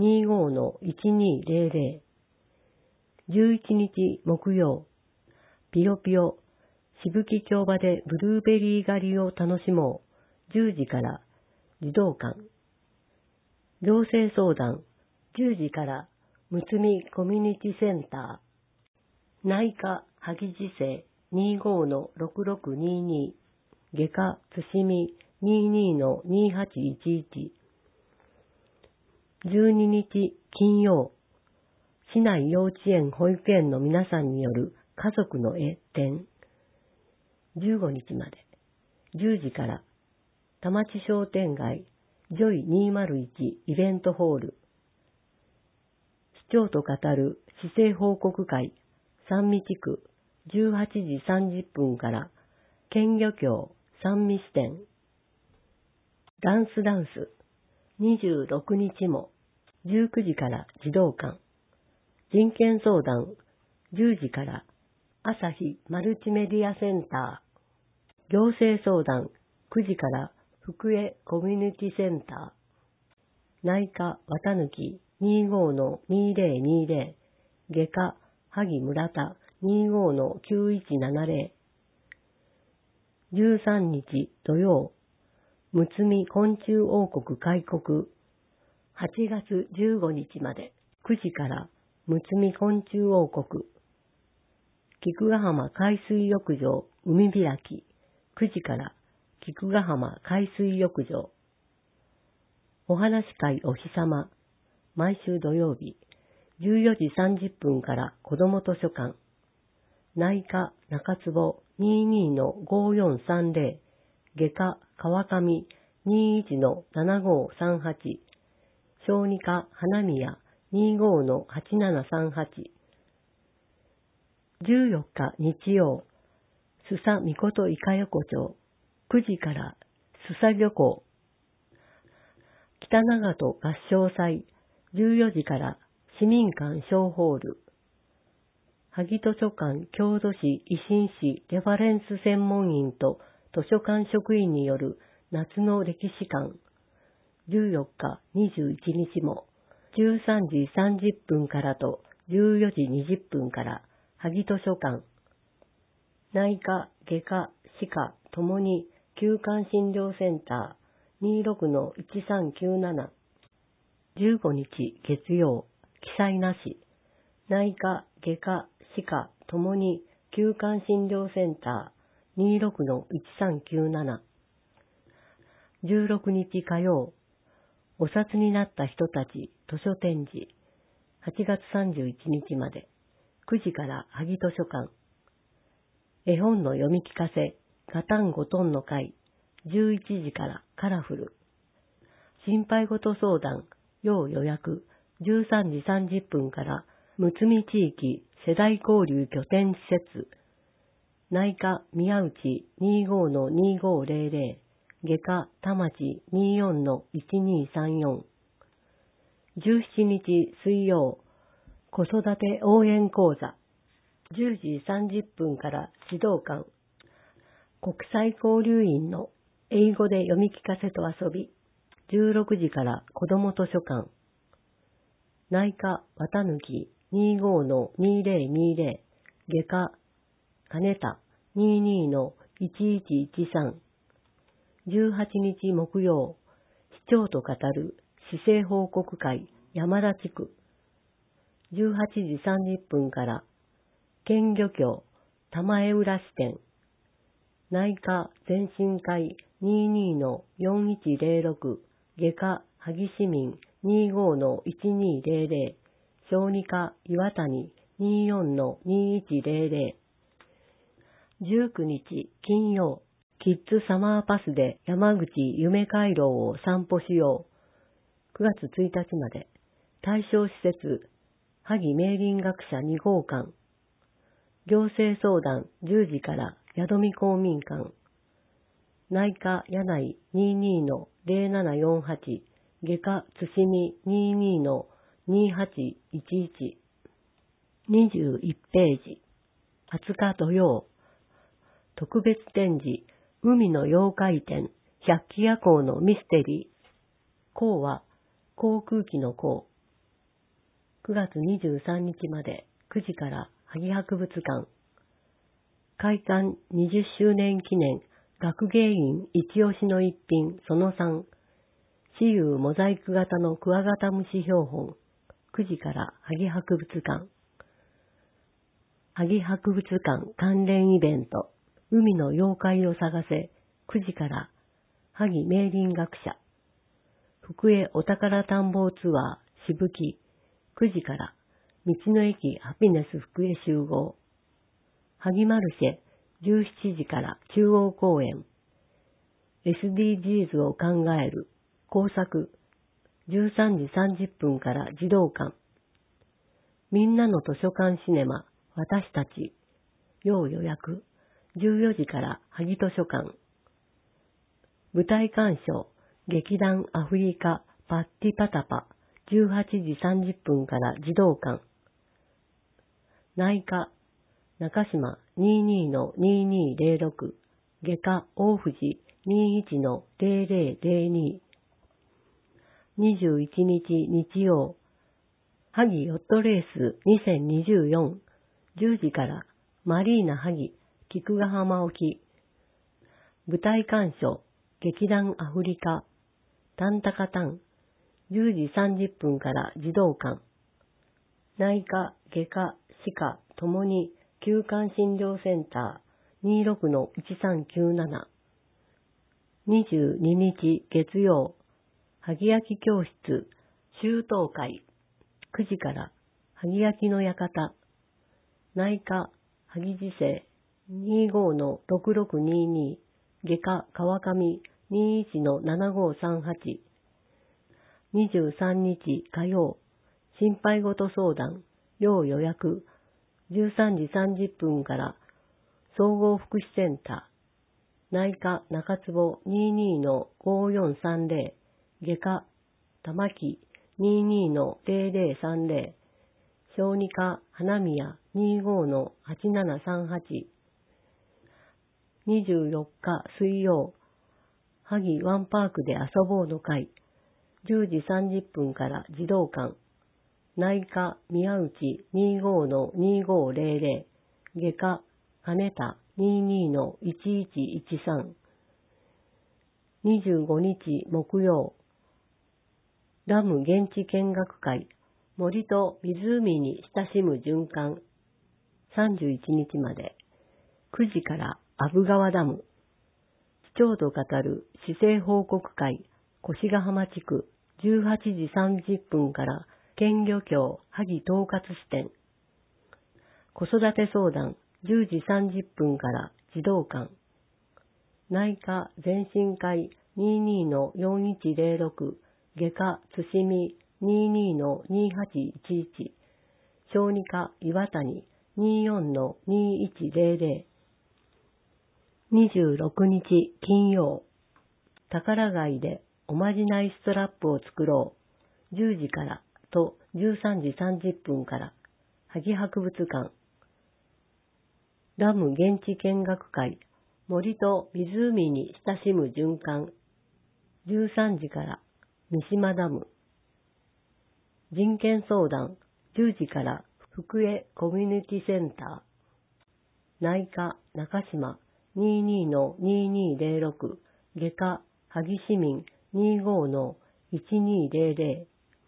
25-1200。11日木曜、ぴよぴよしぶき町場でブルーベリー狩りを楽しもう、10時から児童館。行政相談、10時からむつみコミュニティセンター。内科萩知世 25-6622、外科つしみ 22-2811。12日金曜、市内幼稚園保育園の皆さんによる家族の絵展。15日まで。 10時から田町商店街ジョイ201イベントホール。市長と語る市政報告会三味地区18時30分から県漁協三味支店。ダンス26日も19時から児童館。人権相談10時から朝日マルチメディアセンター。行政相談9時から福江コミュニティセンター。内科綿抜き 25-2020 外科萩村田 25-9170。13日土曜、むつみ昆虫王国開国。8月15日まで9時からむつみ昆虫王国。菊ヶ浜海水浴場海開き9時から菊ヶ浜海水浴場。お話会お日様毎週土曜日14時30分から子ども図書館。内科中坪 22-5430 外科川上 21-7538 小児科花宮 25-8738。14日日曜、須佐美琴伊香横丁9時から須佐漁港。北長門合唱祭14時から市民館小ホール。萩図書館郷土史維新史レファレンス専門員と図書館職員による夏の歴史館。14日21日も13時30分からと14時20分から萩図書館。内科、外科、歯科ともに休館診療センター 26-1397。15日月曜、記載なし。内科、外科、歯科ともに休館診療センター 26-1397。16日火曜、お札になった人たち図書展示。8月31日まで9時から萩図書館。絵本の読み聞かせガタンゴトンの会11時からカラフル。心配事相談要予約13時30分からむつみ地域世代交流拠点施設。内科宮内 25-2500 外科田町 24-1234。17日水曜、子育て応援講座10時30分から児童館。国際交流員の英語で読み聞かせと遊び16時から子ども図書館。内科綿抜き 25-2020 外科金田 22-1113。18日木曜、市長と語る市政報告会山田地区。18時30分から県漁協玉江浦支店。内科前進会 22-4106 外科萩市民 25-1200 小児科岩谷 24-2100。19日金曜、キッズサマーパスで山口夢回廊を散歩しよう。9月1日まで対象施設萩明林学者2号館。行政相談10時から宿見公民館。内科柳井 22-0748 外科津見 22-2811。21ページ。20日土曜、特別展示海の妖怪展百鬼夜行のミステリー。航は航空機の航。9月23日まで9時から萩博物館。開館20周年記念学芸員一押しの一品その3。雌雄モザイク型のクワガタムシ標本。9時から萩博物館。萩博物館関連イベント海の妖怪を探せ9時から萩明林学者。福江お宝探訪ツアーしぶき9時から道の駅ハピネス福江集合。萩マルシェ17時から中央公園。 SDGs を考える工作13時30分から児童館みんなの図書館シネマ私たち要予約14時から萩図書館舞台鑑賞劇団アフリカパッティパタパ18時30分から児童館内科中島 22-2206 外科大藤 21-0002 21日日曜萩ヨットレース2024 10時からマリーナ萩菊ヶ浜沖舞台鑑賞劇団アフリカタンタカタン10時30分から児童館内科外科歯科ともに休館診療センター 26-1397 22日月曜萩焼き教室修道会9時から萩焼きの館内科萩自生 25-6622 外科川上 21-7538 23日火曜心配事相談要予約13時30分から総合福祉センター内科中坪 22-5430 外科玉木 22-0030 小児科花宮 25-8738 24日水曜萩ワンパークで遊ぼうの会10時30分から児童館内科宮内 25-2500 外科金田 22-1113 25日木曜ダム現地見学会森と湖に親しむ循環31日まで9時から阿武川ダム市長と語る市政報告会越ヶ浜地区18時30分から県漁協萩統括支店子育て相談10時30分から児童館内科全身会 22-4106 外科津見 22-2811 小児科岩谷 24-2100 26日金曜宝貝でおまじないストラップを作ろう10時からと13時30分から萩博物館ダム現地見学会森と湖に親しむ循環13時から三島ダム人権相談10時から福江コミュニティセンター内科中島 22-2206 外科萩市民 25-1200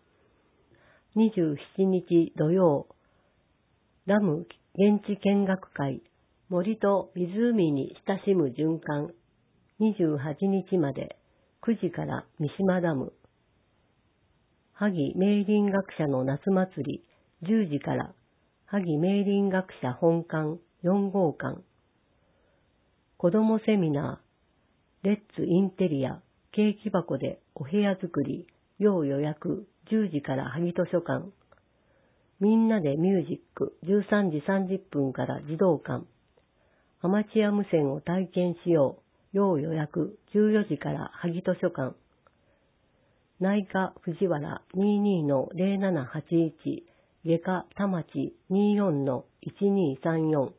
27日土曜ダム現地見学会森と湖に親しむ循環28日まで9時から三島ダム萩明林学者の夏祭り10時から萩明林学者本館4号館子どもセミナーレッツインテリアケーキ箱でお部屋作り要予約10時から萩図書館みんなでミュージック13時30分から児童館アマチュア無線を体験しよう要予約14時から萩図書館内科藤原 22-0781 外科田町 24-1234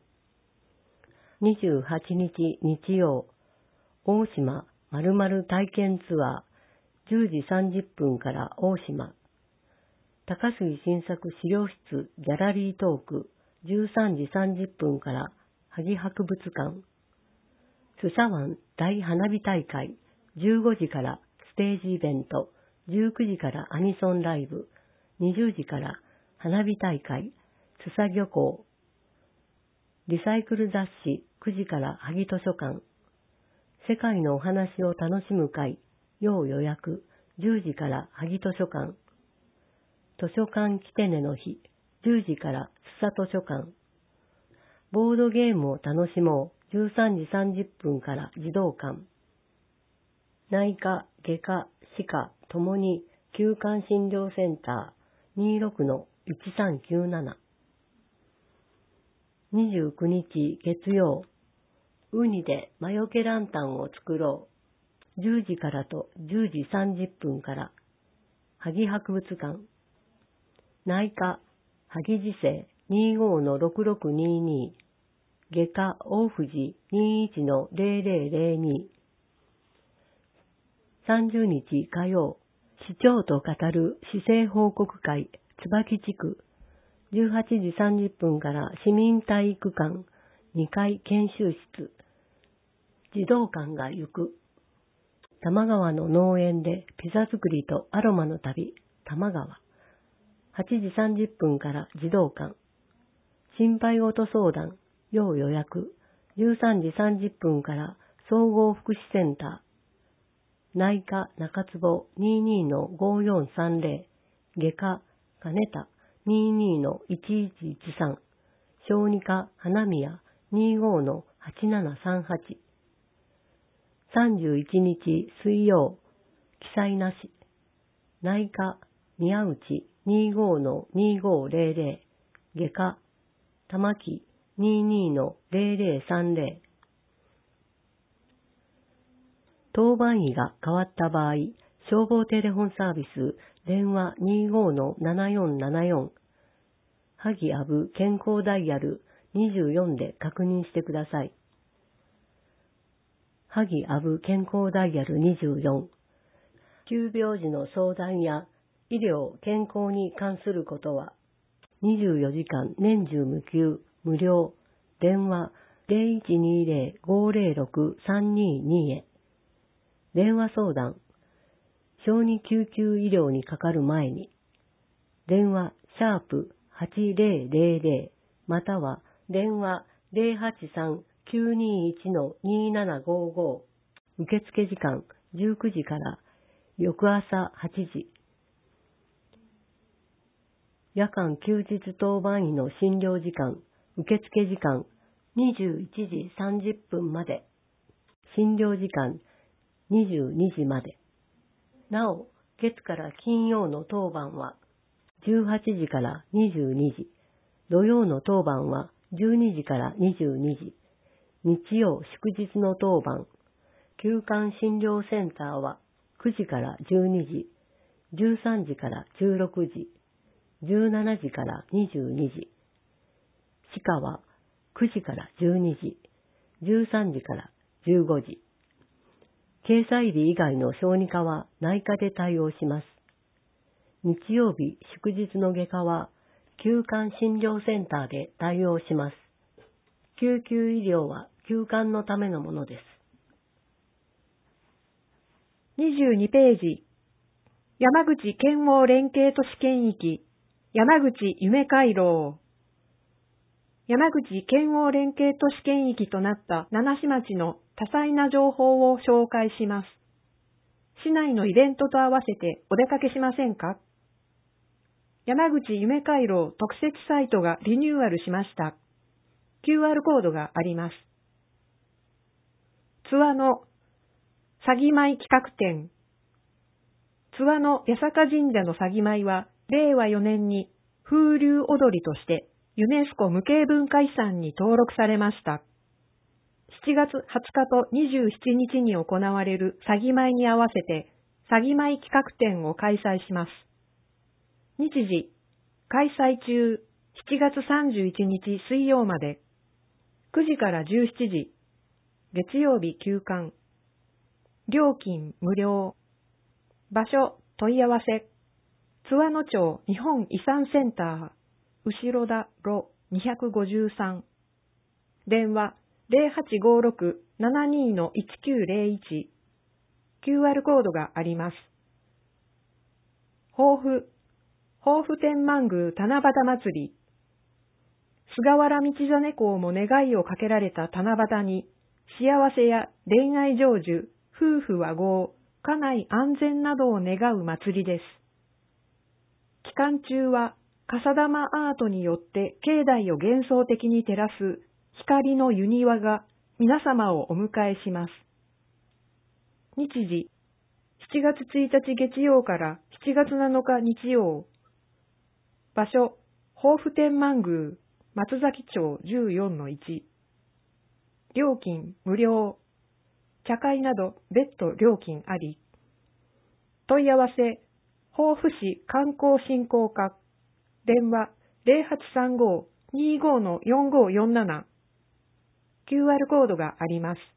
28日日曜大島〇〇体験ツアー10時30分から大島高杉新作資料室ギャラリートーク13時30分から萩博物館スサ湾大花火大会15時からステージイベント19時からアニソンライブ20時から花火大会スサ漁港リサイクル雑誌9時から萩図書館世界のお話を楽しむ会要予約10時から萩図書館図書館キテネの日10時からスサ図書館ボードゲームを楽しもう13時30分から児童館内科、外科、歯科ともに休館診療センター 26-1397。29日月曜、ウニで魔除けランタンを作ろう。10時からと10時30分から。萩博物館。内科、萩時世 25-6622。外科、大藤 21-0002。30日火曜、市長と語る市政報告会、椿地区。18時30分から市民体育館2階研修室。児童館が行く。多摩川の農園でピザ作りとアロマの旅、多摩川。8時30分から児童館。心配事相談、要予約。13時30分から総合福祉センター。内科中坪 22-5430。外科金田 22-1113。小児科花宮 25-8738。31日水曜、記載なし。内科宮内 25-2500。外科玉木 22-0030。当番医が変わった場合、消防テレフォンサービス電話 25-7474。萩阿部健康ダイヤル24で確認してください。萩阿部健康ダイヤル24。急病時の相談や医療・健康に関することは、24時間年中無休無料。電話 0120-506-322 へ。電話相談。小児救急医療にかかる前に。電話#8000または電話 083-921-2755。受付時間19時から翌朝8時。夜間休日当番医の診療時間、受付時間21時30分まで。診療時間22時まで。なお、月から金曜の当番は18時から22時。土曜の当番は12時から22時。日曜祝日の当番。休館診療センターは9時から12時。13時から16時。17時から22時。歯科は9時から12時。13時から15時。経済日以外の小児科は内科で対応します。日曜日、祝日の外科は休館診療センターで対応します。救急医療は休館のためのものです。
22ページ。山口県央連携都市圏域、山口夢回廊。山口県央連携都市圏域となった七市町の多彩な情報を紹介します。市内のイベントと合わせてお出かけしませんか？山口夢回廊特設サイトがリニューアルしました。QR コードがあります。津和野詐欺舞企画展。津和野八坂神社の詐欺舞は令和4年に風流踊りとしてユネスコ無形文化遺産に登録されました。7月20日と27日に行われる詐欺舞に合わせて詐欺舞企画展を開催します。日時、開催中7月31日水曜まで、9時から17時、月曜日休館。料金無料。場所問い合わせ。津和野町日本遺産センター、後ろ田路253。電話0856-72-1901。QR コードがあります。抱負天満宮七夕祭り。菅原道真公も願いをかけられた七夕に、幸せや恋愛成就、夫婦和合、家内安全などを願う祭りです。期間中は、笠玉アートによって境内を幻想的に照らす光の湯庭が皆様をお迎えします。日時、 7月1日月曜から7月7日日曜。場所、防府天満宮、松崎町 14-1。料金無料。茶会など別途料金あり。問い合わせ、防府市観光振興課。電話 0835-25-4547。QR コードがあります。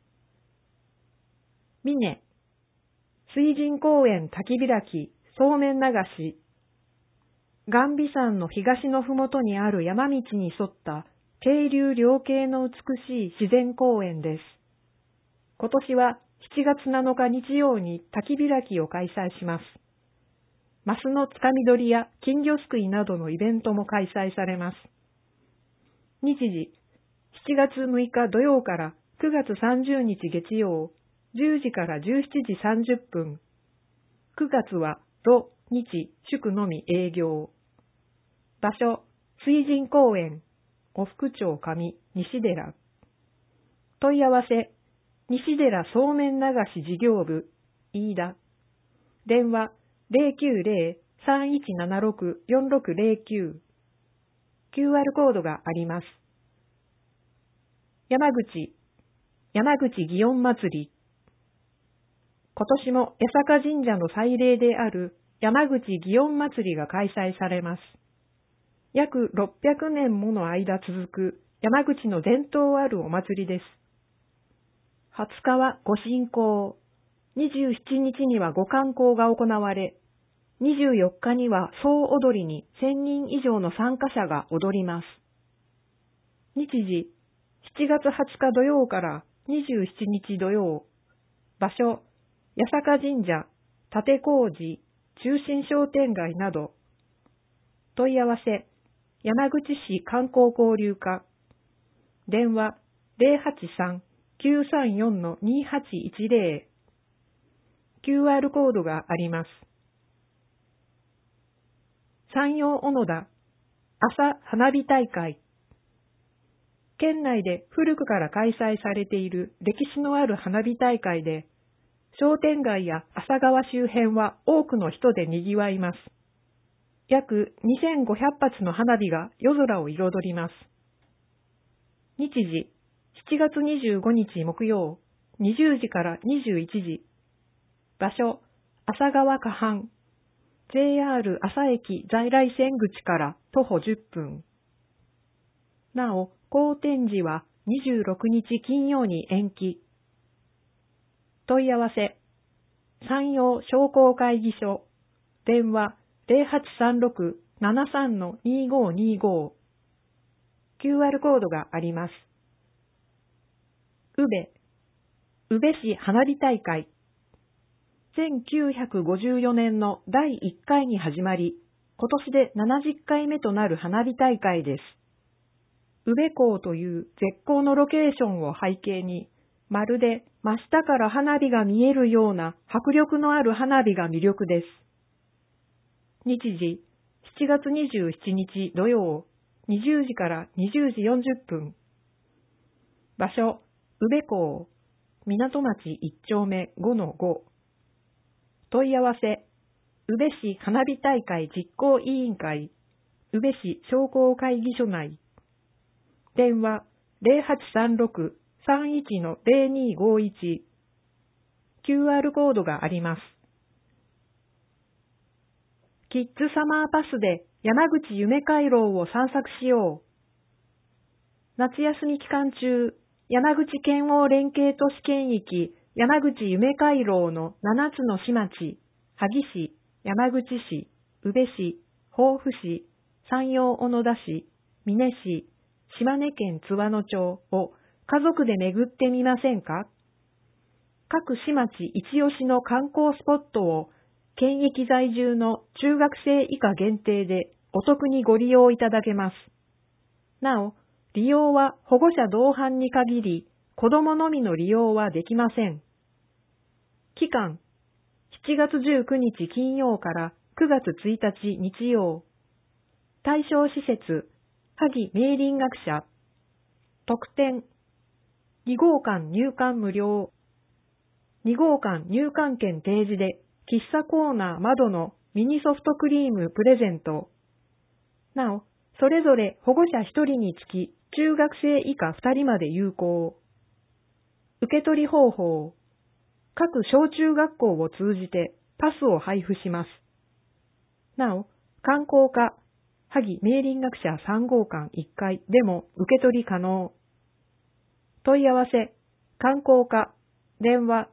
峰、水神公園滝開き、そうめん流し。岩美山の東のふもとにある山道に沿った渓流両渓の美しい自然公園です。今年は7月7日日曜に滝開きを開催します。マスのつかみ取りや金魚すくいなどのイベントも開催されます。日時、7月6日土曜から9月30日月曜、10時から17時30分。9月は土、日、祝のみ営業。場所、水神公園、呉服町上、西寺。問い合わせ、西寺そうめん流し事業部、飯田。電話、090-3176-4609。QR コードがあります。山口祇園祭り。今年も八坂神社の祭礼である山口祇園祭りが開催されます。約600年もの間続く山口の伝統あるお祭りです。20日は御神幸、27日には御観光が行われ、24日には総踊りに1000人以上の参加者が踊ります。日時、7月20日土曜から27日土曜。場所、八坂神社、立小路、中心商店街など。問い合わせ、山口市観光交流課。電話、083-934-2810。QR コードがあります。山陽小野田、朝花火大会。県内で古くから開催されている歴史のある花火大会で、商店街や朝川周辺は多くの人で賑わいます。約2500発の花火が夜空を彩ります。日時、7月25日木曜、20時から21時。場所、朝川河畔。JR 朝駅在来線口から徒歩10分。なお、後展示は26日金曜に延期。問い合わせ、山陽商工会議所。電話、0836-73-2525。QR コードがあります。宇部市花火大会。1954年の第1回に始まり、今年で70回目となる花火大会です。宇部港という絶好のロケーションを背景に、まるで真下から花火が見えるような迫力のある花火が魅力です。日時、7月27日土曜、20時から20時40分。場所、宇部港、港町1丁目 5-5。問い合わせ、宇部市花火大会実行委員会、宇部市商工会議所内。電話、0836-31-0251。QR コードがあります。キッズサマーパスで山口夢回廊を散策しよう。夏休み期間中、山口県央連携都市圏域山口夢回廊の7つの市町、萩市、山口市、宇部市、防府市、山陽小野田市、美祢市、島根県津和野町を家族で巡ってみませんか？各市町一押しの観光スポットを県域在住の中学生以下限定でお得にご利用いただけます。なお、利用は保護者同伴に限り、子供のみの利用はできません。期間、7月19日金曜から9月1日日曜。対象施設、萩明林学者。特典、2号館入館無料。2号館入館券提示で喫茶コーナー窓のミニソフトクリームプレゼント。なお、それぞれ保護者1人につき中学生以下2人まで有効。受け取り方法。各小中学校を通じてパスを配布します。なお、観光課、萩明林学者3号館1階でも受け取り可能。問い合わせ、観光課、電話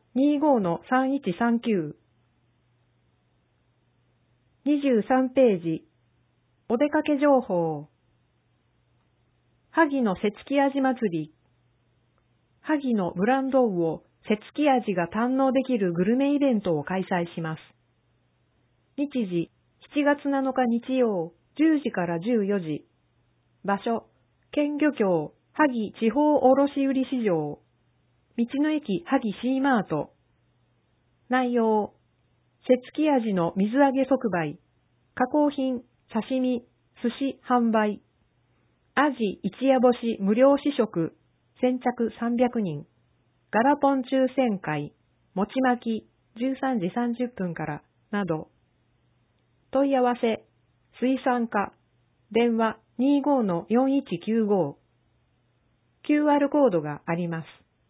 25-3139。23ページ。お出かけ情報。萩の瀬月味祭り。萩のブランド魚、瀬月味が堪能できるグルメイベントを開催します。日時、7月7日日曜、10時から14時。場所、県漁協、萩地方卸売市場。道の駅萩シーマート。内容、瀬月味の水揚げ即売、加工品、刺身、寿司販売。アジ一夜干し無料試食、先着300人。ガラポン抽選会、餅巻き、13時30分から、など。問い合わせ、水産課、電話 25-4195。QR コードがあります。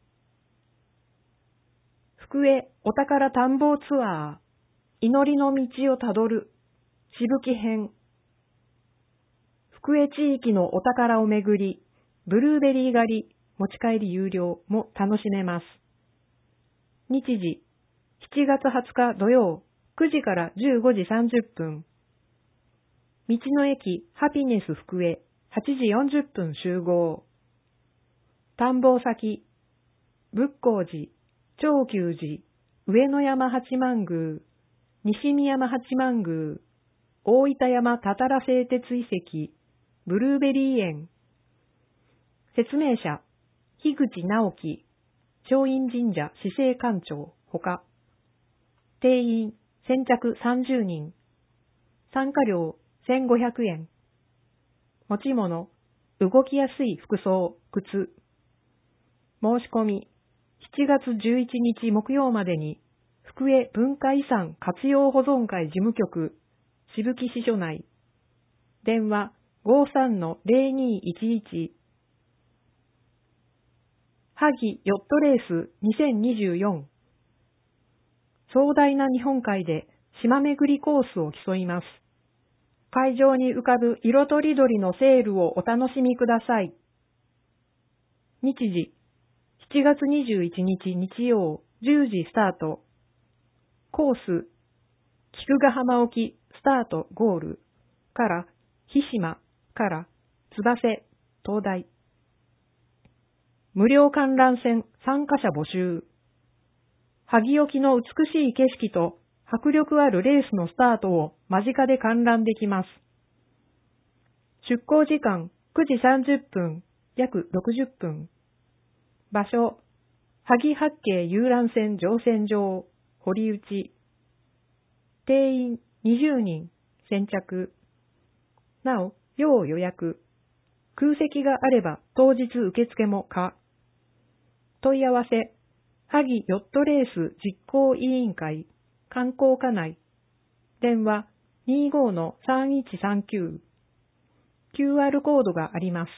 福江お宝探訪ツアー、祈りの道をたどる、しぶき編。福江地域のお宝をめぐり、ブルーベリー狩り、持ち帰り有料も楽しめます。日時、7月20日土曜、9時から15時30分。道の駅ハピネス福江、8時40分集合。探訪先、仏光寺、長久寺、上野山八幡宮、西見山八幡宮、大分山たたら製鉄遺跡、ブルーベリー園。説明者、樋口直樹、長院神社市政官庁、ほか。定員、先着30人。参加料、1500円。持ち物、動きやすい服装、靴。申し込み、7月11日木曜までに、福江文化遺産活用保存会事務局、渋木支所内。電話 53-0211。萩ヨットレース2024。壮大な日本海で島巡りコースを競います。海上に浮かぶ色とりどりのセールをお楽しみください。日時、7月21日日曜10時スタート。コース、菊ヶ浜沖スタートゴールから日島から燕、東大。無料観覧船参加者募集。萩沖の美しい景色と迫力あるレースのスタートを間近で観覧できます。出港時間9時30分、約60分。場所、萩八景遊覧船乗船場、堀内。定員20人、先着。なお、要予約。空席があれば当日受付も可。問い合わせ、萩ヨットレース実行委員会、観光課内。電話 25-3139。QR コードがあります。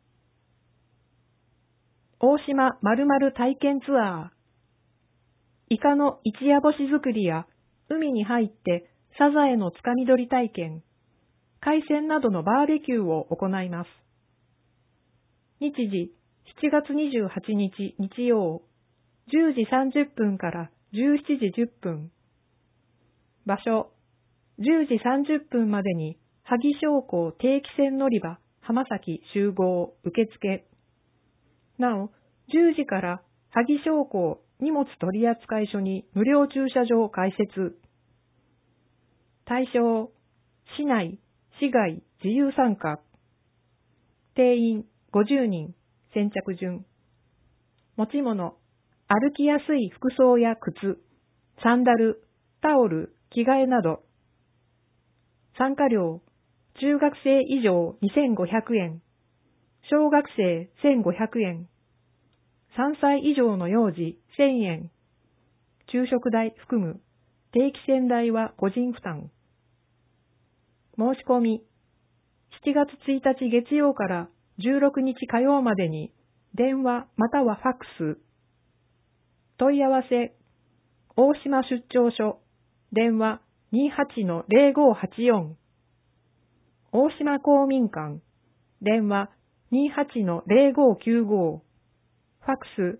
大島〇〇体験ツアー。イカの一夜干し作りや、海に入ってサザエのつかみ取り体験、海鮮などのバーベキューを行います。日時、7月28日日曜、10時30分から17時10分。場所、10時30分までに萩商工定期船乗り場浜崎集合受付。なお、10時から萩商工荷物取扱所に無料駐車場開設。対象、市内、市外自由参加。定員50人、先着順。持ち物、歩きやすい服装や靴、サンダル、タオル、着替えなど。参加料、中学生以上2500円、小学生1500円、3歳以上の幼児1000円、昼食代含む、 定期船代は個人負担。申し込み、7月1日月曜から16日火曜までに電話またはファックス。問い合わせ、大島出張所、電話 28-0584。大島公民館、電話 28-0595。ファックス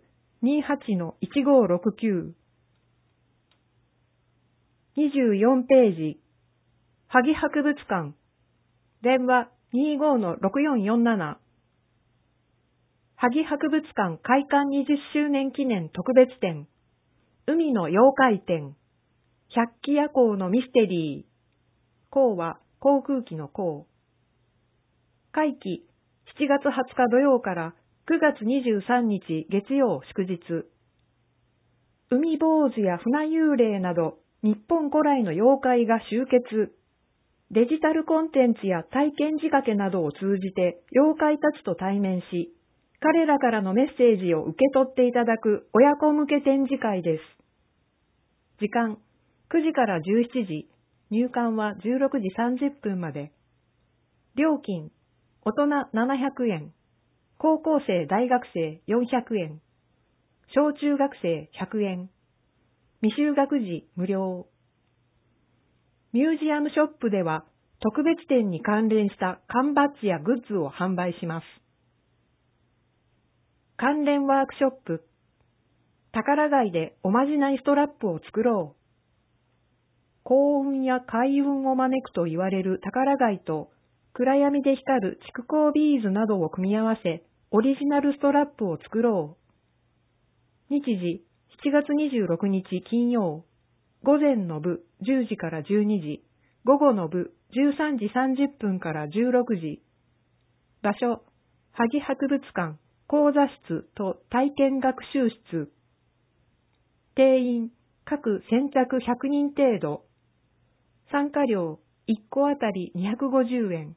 28-1569。24ページ、萩博物館、電話 25-6447。萩博物館開館20周年記念特別展、海の妖怪展、百鬼夜行のミステリー、航は航空機の航。会期7月20日土曜から9月23日月曜祝日。海坊主や船幽霊など日本古来の妖怪が集結。デジタルコンテンツや体験仕掛けなどを通じて妖怪たちと対面し、彼らからのメッセージを受け取っていただく親子向け展示会です。時間、9時から17時、入館は16時30分まで。料金、大人700円、高校生大学生400円、小中学生100円、未就学児無料。ミュージアムショップでは特別展に関連した缶バッジやグッズを販売します。関連ワークショップ、宝貝でおまじないストラップを作ろう。幸運や開運を招くと言われる宝貝と暗闇で光る蓄光ビーズなどを組み合わせ、オリジナルストラップを作ろう。日時、7月26日金曜、午前の部10時から12時、午後の部13時30分から16時。場所、萩博物館、講座室と体験学習室。定員、各先着100人程度。参加料、1個あたり250円。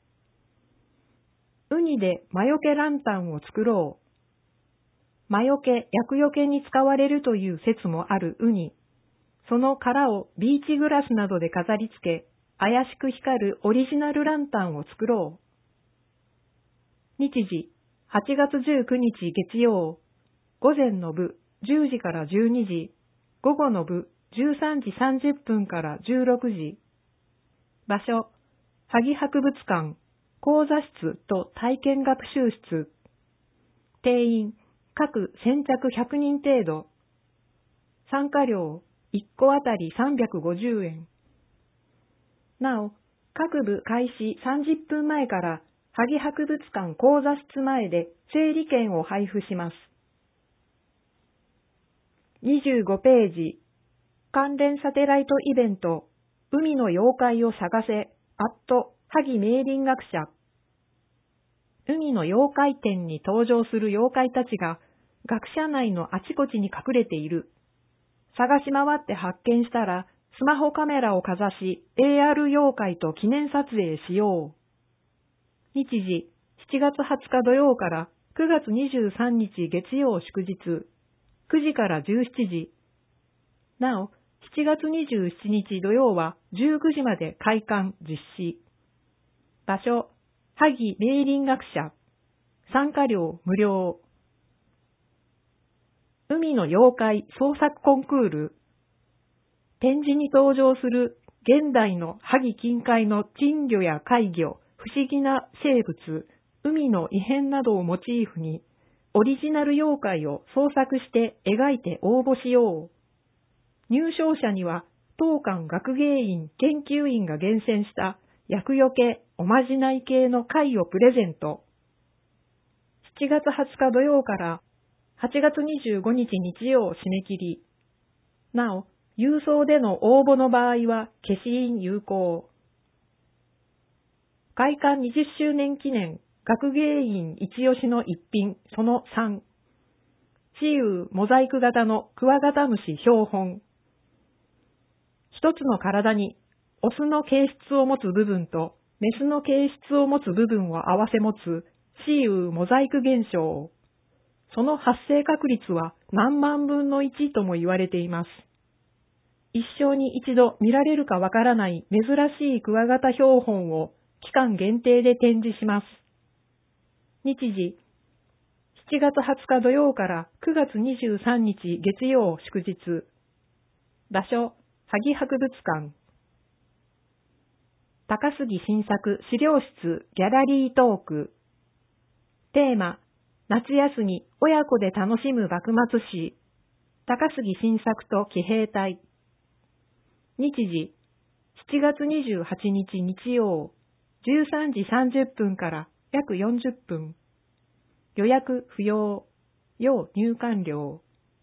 ウニで魔除けランタンを作ろう。魔除け、厄除けに使われるという説もあるウニ。その殻をビーチグラスなどで飾り付け、怪しく光るオリジナルランタンを作ろう。日時、8月19日月曜、午前の部10時から12時、午後の部13時30分から16時。場所、萩博物館、講座室と体験学習室。定員、各先着100人程度。参加料、1個あたり350円。なお、各部開始30分前から萩博物館講座室前で整理券を配布します。25ページ、関連サテライトイベント、海の妖怪を探せ、萩明林学者。海の妖怪展に登場する妖怪たちが学者内のあちこちに隠れている。探し回って発見したら、スマホカメラをかざし、AR 妖怪と記念撮影しよう。日時、7月20日土曜から9月23日月曜祝日、9時から17時。なお、7月27日土曜は19時まで開館実施。場所、萩明林学者。参加料無料。海の妖怪創作コンクール。展示に登場する現代の萩近海の珍魚や怪魚、不思議な生物、海の異変などをモチーフに、オリジナル妖怪を創作して描いて応募しよう。入賞者には、当館学芸員研究員が厳選した厄除け、おまじない系の貝をプレゼント。7月20日土曜から8月25日日曜締め切り。なお、郵送での応募の場合は消印有効。開館20周年記念学芸員一押しの一品その3。雌雄モザイク型のクワガタムシ標本。一つの体にオスの形質を持つ部分とメスの形質を持つ部分を合わせ持つ雌雄モザイク現象。その発生確率は何万分の1とも言われています。 一生に一度見られるかわからない珍しいクワガタ標本を期間限定で展示します。日時、7月20日土曜から9月23日月曜祝日。場所、萩博物館。高杉新作資料室ギャラリートーク。テーマ、夏休み親子で楽しむ幕末史。高杉新作と騎兵隊。日時、7月28日日曜、13時30分から約40分。予約不要。要入館料。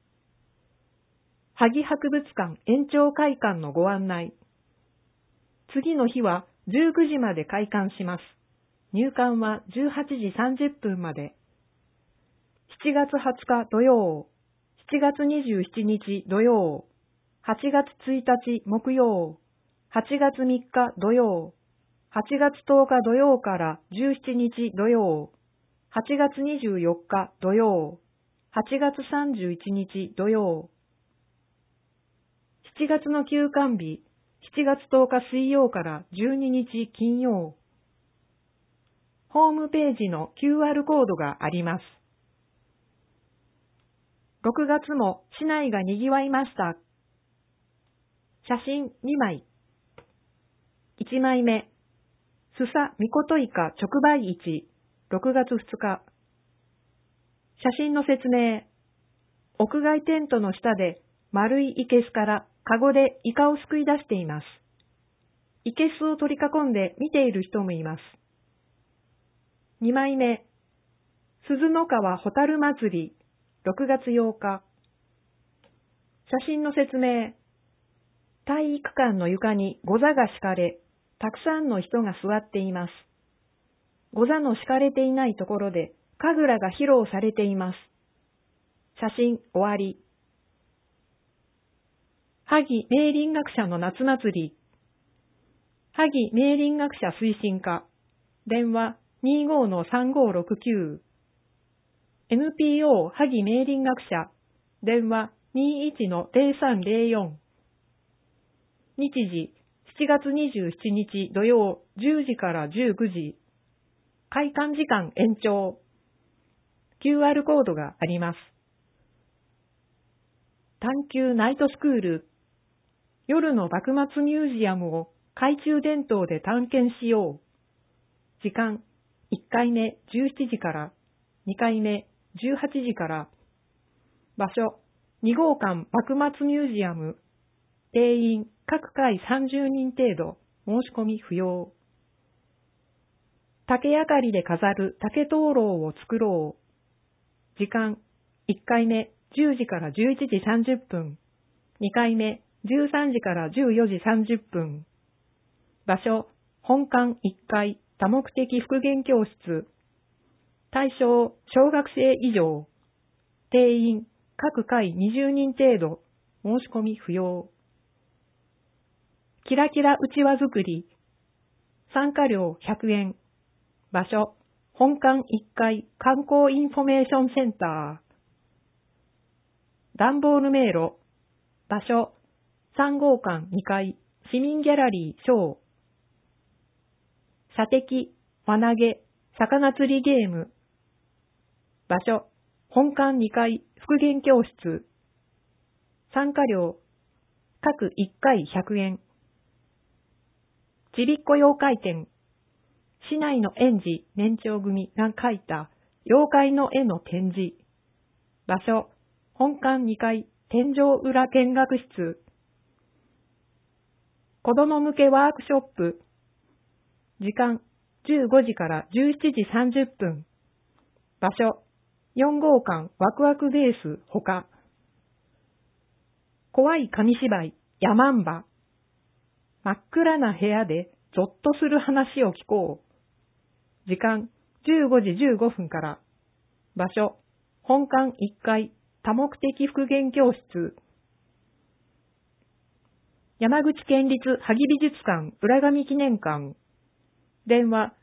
萩博物館延長会館のご案内。次の日は19時まで開館します。入館は18時30分まで。7月20日土曜、7月27日土曜、8月1日木曜、8月3日土曜、8月10日土曜から17日土曜、8月24日土曜、8月31日土曜、7月の休館日、7月10日水曜から12日金曜。ホームページの QR コードがあります。6月も市内が賑わいました。写真2枚。1枚目、須佐みこといか直売市、6月2日。写真の説明。屋外テントの下で丸い生けすからカゴでイカをすくい出しています。生けすを取り囲んで見ている人もいます。2枚目、鈴の川ホタル祭り、6月8日。写真の説明。体育館の床にゴザが敷かれ、たくさんの人が座っています。ゴザの敷かれていないところで、神楽が披露されています。写真終わり。萩明林学者の夏祭り。萩明林学者推進課。電話 25-3569。NPO 萩明林学者。電話 21-0304。日時、7月27日土曜10時から19時。開館時間延長。QR コードがあります。探求ナイトスクール。夜の幕末ミュージアムを懐中電灯で探検しよう。時間、1回目17時から、2回目18時から。場所、2号館幕末ミュージアム。定員、各回30人程度。申し込み不要。竹あかりで飾る竹灯籠を作ろう。時間、1回目10時から11時30分。2回目13時から14時30分。場所、本館1階多目的復元教室。対象、小学生以上。定員、各回20人程度。申し込み不要。キラキラうちわ作り。参加料100円。場所、本館1階観光インフォメーションセンター。段ボール迷路。場所、3号館2階市民ギャラリー小。射的、輪投げ、魚釣りゲーム。場所、本館2階復元教室。参加料、各1回100円。ちびっこ妖怪展。市内の園児、年長組が描いた妖怪の絵の展示。場所、本館2階天井裏見学室。子供向けワークショップ。時間、15時から17時30分。場所、4号館ワクワクベースほか。怖い紙芝居、ヤマンバ。真っ暗な部屋でゾッとする話を聞こう。時間、15時15分から。場所、本館1階多目的復元教室。山口県立萩美術館浦上記念館。電話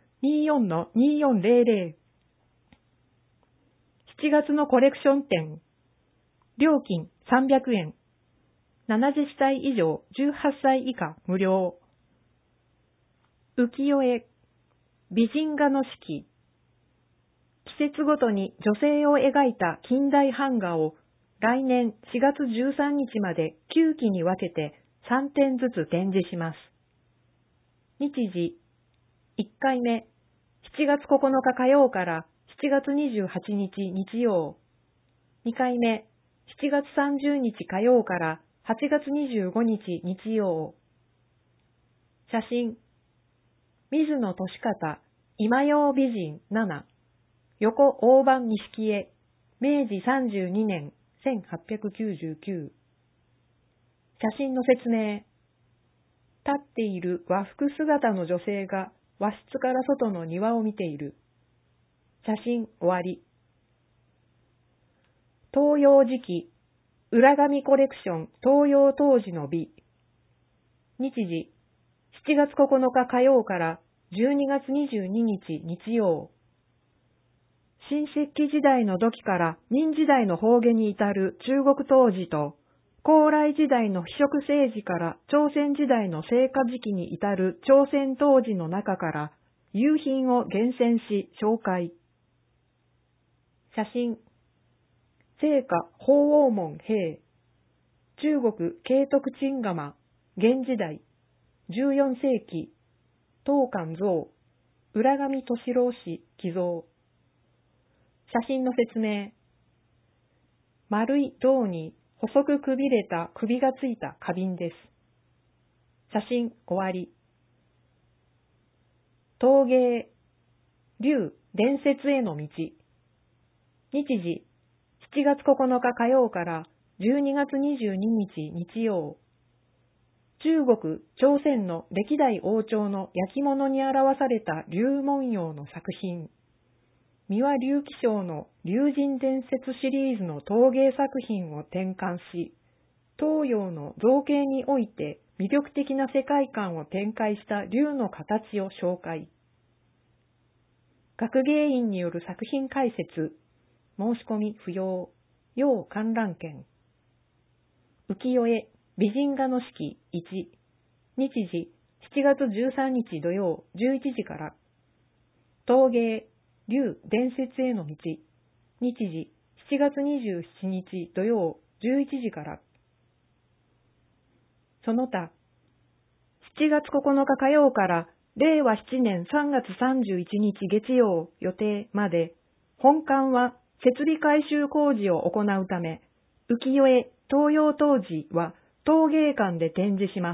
24-2400。7月のコレクション展。料金300円。 70歳以上18歳以下無料。浮世絵、美人画の式。季節ごとに女性を描いた近代版画を来年4月13日まで9期に分けて3点ずつ展示します。日時、1回目、7月9日火曜から7月28日日曜。2回目、7月30日火曜から8月25日日曜。写真、水野俊方、今用美人7、横大判錦絵、明治32年1899。写真の説明。立っている和服姿の女性が和室から外の庭を見ている。写真終わり。東洋磁器、裏紙コレクション東洋当時の美。日時、7月9日火曜から12月22日日曜。新石器時代の土器から明時代の法華に至る中国陶磁と、高麗時代の非色青磁から朝鮮時代の青花時期に至る朝鮮陶磁の中から優品を厳選し紹介。写真。青花鳳凰門兵。中国慶徳鎮窯、元時代、14世紀、東漢像、浦上敏郎氏寄贈。写真の説明。丸い胴に細くくびれた首がついた花瓶です。写真終わり。陶芸、龍伝説への道。日時、7月9日火曜から12月22日日曜。中国、朝鮮の歴代王朝の焼き物に表された龍文様の作品。三輪隆起賞の龍神伝説シリーズの陶芸作品を転換し、東洋の造形において魅力的な世界観を展開した龍の形を紹介。学芸員による作品解説、申し込み不要、要観覧券。浮世絵、美人画の式1、日時7月13日土曜11時から。陶芸、龍伝説への道、日時7月27日土曜11時から。その他、7月9日火曜から令和7年3月31日月曜予定まで、本館は設備改修工事を行うため、浮世絵、東洋陶磁は陶芸館で展示します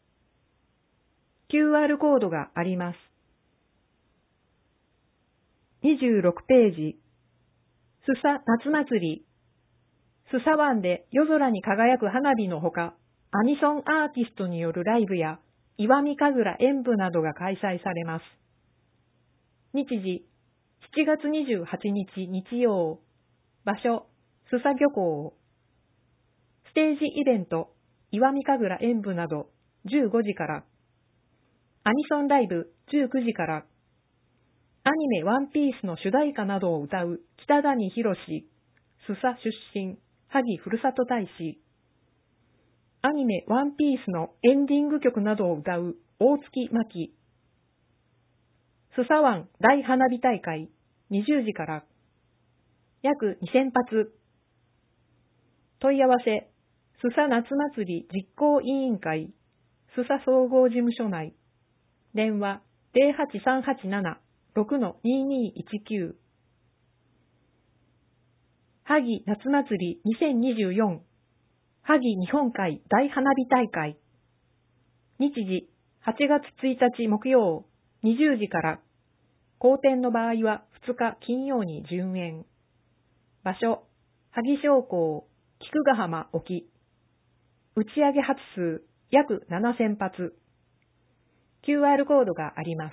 。QR コードがあります。26ページ。須佐夏祭り。須佐湾で夜空に輝く花火のほか、アニソンアーティストによるライブや石見神楽演舞などが開催されます。日時、7月28日日曜。場所、須佐漁港。ステージイベント、石見神楽演舞など15時から。アニソンライブ19時から。アニメワンピースの主題歌などを歌う北谷宏、須佐出身、萩ふるさと大使。アニメワンピースのエンディング曲などを歌う大月真紀。須佐湾大花火大会20時から。約2000発。問い合わせ、須佐夏祭り実行委員会、須佐総合事務所内。電話08387-6-2219。萩夏祭り2024萩日本海大花火大会。日時8月1日木曜20時から。後天の場合は2日金曜に順延。場所、萩商港、菊ヶ浜沖。打ち上げ発数約7000発。QR コードがあります。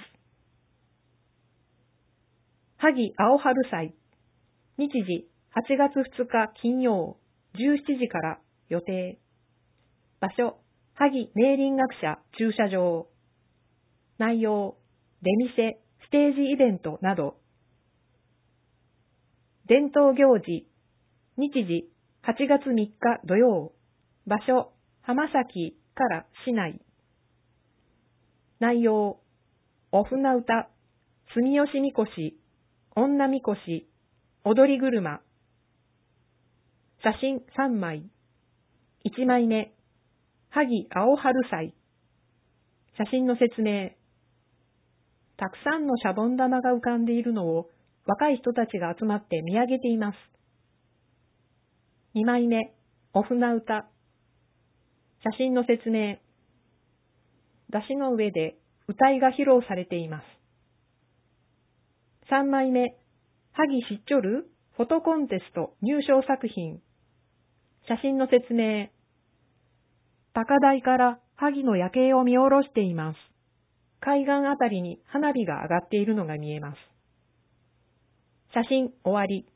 萩青春祭。日時8月2日金曜17時から予定。場所、萩明林学者駐車場。内容、出店、ステージイベントなど。伝統行事。日時8月3日土曜。場所、 浜崎から市内。内容、お船歌、住吉みこし、女みこし、踊り車。写真3枚。1枚目、萩青春祭。写真の説明。たくさんのシャボン玉が浮かんでいるのを若い人たちが集まって見上げています。2枚目、お船歌。写真の説明。山車の上で歌いが披露されています。3枚目、萩知っちょるフォトコンテスト入賞作品。写真の説明。高台から萩の夜景を見下ろしています。海岸あたりに花火が上がっているのが見えます。写真終わり。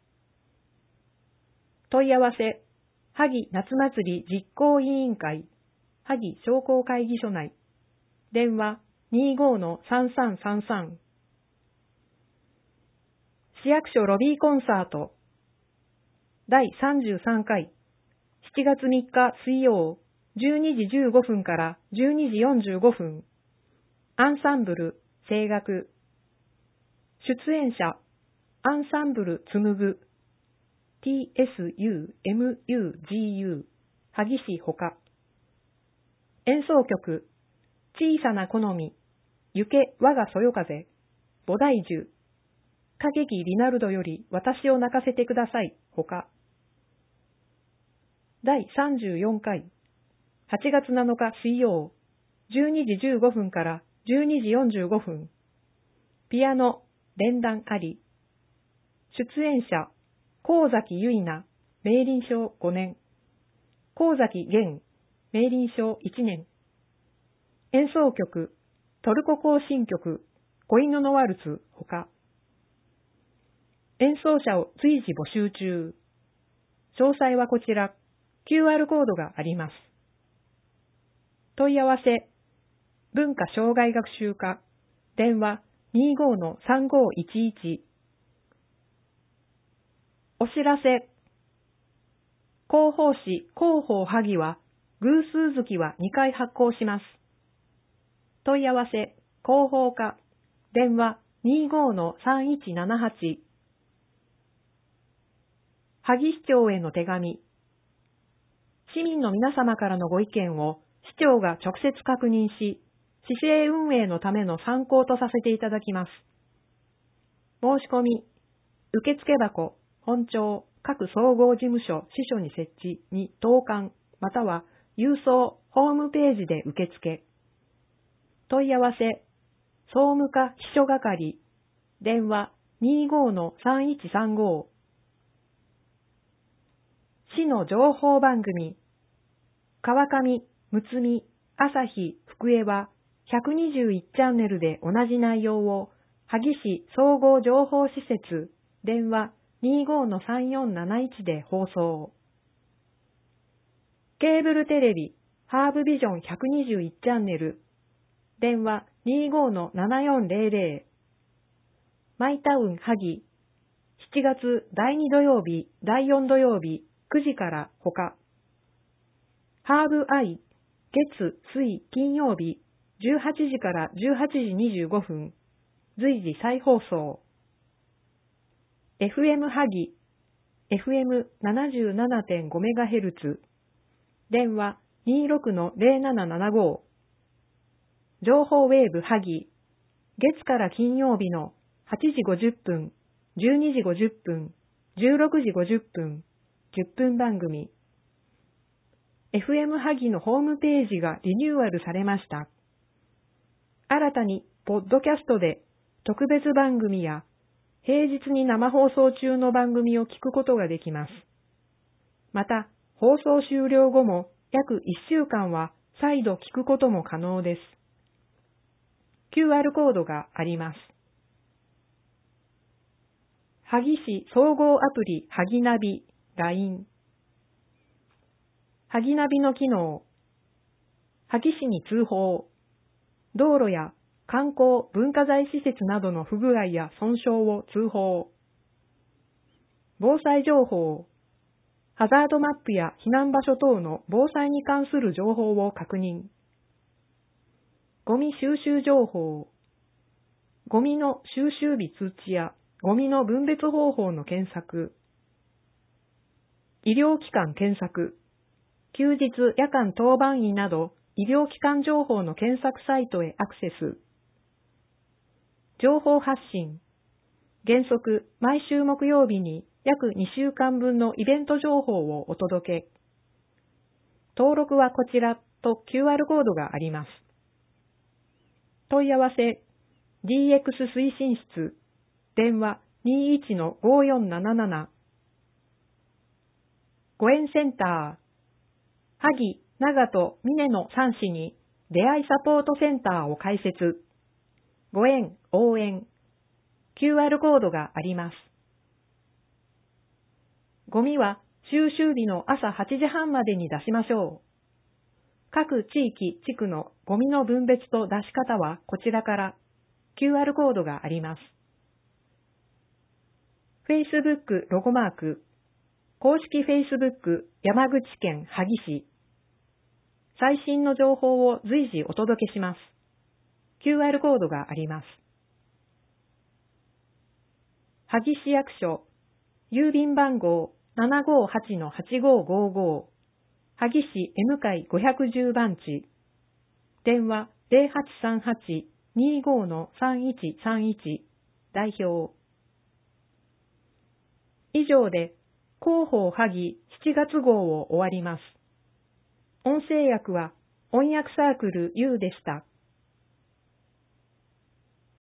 問い合わせ、萩夏祭り実行委員会、萩商工会議所内。電話 25-3333。市役所ロビーコンサート。第33回。7月3日水曜、12時15分から12時45分。アンサンブル、声楽。出演者、アンサンブル紡ぐ。TSUMUGU、萩市ほか。演奏曲、小さな好み、行け我がそよ風、菩提樹。歌劇リナルドより私を泣かせてください、ほか。第34回、8月7日水曜、12時15分から12時45分。ピアノ、連弾あり。出演者、神崎結菜、明倫賞5年。神崎玄、明倫賞1年。演奏曲、トルコ行進曲、子犬のワルツ、ほか。演奏者を随時募集中。詳細はこちら、QR コードがあります。問い合わせ、文化障害学習課、電話 25-3511。お知らせ、広報誌広報萩は、偶数月は2回発行します。問い合わせ、広報課、電話 25-3178。萩市長への手紙。市民の皆様からのご意見を市長が直接確認し、市政運営のための参考とさせていただきます。申し込み、受付箱、本庁、各総合事務所、支所に設置に投函、または郵送、ホームページで受付。問い合わせ、総務課秘書係、電話 25-3135。市の情報番組、川上、むつみ、朝日、福江は121チャンネルで同じ内容を萩市総合情報施設、電話 25-3471 で放送。ケーブルテレビ、ハーブビジョン121チャンネル、電話 25-7400。マイタウン萩、7月第2土曜日、第4土曜日、9時からほか。ハーブアイ、月、水、金曜日、18時から18時25分、随時再放送。FM 萩、FM77.5MHz、電話 26-0775。情報ウェーブ萩、月から金曜日の8時50分、12時50分、16時50分、10分番組。FM 萩のホームページがリニューアルされました。新たにポッドキャストで特別番組や平日に生放送中の番組を聞くことができます。また、放送終了後も約1週間は再度聞くことも可能です。QR コードがあります。萩市総合アプリ萩ナビ LINE。萩ナビの機能。萩市に通報。道路や観光文化財施設などの不具合や損傷を通報。防災情報。 ハザードマップや避難場所等の防災に関する情報を確認。ゴミ収集情報。ゴミの収集日通知やゴミの分別方法の検索。医療機関検索。休日夜間当番医など医療機関情報の検索サイトへアクセス。情報発信。原則毎週木曜日に約2週間分のイベント情報をお届け。登録はこちらと QR コードがあります。問い合わせ DX 推進室電話 21-5477 ご縁センター萩、長門、峰の3市に出会いサポートセンターを開設。ご縁、応援。QR コードがあります。ゴミは収集日の朝8時半までに出しましょう。各地域、地区のゴミの分別と出し方はこちらから QR コードがあります。Facebook ロゴマーク。公式 Facebook 山口県萩市。最新の情報を随時お届けします。QR コードがあります。萩市役所、郵便番号 758-8555、萩市 M 会510番地、電話 0838-25-3131、代表。以上で、広報萩7月号を終わります。音声訳は音訳サークル U でした。